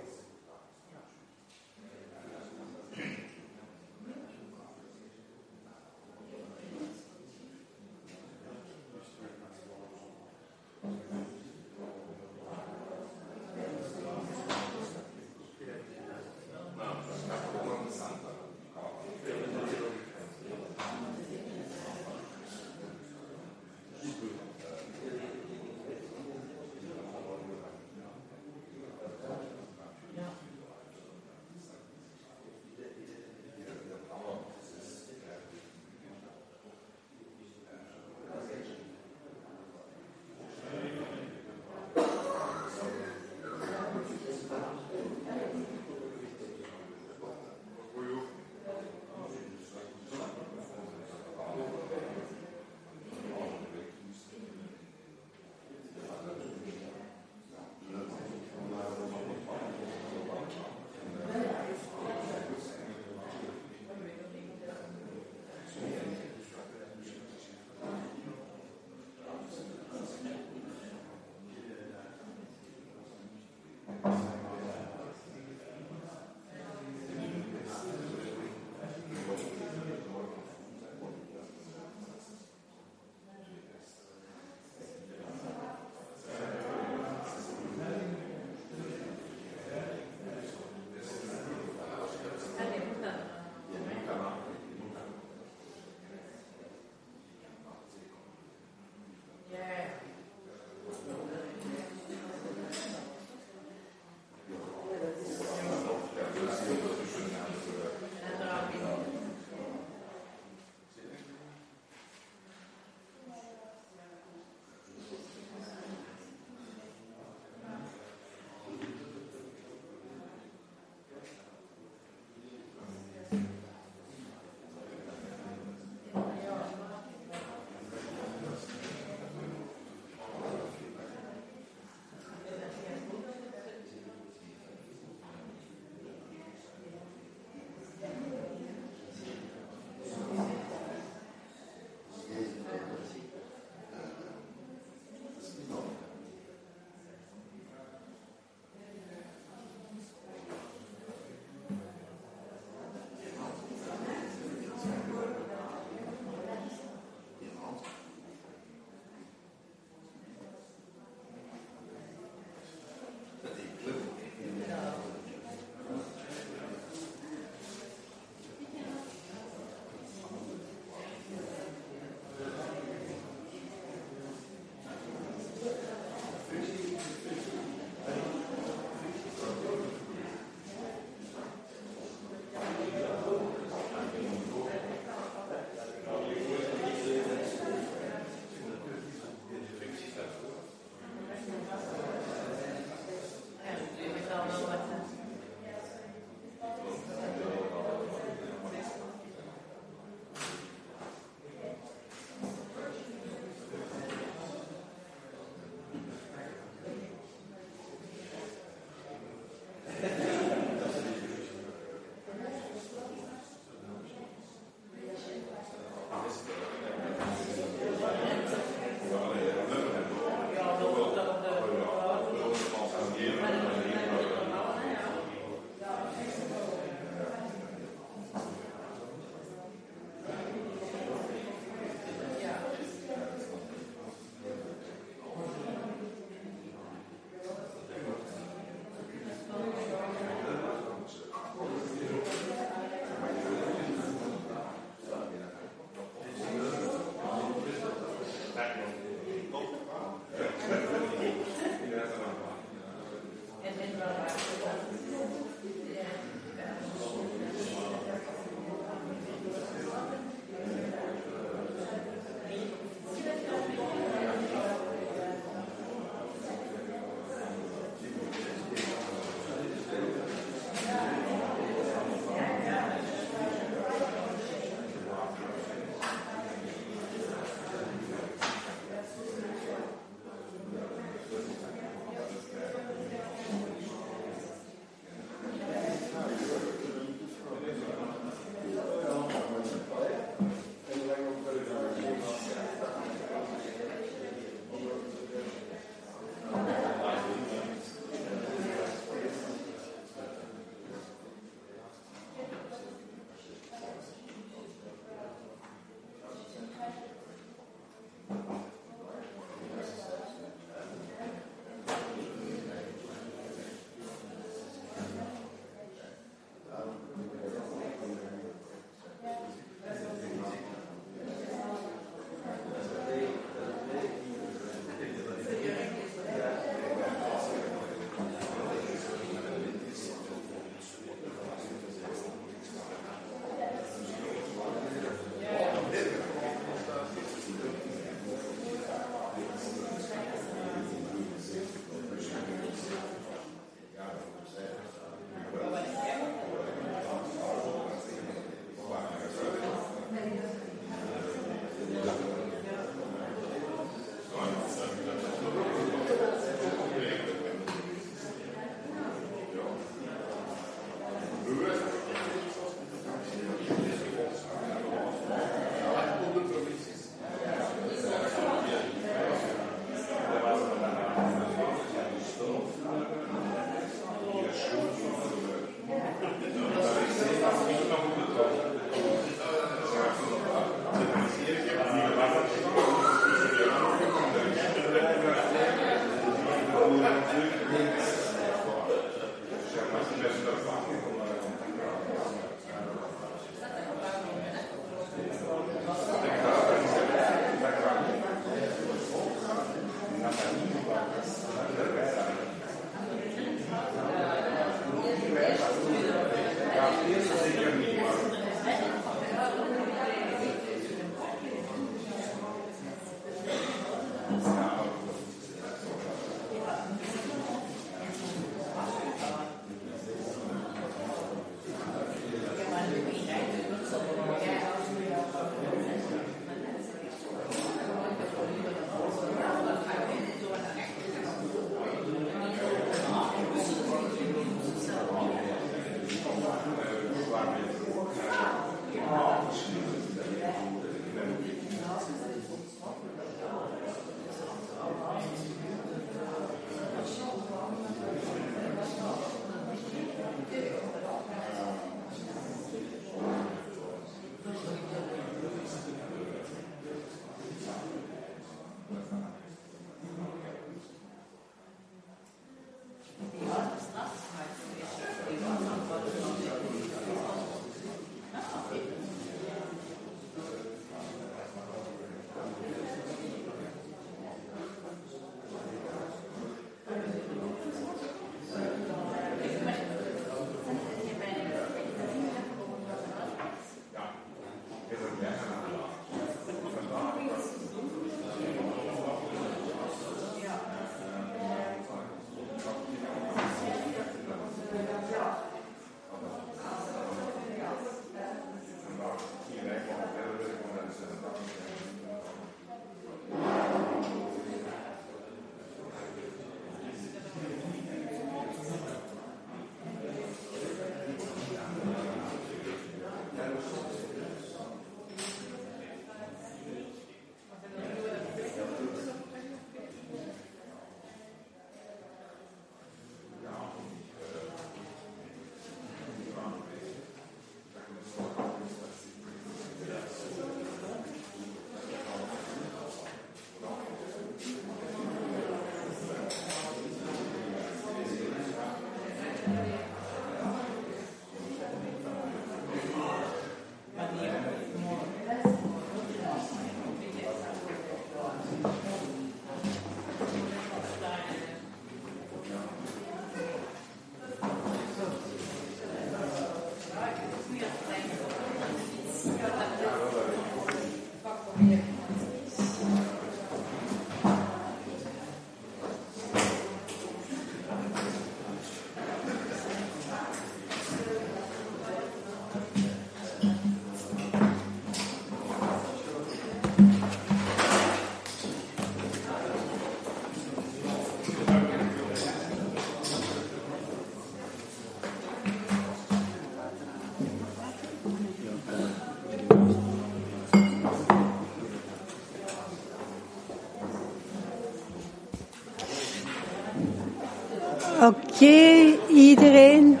Oké, okay, iedereen.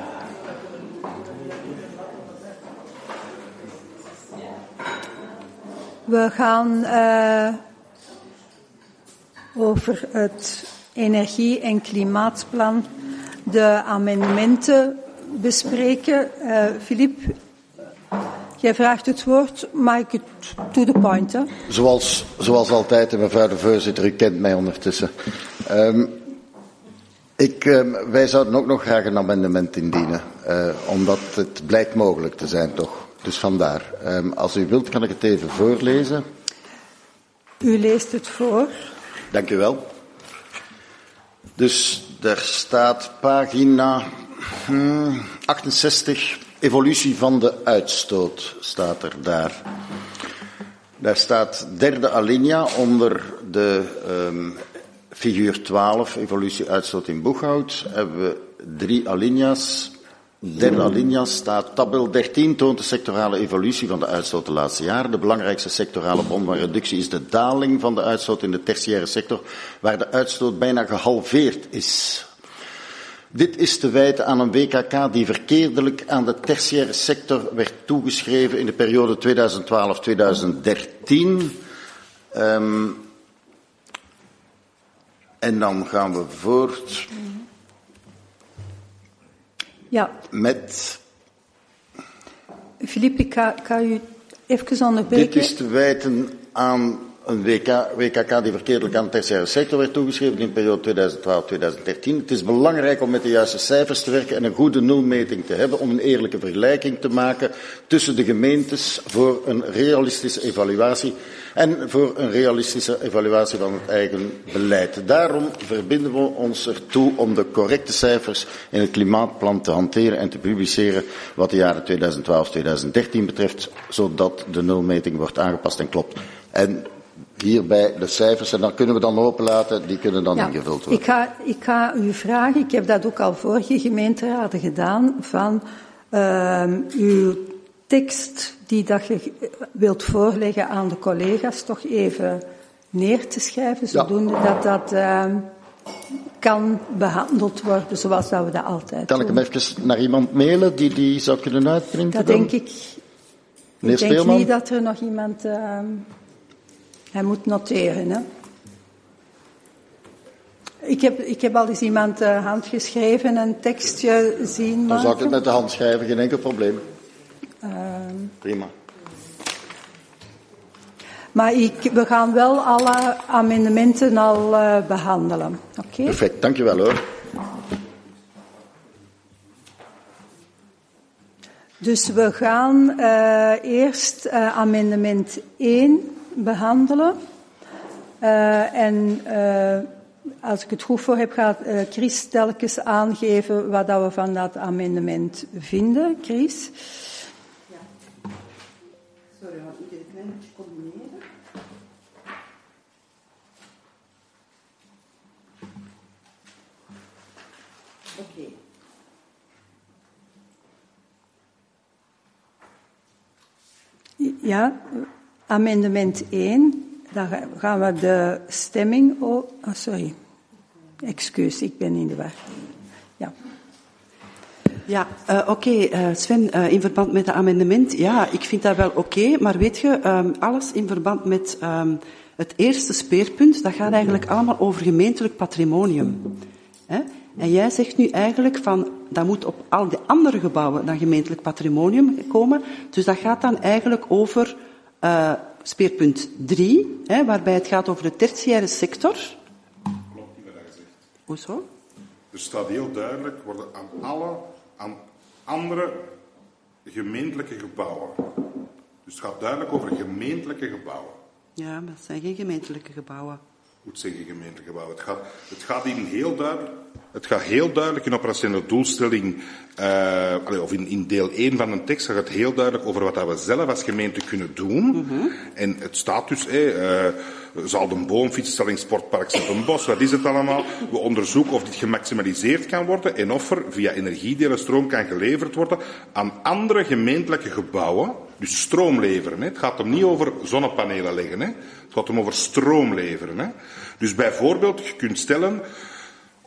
We gaan uh, over het energie- en klimaatplan de amendementen bespreken. Uh, Philippe, jij vraagt het woord, maak ik het to the point. Hè? Zoals, zoals altijd, mevrouw de voorzitter, u kent mij ondertussen. Um, ik, um, wij zouden ook nog graag een amendement indienen, uh, omdat het blijkt mogelijk te zijn, toch? Dus vandaar. Um, als u wilt, kan ik het even voorlezen. U leest het voor. Dank u wel. Dus daar staat pagina hmm, achtenzestig, evolutie van de uitstoot, staat er daar. Daar staat derde alinea onder de um, figuur twaalf, evolutie uitstoot in Boeghout. Hebben we drie alinea's. Derde alinea staat, tabel dertien toont de sectorale evolutie van de uitstoot de laatste jaren. De belangrijkste sectorale bron van reductie is de daling van de uitstoot in de tertiaire sector, waar de uitstoot bijna gehalveerd is. Dit is te wijten aan een W K K die verkeerdelijk aan de tertiaire sector werd toegeschreven in de periode tweeduizend twaalf tot tweeduizend dertien. Um, en dan gaan we voort. Ja. Met. Philippe, ik ga, ga u even onderbreken. Dit is te wijten aan een W K, W K K die verkeerdelijk aan de tertiaire sector werd toegeschreven in de periode tweeduizend twaalf tot tweeduizend dertien. Het is belangrijk om met de juiste cijfers te werken en een goede nulmeting te hebben om een eerlijke vergelijking te maken tussen de gemeentes voor een realistische evaluatie en voor een realistische evaluatie van het eigen beleid. Daarom verbinden we ons ertoe om de correcte cijfers in het klimaatplan te hanteren en te publiceren wat de jaren tweeduizend twaalf tot tweeduizend dertien betreft, zodat de nulmeting wordt aangepast en klopt. En hierbij de cijfers, en dan kunnen we dan openlaten, die kunnen dan ja, ingevuld worden. Ik ga, ik ga u vragen, ik heb dat ook al vorige gemeenteraden gedaan, van uh, uw tekst die dat je wilt voorleggen aan de collega's toch even neer te schrijven, zodoende ja. dat dat uh, kan behandeld worden zoals dat we dat altijd kan doen. Kan ik hem even naar iemand mailen die die zou kunnen uitprinten? Dat dan? denk ik. Meneer ik denk Speelman? niet dat er nog iemand... Uh, hij moet noteren, hè. Ik heb, ik heb al eens iemand uh, handgeschreven een tekstje zien maken. Dan zou ik het met de hand schrijven, geen enkel probleem. Uh, Prima. Maar ik, we gaan wel alle amendementen al uh, behandelen. Oké? Okay? Perfect, dankjewel hoor. Dus we gaan uh, eerst uh, amendement één behandelen. Uh, en uh, als ik het goed voor heb, gaat uh, Chris telkens aangeven wat dat we van dat amendement vinden. Chris? Ja. Sorry, want ik moet een klein beetje combineren. Oké. Okay. Ja, amendement één. Dan gaan we de stemming... Oh, oh sorry. Excuus, ik ben in de war. Ja. Ja, uh, oké, okay, uh, Sven, uh, in verband met het amendement, ja, ik vind dat wel oké, okay, maar weet je, um, alles in verband met um, het eerste speerpunt, dat gaat eigenlijk allemaal over gemeentelijk patrimonium. Hè? En jij zegt nu eigenlijk van, dat moet op al die andere gebouwen dan gemeentelijk patrimonium komen, dus dat gaat dan eigenlijk over uh, speerpunt drie, hè, waarbij het gaat over de tertiaire sector. Klopt niet wat hij zegt. Hoezo? Er staat heel duidelijk, worden aan alle, aan andere gemeentelijke gebouwen. Dus het gaat duidelijk over gemeentelijke gebouwen. Ja, maar het zijn geen gemeentelijke gebouwen. Goed zeggen, gemeentelijke gebouwen. Het gaat, het gaat in heel duidelijk, het gaat heel duidelijk in operationele doelstelling, uh, of in, in deel één van de tekst gaat het heel duidelijk over wat we zelf als gemeente kunnen doen. Mm-hmm. En het staat dus, eh, uh, Zaldenboom, fietsstelling, sportpark, Zaldenbos, wat is het allemaal? We onderzoeken of dit gemaximaliseerd kan worden en of er via energiedelen stroom kan geleverd worden aan andere gemeentelijke gebouwen. Dus stroom leveren. Hè. Het gaat hem niet over zonnepanelen leggen. Hè. Het gaat hem over stroom leveren. Hè. Dus bijvoorbeeld, je kunt stellen,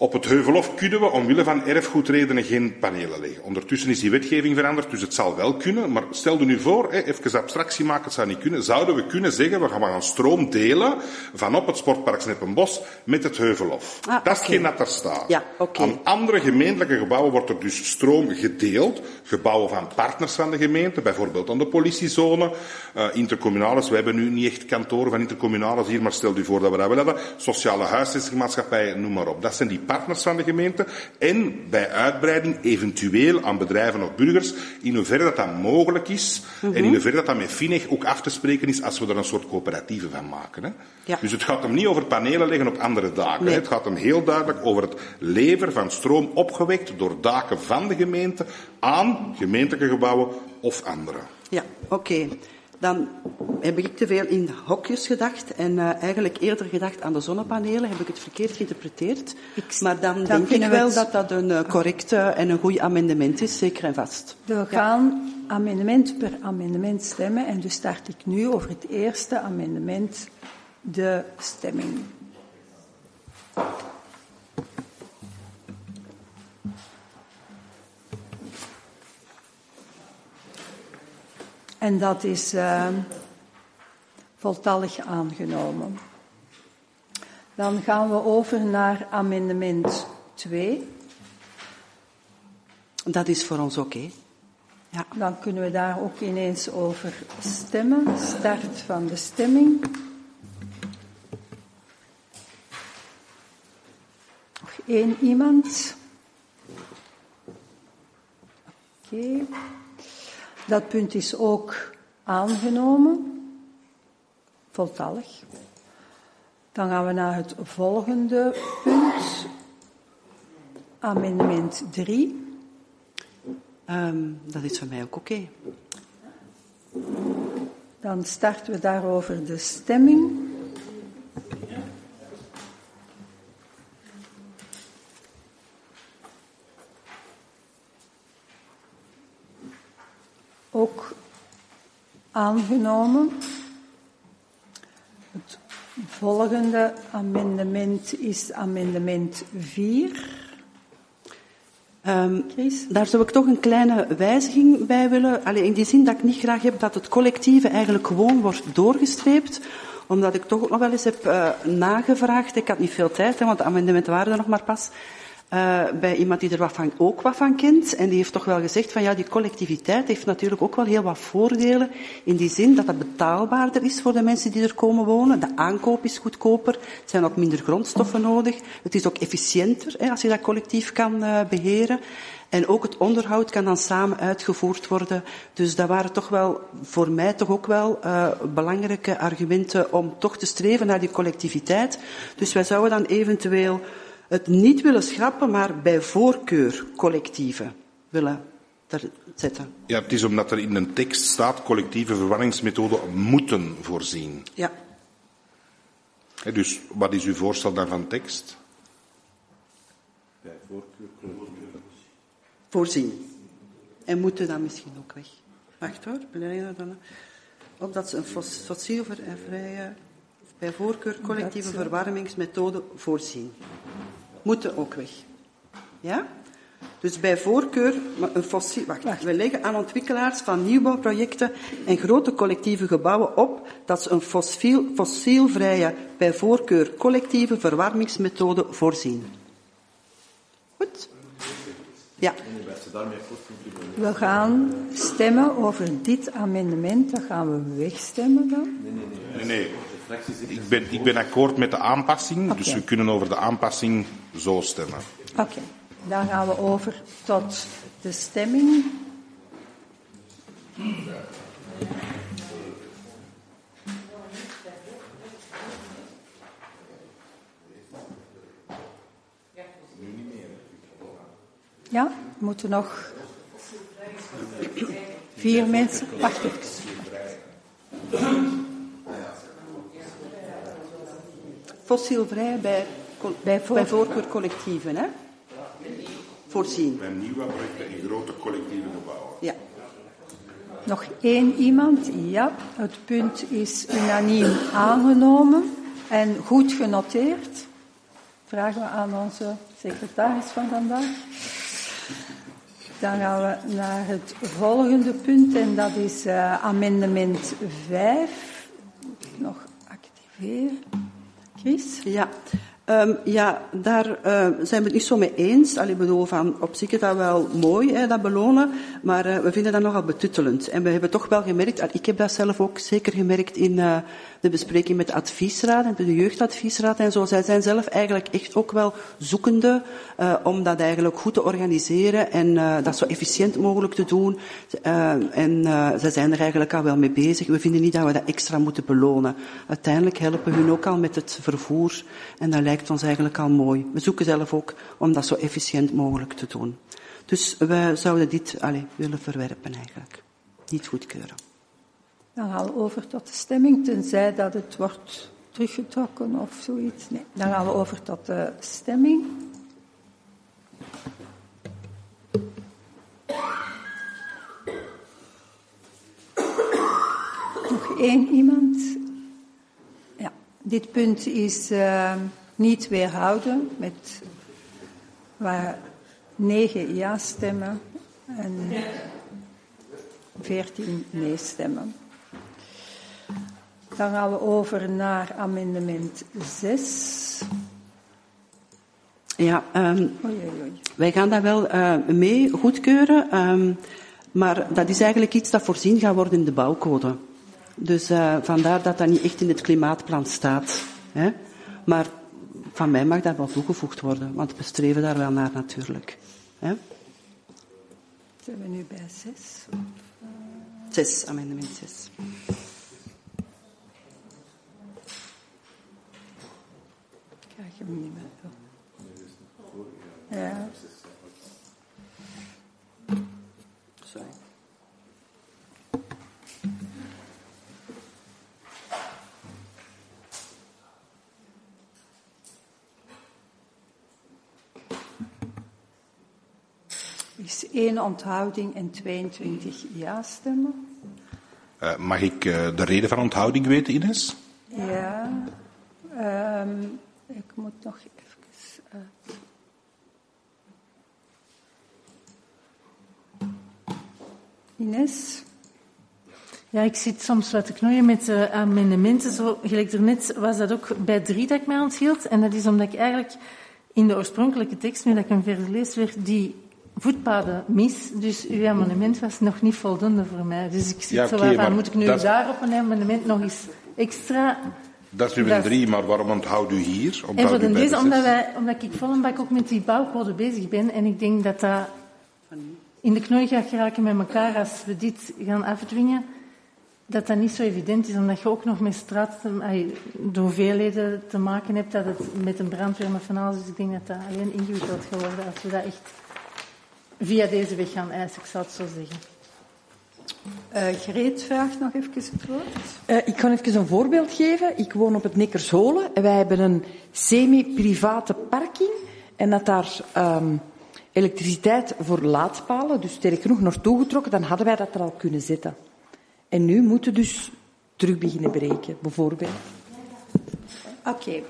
Op het Heuvelhof kunnen we omwille van erfgoedredenen geen panelen leggen. Ondertussen is die wetgeving veranderd, dus het zal wel kunnen. Maar stel je nu voor, even abstractie maken, het zou niet kunnen. Zouden we kunnen zeggen, we gaan stroom delen vanop het sportpark Sneppenbos met het Heuvelhof. Ah, dat is okay. Geen dat er staat. Ja, okay. Aan andere gemeentelijke gebouwen wordt er dus stroom gedeeld. Gebouwen van partners van de gemeente, bijvoorbeeld aan de politiezone. Uh, intercommunales, we hebben nu niet echt kantoren van intercommunales hier, maar stel u voor dat we dat wel hebben. Sociale huisvestingsmaatschappijen, noem maar op. Dat zijn die partners van de gemeente en bij uitbreiding eventueel aan bedrijven of burgers in hoeverre dat dat mogelijk is mm-hmm. en in hoeverre dat dat met Fineg ook af te spreken is als we er een soort coöperatieven van maken. Hè. Ja. Dus het gaat hem niet over panelen leggen op andere daken. Nee. Hè. Het gaat hem heel duidelijk over het leveren van stroom opgewekt door daken van de gemeente aan gemeentelijke gebouwen of andere. Ja, oké. Okay. Dan heb ik te veel in hokjes gedacht en uh, eigenlijk eerder gedacht aan de zonnepanelen. Heb ik het verkeerd geïnterpreteerd. Ik, maar dan, dan denk ik wel het... dat dat een uh, correct uh, en een goed amendement is, zeker en vast. We gaan ja. amendement per amendement stemmen en dus start ik nu over het eerste amendement de stemming. En dat is uh, voltallig aangenomen. Dan gaan we over naar amendement twee. Dat is voor ons oké. Okay. Ja. Dan kunnen we daar ook ineens over stemmen. Start van de stemming. Nog één iemand. Oké. Okay. Dat punt is ook aangenomen, voltallig. Dan gaan we naar het volgende punt, amendement drie. Um, dat is voor mij ook oké. Okay. Dan starten we daarover de stemming. Ook aangenomen. Het volgende amendement is amendement vier. Um, daar zou ik toch een kleine wijziging bij willen. Allee, in die zin dat ik niet graag heb dat het collectieve eigenlijk gewoon wordt doorgestreept. Omdat ik toch ook nog wel eens heb uh, nagevraagd. Ik had niet veel tijd, hè, want de amendementen waren er nog maar pas. Uh, bij iemand die er wat van, ook wat van kent. En die heeft toch wel gezegd van ja, die collectiviteit heeft natuurlijk ook wel heel wat voordelen. In die zin dat het betaalbaarder is voor de mensen die er komen wonen. De aankoop is goedkoper. Er zijn ook minder grondstoffen nodig. Het is ook efficiënter hè, als je dat collectief kan uh, beheren. En ook het onderhoud kan dan samen uitgevoerd worden. Dus dat waren toch wel, voor mij toch ook wel uh, belangrijke argumenten om toch te streven naar die collectiviteit. Dus wij zouden dan eventueel het niet willen schrappen, maar bij voorkeur collectieve willen zetten. Ja, het is omdat er in een tekst staat collectieve verwarmingsmethoden moeten voorzien. Ja. He, dus wat is uw voorstel dan van tekst? Bij voorkeur collectieve. Voorzien. En moeten dan misschien ook weg. Wacht hoor, beleiden dan. Omdat ze een fossielvrije, bij voorkeur collectieve verwarmingsmethode voorzien. Moeten ook weg. Ja? Dus bij voorkeur een fossiel... Wacht, wacht. We leggen aan ontwikkelaars van nieuwbouwprojecten en grote collectieve gebouwen op dat ze een fossiel, fossielvrije, bij voorkeur collectieve verwarmingsmethode voorzien. Goed? Ja. We gaan stemmen over dit amendement. Dat gaan we wegstemmen dan? Nee, nee, nee. nee, nee. Ik ben, ik ben akkoord met de aanpassing, okay. Dus we kunnen over de aanpassing zo stemmen. Oké, okay. Dan gaan we over tot de stemming. Ja, we moeten nog vier mensen. Wacht even. Fossielvrij bij, bij, voor... bij voorkeur collectieven, hè? Voorzien. Bij nieuwbouwprojecten in grote collectieve gebouwen. Ja. Nog één iemand? Ja. Het punt is unaniem aangenomen en goed genoteerd. vragen we aan onze secretaris van vandaag. Dan gaan we naar het volgende punt en dat is uh, amendement vijf. Moet ik nog activeren? Chris? Ja. Um, ja, daar uh, zijn we het niet zo mee eens. Allee, bedoel, van, op zich is dat wel mooi, hè, dat belonen, maar uh, we vinden dat nogal betuttelend. En we hebben toch wel gemerkt, ik heb dat zelf ook zeker gemerkt in uh, de bespreking met de adviesraad en de jeugdadviesraad en zo. Zij zijn zelf eigenlijk echt ook wel zoekende uh, om dat eigenlijk goed te organiseren en uh, dat zo efficiënt mogelijk te doen. Uh, en uh, zij zijn er eigenlijk al wel mee bezig. We vinden niet dat we dat extra moeten belonen. Uiteindelijk helpen hun ook al met het vervoer en dat lijkt ons eigenlijk al mooi. We zoeken zelf ook om dat zo efficiënt mogelijk te doen. Dus wij zouden dit allez, willen verwerpen eigenlijk. Niet goedkeuren. Dan gaan we over tot de stemming, tenzij dat het wordt teruggetrokken of zoiets. Nee, dan gaan we over tot de stemming. Nog één iemand. Ja, dit punt is uh, niet weerhouden met waar negen ja-stemmen en veertien nee-stemmen. Dan gaan we over naar amendement zes. Ja, um, oei, oei, oei. Wij gaan dat wel uh, mee goedkeuren, um, maar dat is eigenlijk iets dat voorzien gaat worden in de bouwcode. Dus uh, vandaar dat dat niet echt in het klimaatplan staat. Hè? Maar van mij mag dat wel toegevoegd worden, want we streven daar wel naar natuurlijk. Hè? Zijn we nu bij zes? Zes, amendement zes. Krijg je hem niet meer. Ja. Sorry. Er is één onthouding en tweeëntwintig ja-stemmen. Uh, mag ik uh, de reden van onthouding weten, Ines? Ja, um, ik moet nog even uit. Ines? Ja, ik zit soms wat te knoeien met uh, amendementen. Zo, gelijk daarnet was dat ook bij drie dat ik mij onthield. En dat is omdat ik eigenlijk in de oorspronkelijke tekst, nu dat ik hem verder lees, werd die voetpaden mis. Dus uw amendement was nog niet voldoende voor mij. Dus ik zit ja, okay, zo van, moet ik nu dat... daarop een amendement nog eens extra... Dat is nu een drie, maar waarom onthoudt u hier? Onthoudt en voor de deze, omdat, wij, omdat ik vollenbak ook met die bouwcode bezig ben. En ik denk dat dat in de knoei gaat geraken met elkaar als we dit gaan afdwingen. Dat dat niet zo evident is, omdat je ook nog met straat, de hoeveelheden te maken hebt, dat het met een brandweer met van alles. Dus ik denk dat dat alleen ingewikkeld gaat worden als we dat echt via deze weg gaan eisen, ik zou het zo zeggen. Uh, Greet vraagt nog even het woord. Uh, ik ga even een voorbeeld geven. Ik woon op het Neckersholen en wij hebben een semi-private parking en dat daar um, elektriciteit voor laadpalen, dus sterk genoeg naartoe getrokken, dan hadden wij dat er al kunnen zetten. En nu moeten we dus terug beginnen breken, bijvoorbeeld. Oké. Okay.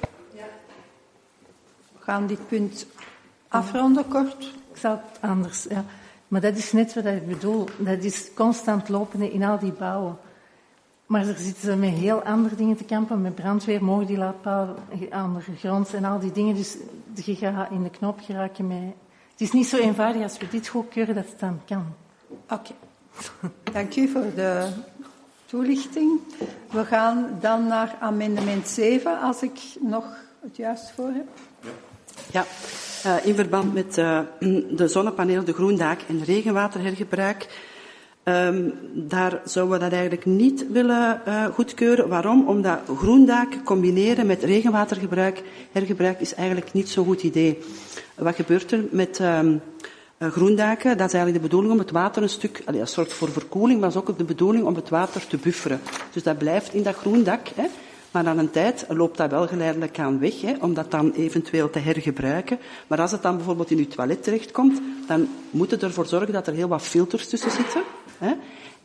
We gaan dit punt afronden kort. Ik zal het anders, ja. Maar dat is net wat ik bedoel. Dat is constant lopen in al die bouwen. Maar er zitten ze met heel andere dingen te kampen. Met brandweer, mogen die laadpalen aan de grond en al die dingen. Dus je gaat in de knop geraken met... Het is niet zo eenvoudig als we dit goedkeuren dat het dan kan. Oké. Okay. Dank u voor de toelichting. We gaan dan naar amendement zeven, als ik nog het juist voor heb. Ja, uh, in verband met uh, de zonnepanelen, de groendaak en regenwaterhergebruik. Um, daar zouden we dat eigenlijk niet willen uh, goedkeuren. Waarom? Omdat groendaak combineren met regenwatergebruik, hergebruik, is eigenlijk niet zo'n goed idee. Wat gebeurt er met um, uh, groendaken? Dat is eigenlijk de bedoeling om het water een stuk, allee, dat zorgt voor verkoeling, maar is ook de bedoeling om het water te bufferen. Dus dat blijft in dat groendak, hè. Maar na een tijd loopt dat wel geleidelijk aan weg, hè, om dat dan eventueel te hergebruiken. Maar als het dan bijvoorbeeld in uw toilet terechtkomt, dan moet je ervoor zorgen dat er heel wat filters tussen zitten. Hè.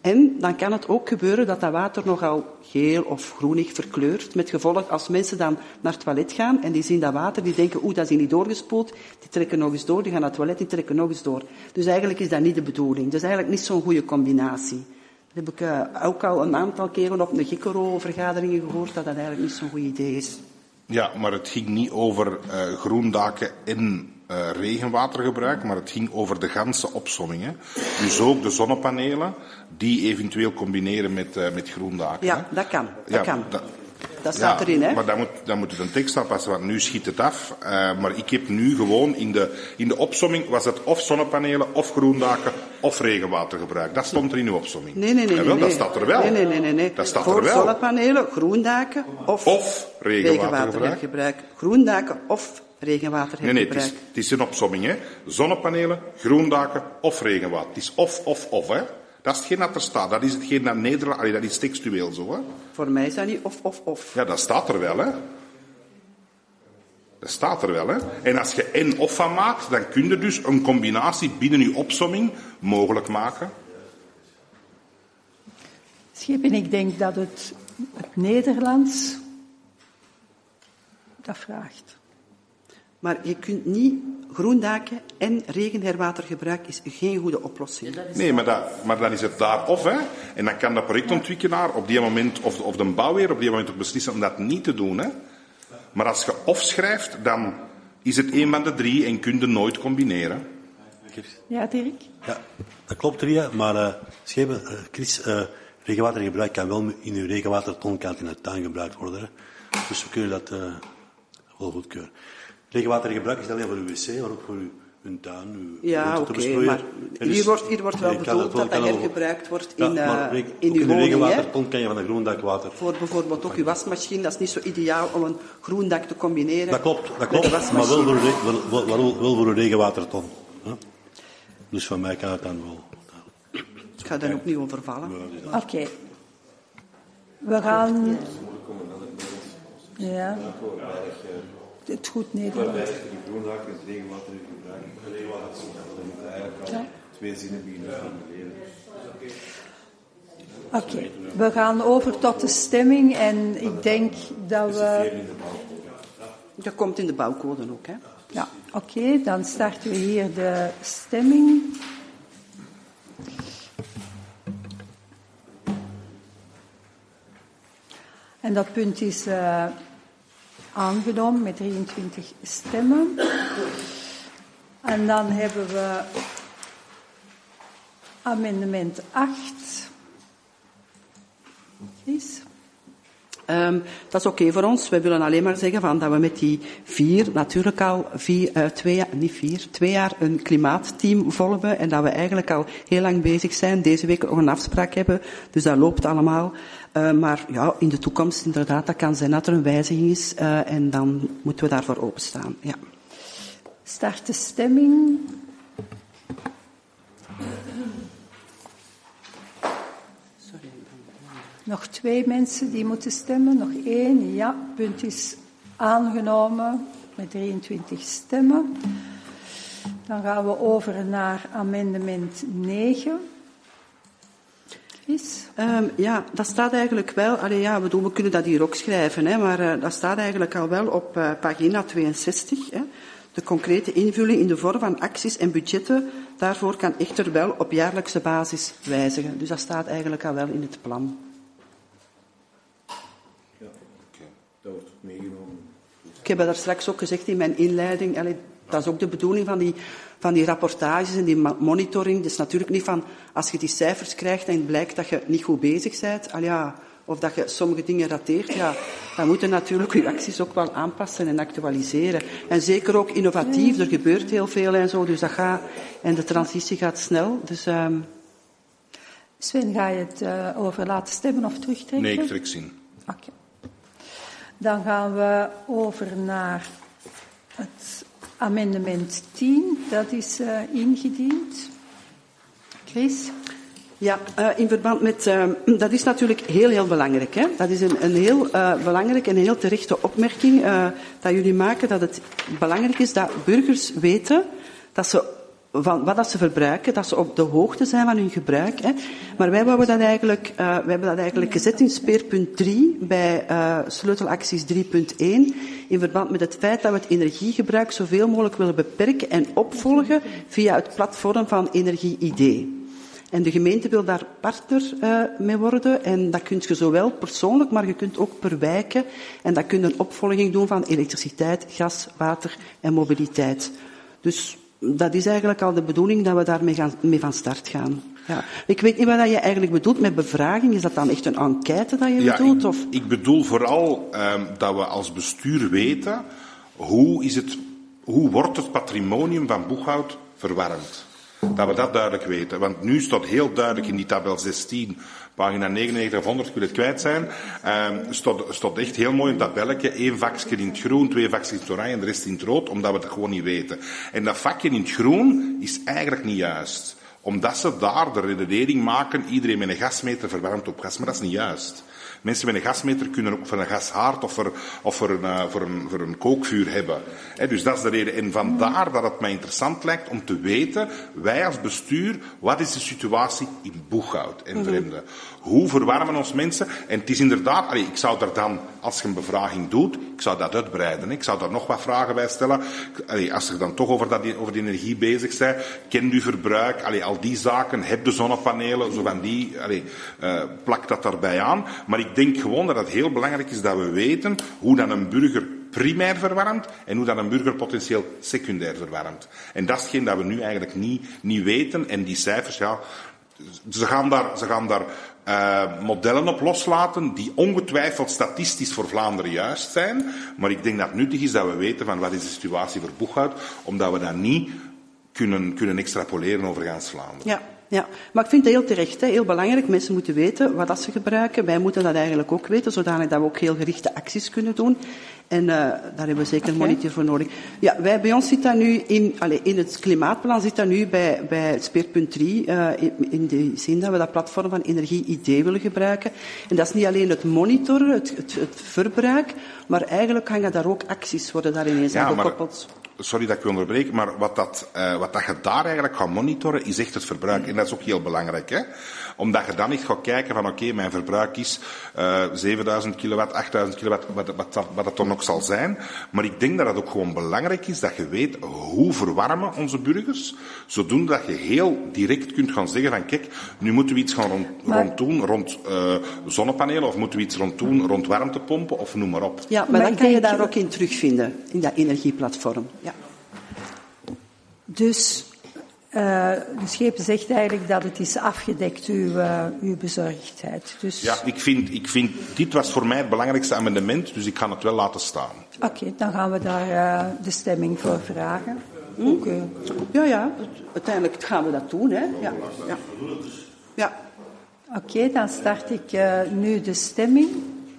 En dan kan het ook gebeuren dat dat water nogal geel of groenig verkleurt. Met gevolg, als mensen dan naar het toilet gaan en die zien dat water, die denken, oeh, dat is hier niet doorgespoeld. Die trekken nog eens door, die gaan naar het toilet, die trekken nog eens door. Dus eigenlijk is dat niet de bedoeling. Dat is eigenlijk niet zo'n goede combinatie. Dat heb ik uh, ook al een aantal keren op de Gikkero-vergaderingen gehoord, dat dat eigenlijk niet zo'n goed idee is. Ja, maar het ging niet over uh, groendaken en uh, regenwatergebruik, maar het ging over de ganse opsomming. Hè? Dus ook de zonnepanelen, die eventueel combineren met, uh, met groendaken. Ja, hè? dat kan. Dat ja, kan. Dat, dat staat ja, erin, hè? Maar dan moet, dan moet je een tekst aanpassen, want nu schiet het af. Uh, maar ik heb nu gewoon in de, in de opsomming was het of zonnepanelen, of groendaken, of regenwatergebruik. Dat stond er in uw opsomming. Nee, nee, nee. Jawel, nee, dat nee. staat er wel. Nee, nee, nee. nee, nee. Dat staat Voor er wel. zonnepanelen, groendaken of, of regenwatergebruik. regenwatergebruik. Groendaken of regenwatergebruik. Nee, nee, het is, het is een opsomming, hè. Zonnepanelen, groendaken of regenwater. Het is of, of, of, hè. Dat is hetgeen dat er staat. Dat is hetgeen dat Nederland... Allee, dat is textueel zo, hè. Voor mij is dat niet of, of, of. Ja, dat staat er wel, hè. Dat staat er wel, hè. En als je en of van maakt, dan kun je dus een combinatie binnen je opsomming mogelijk maken. Schepen, ik denk dat het, het Nederlands dat vraagt. Maar je kunt niet groendaken en regenherwatergebruik is geen goede oplossing. Nee, maar, dat, maar dan is het daar of, hè. En dan kan de projectontwikkelaar op die moment, of, of de bouwheer op die moment ook beslissen om dat niet te doen, hè. Maar als je of schrijft, dan is het een van de drie en kun je nooit combineren. Ja, Dirk? Ja, dat klopt, Ria, maar uh, Schepen, uh, Chris, uh, regenwatergebruik kan wel in uw regenwaterton kan in de tuin gebruikt worden. Hè. Dus we kunnen dat uh, wel goedkeuren. Regenwatergebruik is niet alleen voor uw wc, maar ook voor uw, uw tuin, uw ja, oké, okay, maar hier, dus, wordt, hier wordt wel nee, bedoeld dat dat hergebruikt wordt in, ja, uh, in uw in woning. In uw regenwaterton kan je van een groendakwater. Voor bijvoorbeeld ook uw wasmachine, dat is niet zo ideaal om een groendak te combineren. Dat klopt, dat klopt, maar wel voor, wel, wel, wel, wel voor een regenwaterton. Hè? Dus van mij kan het dan wel. Ik ga daar ook niet over vallen. Oké. Okay. We gaan... Ja. Het goed Nederlands. Groendaken is regenwater gebruiken. Ja. Twee zinnen beginnen formuleren. Oké, okay. We gaan over tot de stemming en ik denk dat we... Dat komt in de bouwcode ook, hè? Ja, oké, okay, dan starten we hier de stemming. En dat punt is uh, aangenomen met drieëntwintig stemmen. En dan hebben we amendement acht. Chris? Um, dat is oké okay voor ons. We willen alleen maar zeggen van dat we met die vier, natuurlijk al vier, uh, twee jaar, niet vier, twee jaar een klimaatteam volgen en dat we eigenlijk al heel lang bezig zijn. Deze week nog een afspraak hebben, dus dat loopt allemaal. Uh, maar ja, in de toekomst inderdaad, dat kan zijn dat er een wijziging is uh, en dan moeten we daarvoor openstaan. Ja. Start de stemming. Nog twee mensen die moeten stemmen. Nog één. Ja, het punt is aangenomen met drieëntwintig stemmen. Dan gaan we over naar amendement negen. Chris? Um, ja, dat staat eigenlijk wel... Allee, ja, bedoel, we kunnen dat hier ook schrijven, hè, maar uh, dat staat eigenlijk al wel op uh, pagina tweeënzestig. Hè. De concrete invulling in de vorm van acties en budgetten, daarvoor kan echter wel op jaarlijkse basis wijzigen. Dus dat staat eigenlijk al wel in het plan. Dat wordt ook meegenomen. Ik heb dat daar straks ook gezegd in mijn inleiding. Allee, dat is ook de bedoeling van die, van die rapportages en die monitoring. Het is natuurlijk niet van, als je die cijfers krijgt en het blijkt dat je niet goed bezig bent, allee, ja, of dat je sommige dingen rateert, ja, dan moeten natuurlijk je acties ook wel aanpassen en actualiseren. En zeker ook innovatief, er gebeurt heel veel en zo, dus dat gaat, en de transitie gaat snel. Dus, um... Sven, ga je het uh, over laten stemmen of terugtrekken? Nee, ik trek zin. Oké. Okay. Dan gaan we over naar het amendement tien. Dat is uh, ingediend. Chris? Ja, uh, in verband met... Uh, dat is natuurlijk heel, heel belangrijk. Hè? Dat is een, een heel uh, belangrijke en heel terechte opmerking uh, dat jullie maken. Dat het belangrijk is dat burgers weten dat ze van wat dat ze verbruiken, dat ze op de hoogte zijn van hun gebruik. Hè. Maar wij hebben dat eigenlijk, uh, wij hebben dat eigenlijk gezet in speerpunt drie bij uh, sleutelacties drie punt één in verband met het feit dat we het energiegebruik zoveel mogelijk willen beperken en opvolgen via het platform van Energie I D. En de gemeente wil daar partner uh, mee worden. En dat kun je zowel persoonlijk, maar je kunt ook per wijken. En dat kun je een opvolging doen van elektriciteit, gas, water en mobiliteit. Dus dat is eigenlijk al de bedoeling dat we daarmee gaan, mee van start gaan. Ja. Ik weet niet wat je eigenlijk bedoelt met bevraging. Is dat dan echt een enquête dat je ja, bedoelt? Ik, of? ik bedoel vooral um, dat we als bestuur weten hoe, is het, hoe wordt het patrimonium van Boeghout verwarmd. Dat we dat duidelijk weten. Want nu staat heel duidelijk in die tabel zestien, pagina negenennegentig of honderd, ik wil het kwijt zijn, um, staat, staat echt heel mooi een tabelletje. Eén vakje in het groen, twee vakjes in het oranje en de rest in het rood, omdat we dat gewoon niet weten. En dat vakje in het groen is eigenlijk niet juist. Omdat ze daar de redenering maken, iedereen met een gasmeter verwarmt op gas. Maar dat is niet juist. Mensen met een gasmeter kunnen ook voor een gashaard of voor, of voor, een, uh, voor, een, voor een kookvuur hebben. He, dus dat is de reden. En vandaar dat het mij interessant lijkt om te weten, wij als bestuur, wat is de situatie in Boeghout en Vremde? Hoe verwarmen ons mensen? En het is inderdaad, allee, ik zou er dan, als je een bevraging doet, ik zou dat uitbreiden. He. Ik zou daar nog wat vragen bij stellen. Allee, als je dan toch over, dat, over de energie bezig bent, kent u verbruik, allee, al die zaken, heb de zonnepanelen, zo van die, allee, uh, plak dat daarbij aan. Maar ik denk gewoon dat het heel belangrijk is dat we weten hoe dan een burger primair verwarmt en hoe dat een burger potentieel secundair verwarmt. En dat is hetgeen dat we nu eigenlijk niet, niet weten. En die cijfers, ja, ze gaan daar, ze gaan daar uh, modellen op loslaten die ongetwijfeld statistisch voor Vlaanderen juist zijn. Maar ik denk dat het nuttig is dat we weten van wat is de situatie voor Boeghout, omdat we dat niet kunnen, kunnen extrapoleren over gans Vlaanderen. Ja. Ja, maar ik vind het heel terecht, hè, heel belangrijk. Mensen moeten weten wat dat ze gebruiken. Wij moeten dat eigenlijk ook weten, zodanig dat we ook heel gerichte acties kunnen doen. En uh, daar hebben we zeker een monitor voor nodig. Ja, wij, bij ons zit dat nu in, allez, in het klimaatplan zit dat nu bij, bij speerpunt drie, uh, in, in de zin dat we dat platform van Energie I D willen gebruiken. En dat is niet alleen het monitoren, het, het, het verbruik, maar eigenlijk gaan daar ook acties worden daar ineens ja, aan gekoppeld. Sorry dat ik u onderbreek, maar wat, dat, uh, wat dat je daar eigenlijk gaat monitoren, is echt het verbruik. En dat is ook heel belangrijk, hè. Omdat je dan echt gaat kijken van, oké, okay, mijn verbruik is uh, zevenduizend kilowatt, achtduizend kilowatt, wat, wat, wat, wat het dan ook zal zijn. Maar ik denk dat het ook gewoon belangrijk is dat je weet hoe verwarmen onze burgers, zodoende dat je heel direct kunt gaan zeggen van, kijk, nu moeten we iets gaan rond, maar... rond doen, rond uh, zonnepanelen, of moeten we iets rond doen, rond warmtepompen, of noem maar op. Ja, maar, maar dat kan je daar ook in terugvinden, in dat energieplatform. Ja. Dus uh, de schepen zegt eigenlijk dat het is afgedekt, uw, uh, uw bezorgdheid. Dus... Ja, ik vind, ik vind, dit was voor mij het belangrijkste amendement, dus ik ga het wel laten staan. Oké, okay, dan gaan we daar uh, de stemming voor vragen. Hm? Ook, uh... Ja, ja, uiteindelijk gaan we dat doen, hè. Ja. Ja. Ja. Oké, okay, dan start ik uh, nu de stemming.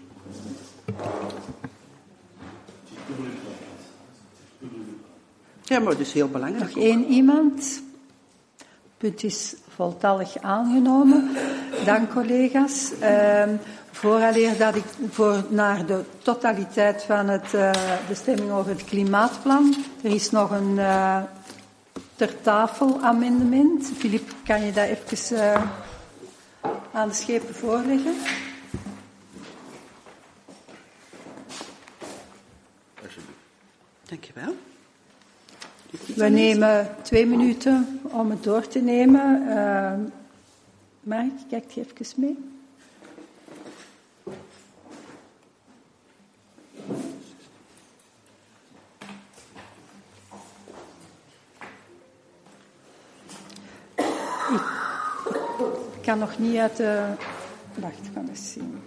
Ja, maar dat is heel belangrijk. Nog één iemand. Het punt is voltallig aangenomen. Dank, collega's. Uh, vooraleer dat ik voor naar de totaliteit van het, uh, de stemming over het klimaatplan. Er is nog een uh, ter tafel amendement. Filip, kan je dat even uh, aan de schepen voorleggen? Dank je wel. We nemen twee minuten om het door te nemen. Uh, Mark, kijk je even mee? Ik kan nog niet uit de... Wacht, ik ga eens zien.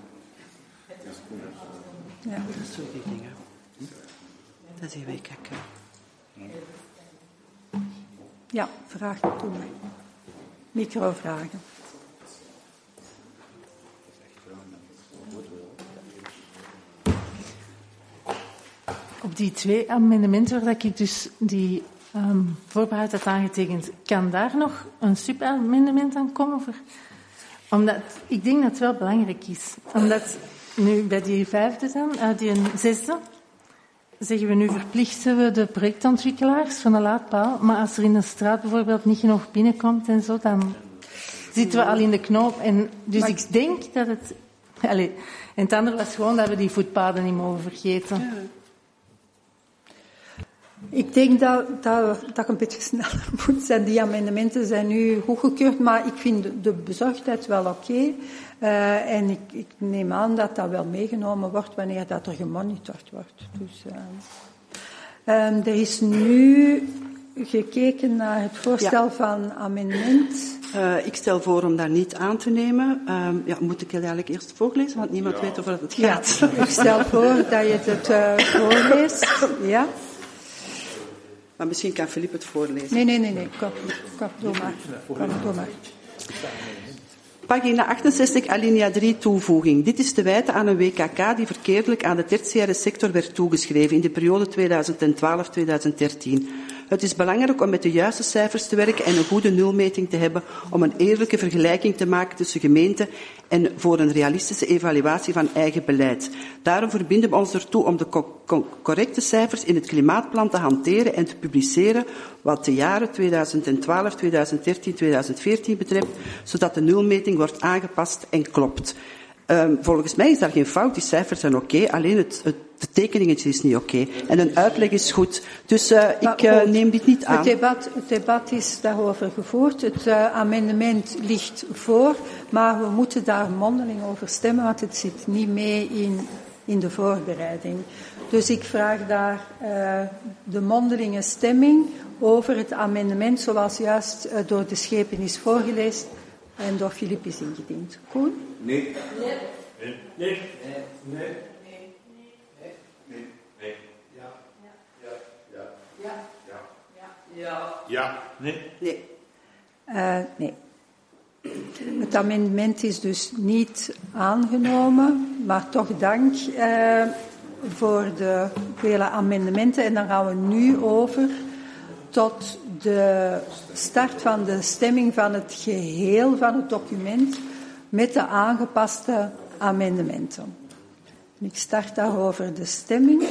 Ja. Dat is zo die dingen. Dat zien wij kijken. Ja, vraag toe. Microvragen. Op die twee amendementen waar ik dus die um, voorbereid had aangetekend, kan daar nog een superamendement aan komen? Voor? Omdat ik denk dat het wel belangrijk is. Omdat nu bij die vijfde dan, uh, die zesde, zeggen we nu verplichten we de projectontwikkelaars van de laadpaal, maar als er in een straat bijvoorbeeld niet genoeg binnenkomt en zo, dan zitten we al in de knoop. En dus maar ik denk dat het... Allez, en het andere was gewoon dat we die voetpaden niet mogen vergeten. Ja. Ik denk dat, dat, dat een beetje sneller moet zijn. Die amendementen zijn nu goedgekeurd, maar ik vind de, de bezorgdheid wel oké. Okay. Uh, en ik, ik neem aan dat dat wel meegenomen wordt wanneer dat er gemonitord wordt. Dus, uh, um, er is nu gekeken naar het voorstel ja. van amendement. Uh, ik stel voor om dat niet aan te nemen. Uh, ja, moet ik het eigenlijk eerst voorlezen, want niemand ja. weet over wat het gaat. Ja, ik stel voor dat je het uh, voorleest. Ja. Maar misschien kan Philippe het voorlezen. Nee, nee, nee, nee. Kom, kom, doe maar. Kom, doe maar. Pagina achtenzestig, alinea drie, toevoeging. Dit is te wijten aan een W K K die verkeerdelijk aan de tertiaire sector werd toegeschreven in de periode tweeduizend twaalf tot tweeduizend dertien. Het is belangrijk om met de juiste cijfers te werken en een goede nulmeting te hebben om een eerlijke vergelijking te maken tussen gemeenten en voor een realistische evaluatie van eigen beleid. Daarom verbinden we ons ertoe om de co- co- correcte cijfers in het klimaatplan te hanteren en te publiceren wat de jaren tweeduizend twaalf, tweeduizend dertien, tweeduizend veertien betreft, zodat de nulmeting wordt aangepast en klopt. Um, volgens mij is daar geen fout, die cijfers zijn oké, okay, alleen het, het de tekeningetje is niet oké. Okay. En een uitleg is goed. Dus uh, ik uh, neem dit niet aan. Het debat, het debat is daarover gevoerd. Het uh, amendement ligt voor, maar we moeten daar mondeling over stemmen, want het zit niet mee in, in de voorbereiding. Dus ik vraag daar uh, de mondelinge stemming over het amendement zoals juist uh, door de schepen is voorgelezen en door Philippe is ingediend. Koen? Nee. Nee. Nee. Nee. Nee. Ja. Ja. Nee. Nee. Uh, nee. Het amendement is dus niet aangenomen, maar toch dank uh, voor de vele amendementen. En dan gaan we nu over tot de start van de stemming van het geheel van het document met de aangepaste amendementen. Ik start daarover de stemming.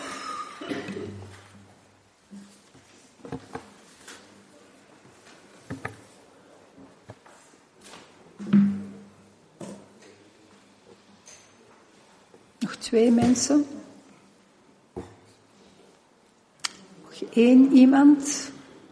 Nog twee mensen. Nog één iemand.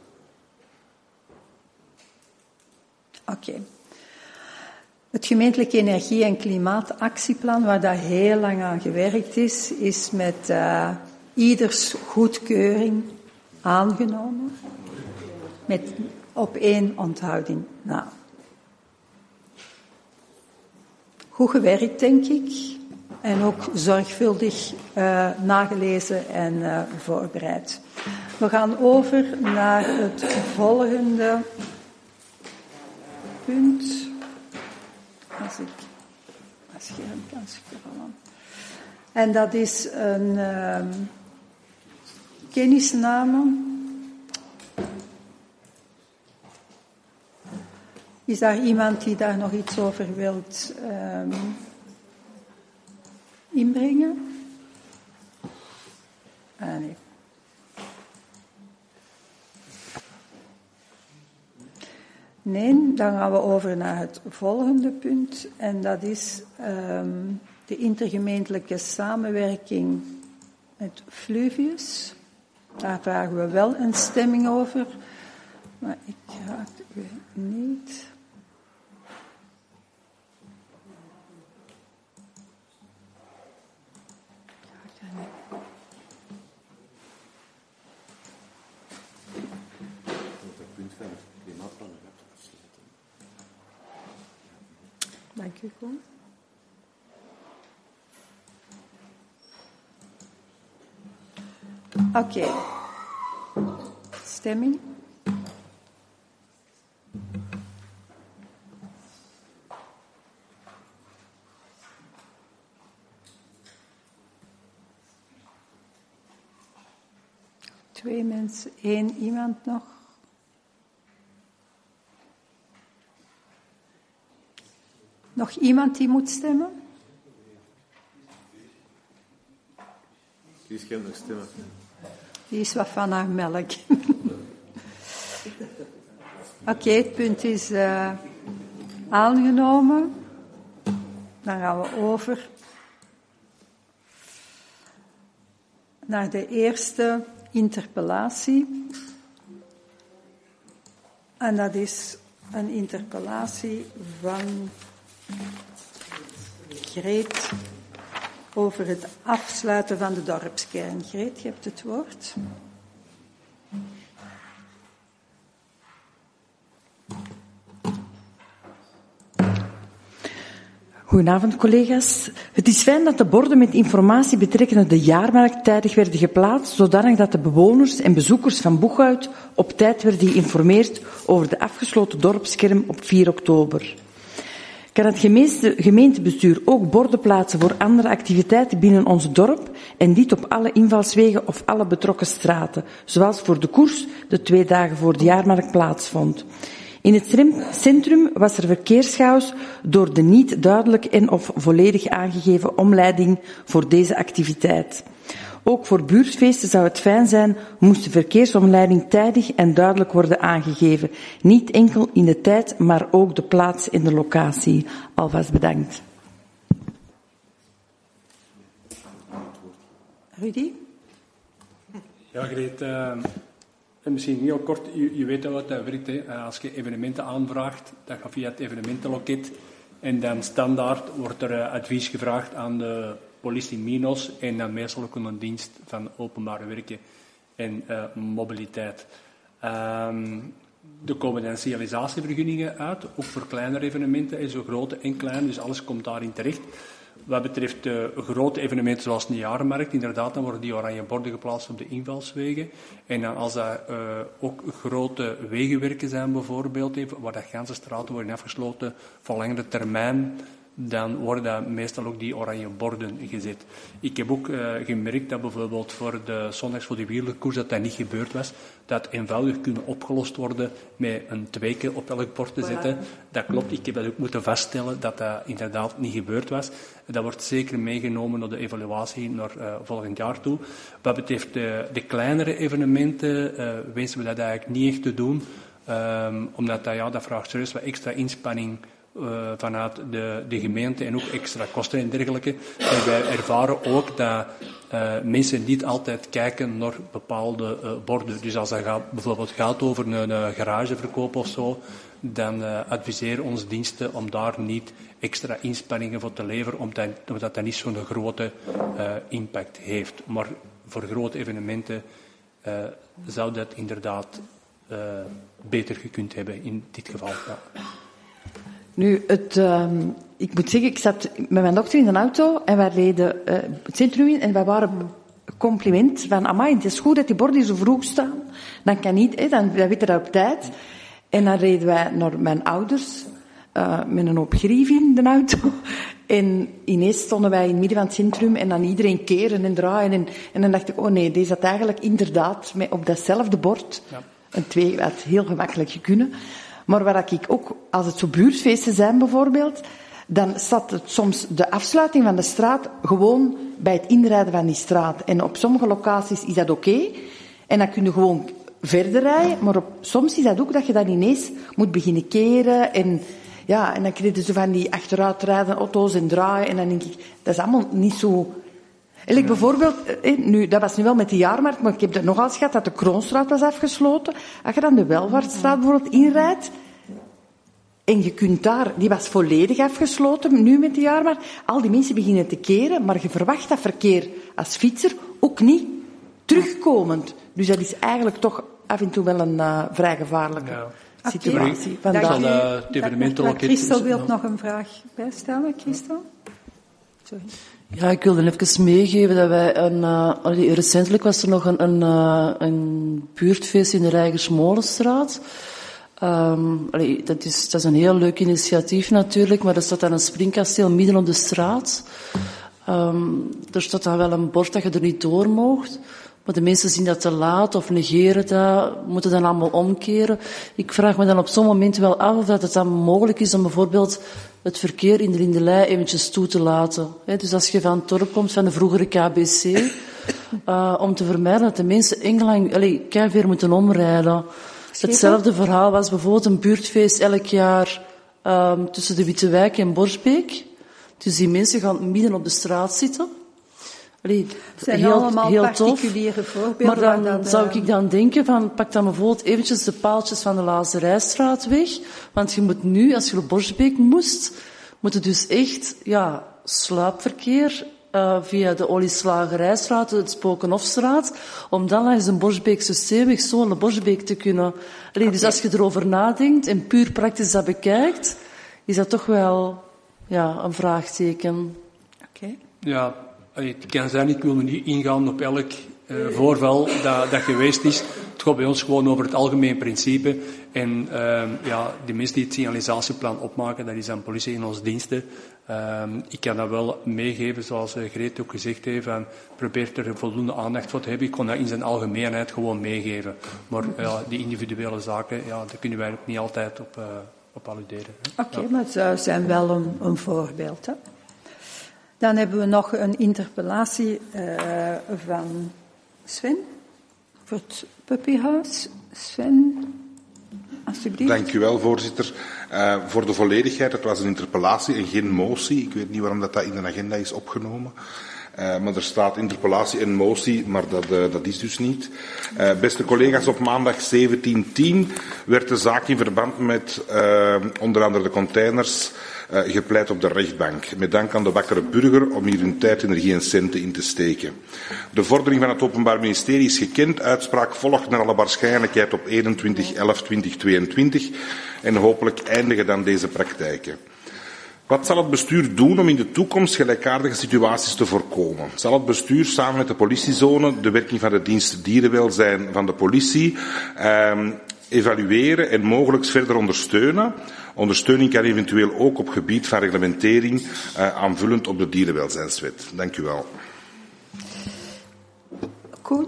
Oké. Okay. Het gemeentelijk energie- en klimaatactieplan, waar daar heel lang aan gewerkt is, is met uh, ieders goedkeuring aangenomen. Met op één onthouding na. Goed gewerkt, denk ik. En ook zorgvuldig uh, nagelezen en uh, voorbereid. We gaan over naar het volgende punt. Als ik mijn scherm kan scrollen. En dat is een uh, kennisname. Is daar iemand die daar nog iets over wilt um, inbrengen? Ah, nee. Nee, dan gaan we over naar het volgende punt. En dat is um, de intergemeentelijke samenwerking met Fluvius. Daar vragen we wel een stemming over. Maar ik raak u niet. Dank u, Koen. Oké. Okay. Stemming. Twee mensen, één iemand nog. Nog iemand die moet stemmen? Die is geen stemmen. Die is wat van haar melk. Oké, okay, het punt is uh, aangenomen. Dan gaan we over naar de eerste interpellatie. En dat is een interpellatie van Greet over het afsluiten van de dorpskern. Greet, je hebt het woord. Goedenavond, collega's. Het is fijn dat de borden met informatie betreffende de jaarmarkt tijdig werden geplaatst, zodanig dat de bewoners en bezoekers van Boeghout op tijd werden geïnformeerd over de afgesloten dorpskern op vier oktober. Kan het gemeentebestuur ook borden plaatsen voor andere activiteiten binnen ons dorp en dit op alle invalswegen of alle betrokken straten, zoals voor de koers de twee dagen voor de jaarmarkt plaatsvond. In het centrum was er verkeerschaos door de niet duidelijk en of volledig aangegeven omleiding voor deze activiteit. Ook voor buurtfeesten zou het fijn zijn, moest de verkeersomleiding tijdig en duidelijk worden aangegeven. Niet enkel in de tijd, maar ook de plaats en de locatie. Alvast bedankt. Rudy? Ja, Greet, uh, misschien heel kort, je, je weet wat dat werkt. Hè. Als je evenementen aanvraagt, dat gaat via het evenementenloket. En dan standaard wordt er uh, advies gevraagd aan de politie Minos en dan meestal ook een dienst van openbare werken en uh, mobiliteit. Um, er komen dan signalisatievergunningen uit, ook voor kleinere evenementen, zo grote en kleine, dus alles komt daarin terecht. Wat betreft uh, grote evenementen zoals de jaarmarkt, inderdaad, dan worden die oranje borden geplaatst op de invalswegen. En dan als dat uh, ook grote wegenwerken zijn bijvoorbeeld, even, waar dat ganse straten worden afgesloten voor langere termijn, dan worden daar meestal ook die oranje borden gezet. Ik heb ook uh, gemerkt dat bijvoorbeeld voor de zondags voor de wielerkoers dat dat niet gebeurd was, dat eenvoudig kunnen opgelost worden met een tweeke op elk bord te zetten. Dat klopt, ik heb dat ook moeten vaststellen dat dat inderdaad niet gebeurd was. Dat wordt zeker meegenomen naar de evaluatie naar uh, volgend jaar toe. Wat betreft uh, de kleinere evenementen uh, wensen we dat eigenlijk niet echt te doen, um, omdat dat, ja, dat vraagt serieus wat extra inspanning Uh, vanuit de, de gemeente en ook extra kosten en dergelijke. En wij ervaren ook dat uh, mensen niet altijd kijken naar bepaalde uh, borden. Dus als dat gaat, bijvoorbeeld gaat over een, een garageverkoop of zo, dan uh, adviseren onze diensten om daar niet extra inspanningen voor te leveren, omdat, omdat dat niet zo'n grote uh, impact heeft. Maar voor grote evenementen uh, zou dat inderdaad uh, beter gekund hebben in dit geval. Ja. Nu, het, uh, ik moet zeggen, ik zat met mijn dochter in een auto en wij reden uh, het centrum in en wij waren compliment van, amai, het is goed dat die borden zo vroeg staan. Dan kan niet, hè, dan, dan weten we dat op tijd. En dan reden wij naar mijn ouders uh, met een hoop grief in de auto. En ineens stonden wij in het midden van het centrum en dan iedereen keren en draaien. En, en dan dacht ik, oh nee, deze had eigenlijk inderdaad met op datzelfde bord ja. een twee had heel gemakkelijk kunnen. Maar waar ik ook, als het zo buurtfeesten zijn bijvoorbeeld, dan staat het soms de afsluiting van de straat gewoon bij het inrijden van die straat. En op sommige locaties is dat oké. Okay, en dan kun je gewoon verder rijden. Maar op, soms is dat ook dat je dan ineens moet beginnen keren. En, ja, en dan krijg je zo van die achteruitrijden auto's en draaien. En dan denk ik, dat is allemaal niet zo... En ik bijvoorbeeld, nu, dat was nu wel met de jaarmarkt, maar ik heb het nogal eens gehad dat de Kroonstraat was afgesloten. Als je dan de Welvaartstraat bijvoorbeeld inrijdt, en je kunt daar, die was volledig afgesloten, nu met de jaarmarkt, al die mensen beginnen te keren, maar je verwacht dat verkeer als fietser ook niet terugkomend. Dus dat is eigenlijk toch af en toe wel een uh, vrij gevaarlijke ja. situatie. Okay. Vandaar. Dan, uh, het evenementenloket. Christel wil nog een vraag bijstellen. Christel? Sorry. Ja, ik wilde even meegeven dat wij een, uh, allee, recentelijk was er nog een, een, uh, een buurtfeest in de Rijgersmolenstraat. Um, allee, dat is, dat is een heel leuk initiatief natuurlijk, maar er staat dan een springkasteel midden op de straat. Um, er staat dan wel een bord dat je er niet door moogt. Maar de mensen zien dat te laat of negeren dat, moeten dan allemaal omkeren. Ik vraag me dan op zo'n moment wel af of dat het dan mogelijk is om bijvoorbeeld het verkeer in de Lindelij eventjes toe te laten. He, dus als je van het dorp komt, van de vroegere K B C, uh, om te vermijden dat de mensen engelang, allee, keihard moeten omrijden. Hetzelfde verhaal was bijvoorbeeld een buurtfeest elk jaar um, tussen de Witte Wijk en Borsbeek. Dus die mensen gaan midden op de straat zitten. Allee, het zijn heel, allemaal heel particuliere tof. voorbeelden. Maar dan dat, zou uh... ik dan denken van, pak dan bijvoorbeeld eventjes de paaltjes van de Lazarijstraat weg. Want je moet nu, als je op Borsbeek moest, moet je dus echt, ja, sluipverkeer uh, via de Olieslagerijstraat, het Spokenhofstraat, om dan langs een Borsbeekse Steeweg zo naar Borsbeek te kunnen. Allee, okay. Dus als je erover nadenkt en puur praktisch dat bekijkt, is dat toch wel, ja, een vraagteken. Oké. Okay. Ja. Het kan zijn, ik wil niet ingaan op elk uh, voorval dat, dat geweest is. Het gaat bij ons gewoon over het algemeen principe. En uh, ja, de mensen die het signalisatieplan opmaken, dat is dan politie in onze diensten. Uh, ik kan dat wel meegeven, zoals uh, Greet ook gezegd heeft. En probeer er voldoende aandacht voor te hebben. Ik kon dat in zijn algemeenheid gewoon meegeven. Maar uh, die individuele zaken, ja, daar kunnen wij ook niet altijd op, uh, op alluderen. Oké, okay, ja. Maar ze zijn wel een, een voorbeeld, hè? Dan hebben we nog een interpellatie uh, van Sven voor het Puppyhuis. Sven, alsjeblieft. Dank u wel, voorzitter. Uh, voor de volledigheid, het was een interpellatie en geen motie. Ik weet niet waarom dat, dat in de agenda is opgenomen. Uh, maar er staat interpellatie en motie, maar dat, uh, dat is dus niet. Uh, beste collega's, op maandag zeventien tien werd de zaak in verband met uh, onder andere de containers uh, gepleit op de rechtbank. Met dank aan de wakkere burger om hier hun tijd, energie en centen in te steken. De vordering van het Openbaar Ministerie is gekend. Uitspraak volgt naar alle waarschijnlijkheid op eenentwintig elf tweeduizend-tweeëntwintig en hopelijk eindigen dan deze praktijken. Wat zal het bestuur doen om in de toekomst gelijkaardige situaties te voorkomen? Zal het bestuur samen met de politiezone de werking van de dienst dierenwelzijn van de politie eh, evalueren en mogelijk verder ondersteunen? Ondersteuning kan eventueel ook op gebied van reglementering eh, aanvullend op de dierenwelzijnswet. Dank u wel. Koen?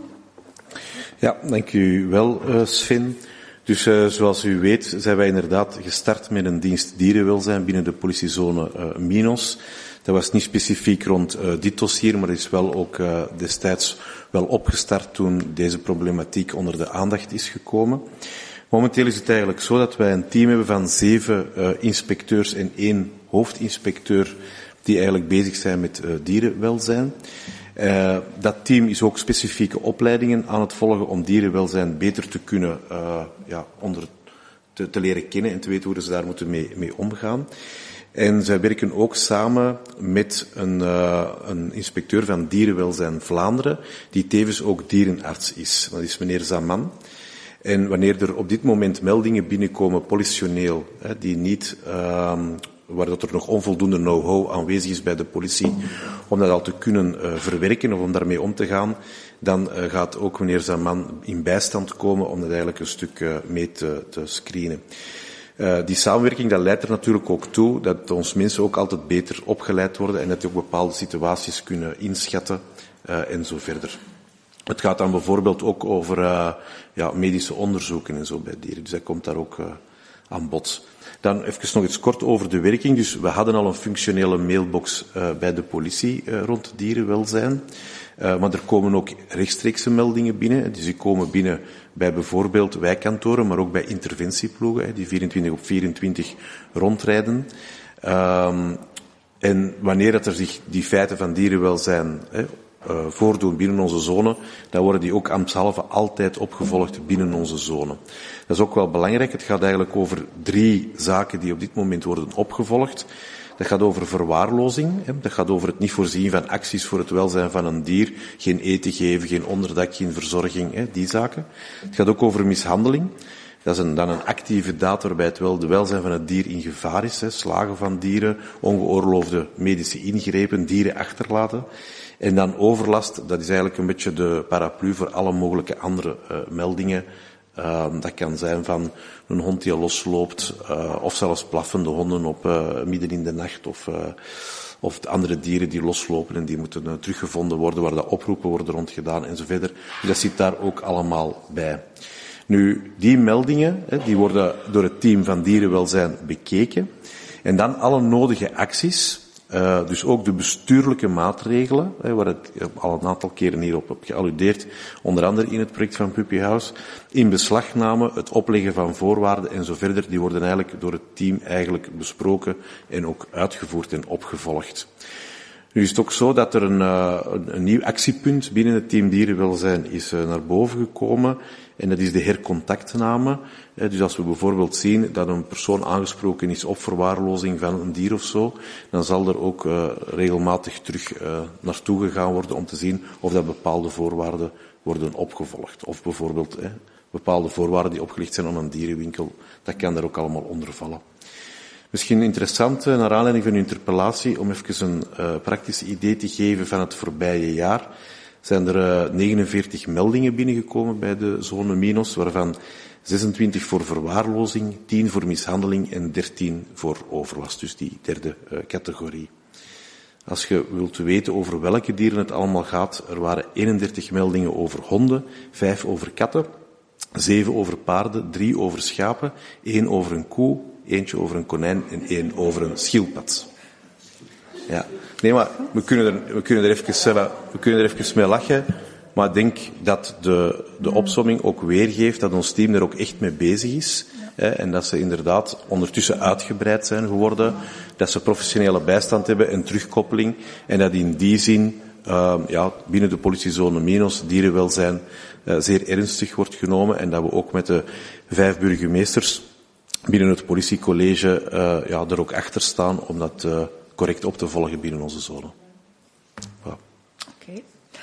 Ja, dank u wel, uh, Sven. Dus uh, zoals u weet zijn wij inderdaad gestart met een dienst dierenwelzijn binnen de politiezone uh, Minos. Dat was niet specifiek rond uh, dit dossier, maar is wel ook uh, destijds wel opgestart toen deze problematiek onder de aandacht is gekomen. Momenteel is het eigenlijk zo dat wij een team hebben van zeven uh, inspecteurs en één hoofdinspecteur die eigenlijk bezig zijn met uh, dierenwelzijn. Uh, dat team is ook specifieke opleidingen aan het volgen om dierenwelzijn beter te kunnen uh, ja, onder te, te leren kennen en te weten hoe ze daar moeten mee, mee omgaan. En zij werken ook samen met een, uh, een inspecteur van dierenwelzijn Vlaanderen, die tevens ook dierenarts is. Dat is meneer Zaman. En wanneer er op dit moment meldingen binnenkomen, politioneel, hè, die niet, uh, waar dat er nog onvoldoende know-how aanwezig is bij de politie, om dat al te kunnen uh, verwerken of om daarmee om te gaan, dan uh, gaat ook meneer Zaman in bijstand komen om dat eigenlijk een stuk uh, mee te, te screenen. Uh, die samenwerking dat leidt er natuurlijk ook toe dat onze mensen ook altijd beter opgeleid worden en dat die ook bepaalde situaties kunnen inschatten uh, en zo verder. Het gaat dan bijvoorbeeld ook over uh, ja, medische onderzoeken en zo bij dieren, dus dat komt daar ook uh, aan bod. Dan even nog iets kort over de werking. Dus we hadden al een functionele mailbox uh, bij de politie uh, rond dierenwelzijn. Uh, maar er komen ook rechtstreekse meldingen binnen. Dus die komen binnen bij bijvoorbeeld wijkkantoren, maar ook bij interventieploegen, hè, die vierentwintig op vierentwintig rondrijden. Um, en wanneer dat er zich die feiten van dierenwelzijn hè, uh, voordoen binnen onze zone, dan worden die ook ambtshalve altijd opgevolgd binnen onze zone. Dat is ook wel belangrijk. Het gaat eigenlijk over drie zaken die op dit moment worden opgevolgd. Dat gaat over verwaarlozing. Dat gaat over het niet voorzien van acties voor het welzijn van een dier. Geen eten geven, geen onderdak, geen verzorging, die zaken. Het gaat ook over mishandeling. Dat is een, dan een actieve daad waarbij het wel de welzijn van het dier in gevaar is. Slagen van dieren, ongeoorloofde medische ingrepen, dieren achterlaten. En dan overlast, dat is eigenlijk een beetje de paraplu voor alle mogelijke andere uh, meldingen. Uh, dat kan zijn van een hond die losloopt, uh, of zelfs blaffende honden op uh, midden in de nacht, of, uh, of andere dieren die loslopen en die moeten uh, teruggevonden worden, waar de oproepen worden rondgedaan en zo verder. Dus dat zit daar ook allemaal bij. Nu, die meldingen, hè, die worden door het team van dierenwelzijn bekeken en dan alle nodige acties Uh, dus ook de bestuurlijke maatregelen, hè, waar ik al een aantal keren hierop heb gealludeerd, onder andere in het project van Puppy House, in beslagname, het opleggen van voorwaarden en zo verder, die worden eigenlijk door het team eigenlijk besproken en ook uitgevoerd en opgevolgd. Nu is het ook zo dat er een, uh, een, een nieuw actiepunt binnen het team dierenwelzijn is uh, naar boven gekomen. En dat is de hercontactname. Uh, dus als we bijvoorbeeld zien dat een persoon aangesproken is op verwaarlozing van een dier of zo, dan zal er ook uh, regelmatig terug uh, naartoe gegaan worden om te zien of dat bepaalde voorwaarden worden opgevolgd. Of bijvoorbeeld uh, bepaalde voorwaarden die opgelegd zijn aan een dierenwinkel, dat kan daar ook allemaal onder vallen. Misschien interessant, naar aanleiding van uw interpellatie, om even een uh, praktisch idee te geven van het voorbije jaar, zijn er uh, negenenveertig meldingen binnengekomen bij de zone Minos, waarvan zesentwintig voor verwaarlozing, tien voor mishandeling en dertien voor overlast, dus die derde uh, categorie. Als je wilt weten over welke dieren het allemaal gaat, er waren eenendertig meldingen over honden, vijf over katten, zeven over paarden, drie over schapen, één over een koe, eentje over een konijn en één over een schildpad. Ja. Nee, maar we kunnen er, we kunnen er even, we kunnen er even mee lachen, maar ik denk dat de, de opsomming ook weergeeft dat ons team er ook echt mee bezig is. Hè, en dat ze inderdaad ondertussen uitgebreid zijn geworden, dat ze professionele bijstand hebben en terugkoppeling, en dat in die zin, uh, ja, binnen de politiezone Minos dierenwelzijn uh, zeer ernstig wordt genomen, en dat we ook met de vijf burgemeesters binnen het politiecollege uh, ja, er ook achter staan om dat uh, correct op te volgen binnen onze zone. Wow. Oké,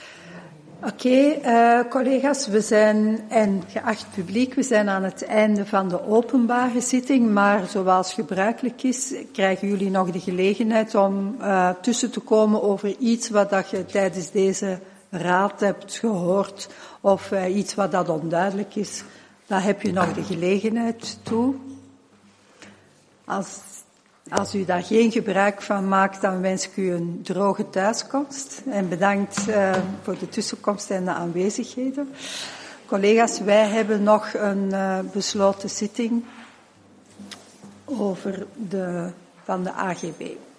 okay, uh, collega's, we zijn, en geacht publiek, we zijn aan het einde van de openbare zitting, maar zoals gebruikelijk is, krijgen jullie nog de gelegenheid om uh, tussen te komen over iets wat dat je tijdens deze raad hebt gehoord, of uh, iets wat dat onduidelijk is. Daar heb je nog de gelegenheid toe. Als, als u daar geen gebruik van maakt, dan wens ik u een droge thuiskomst. En bedankt uh, voor de tussenkomst en de aanwezigheden. Collega's, wij hebben nog een uh, besloten zitting over de, van de A G B.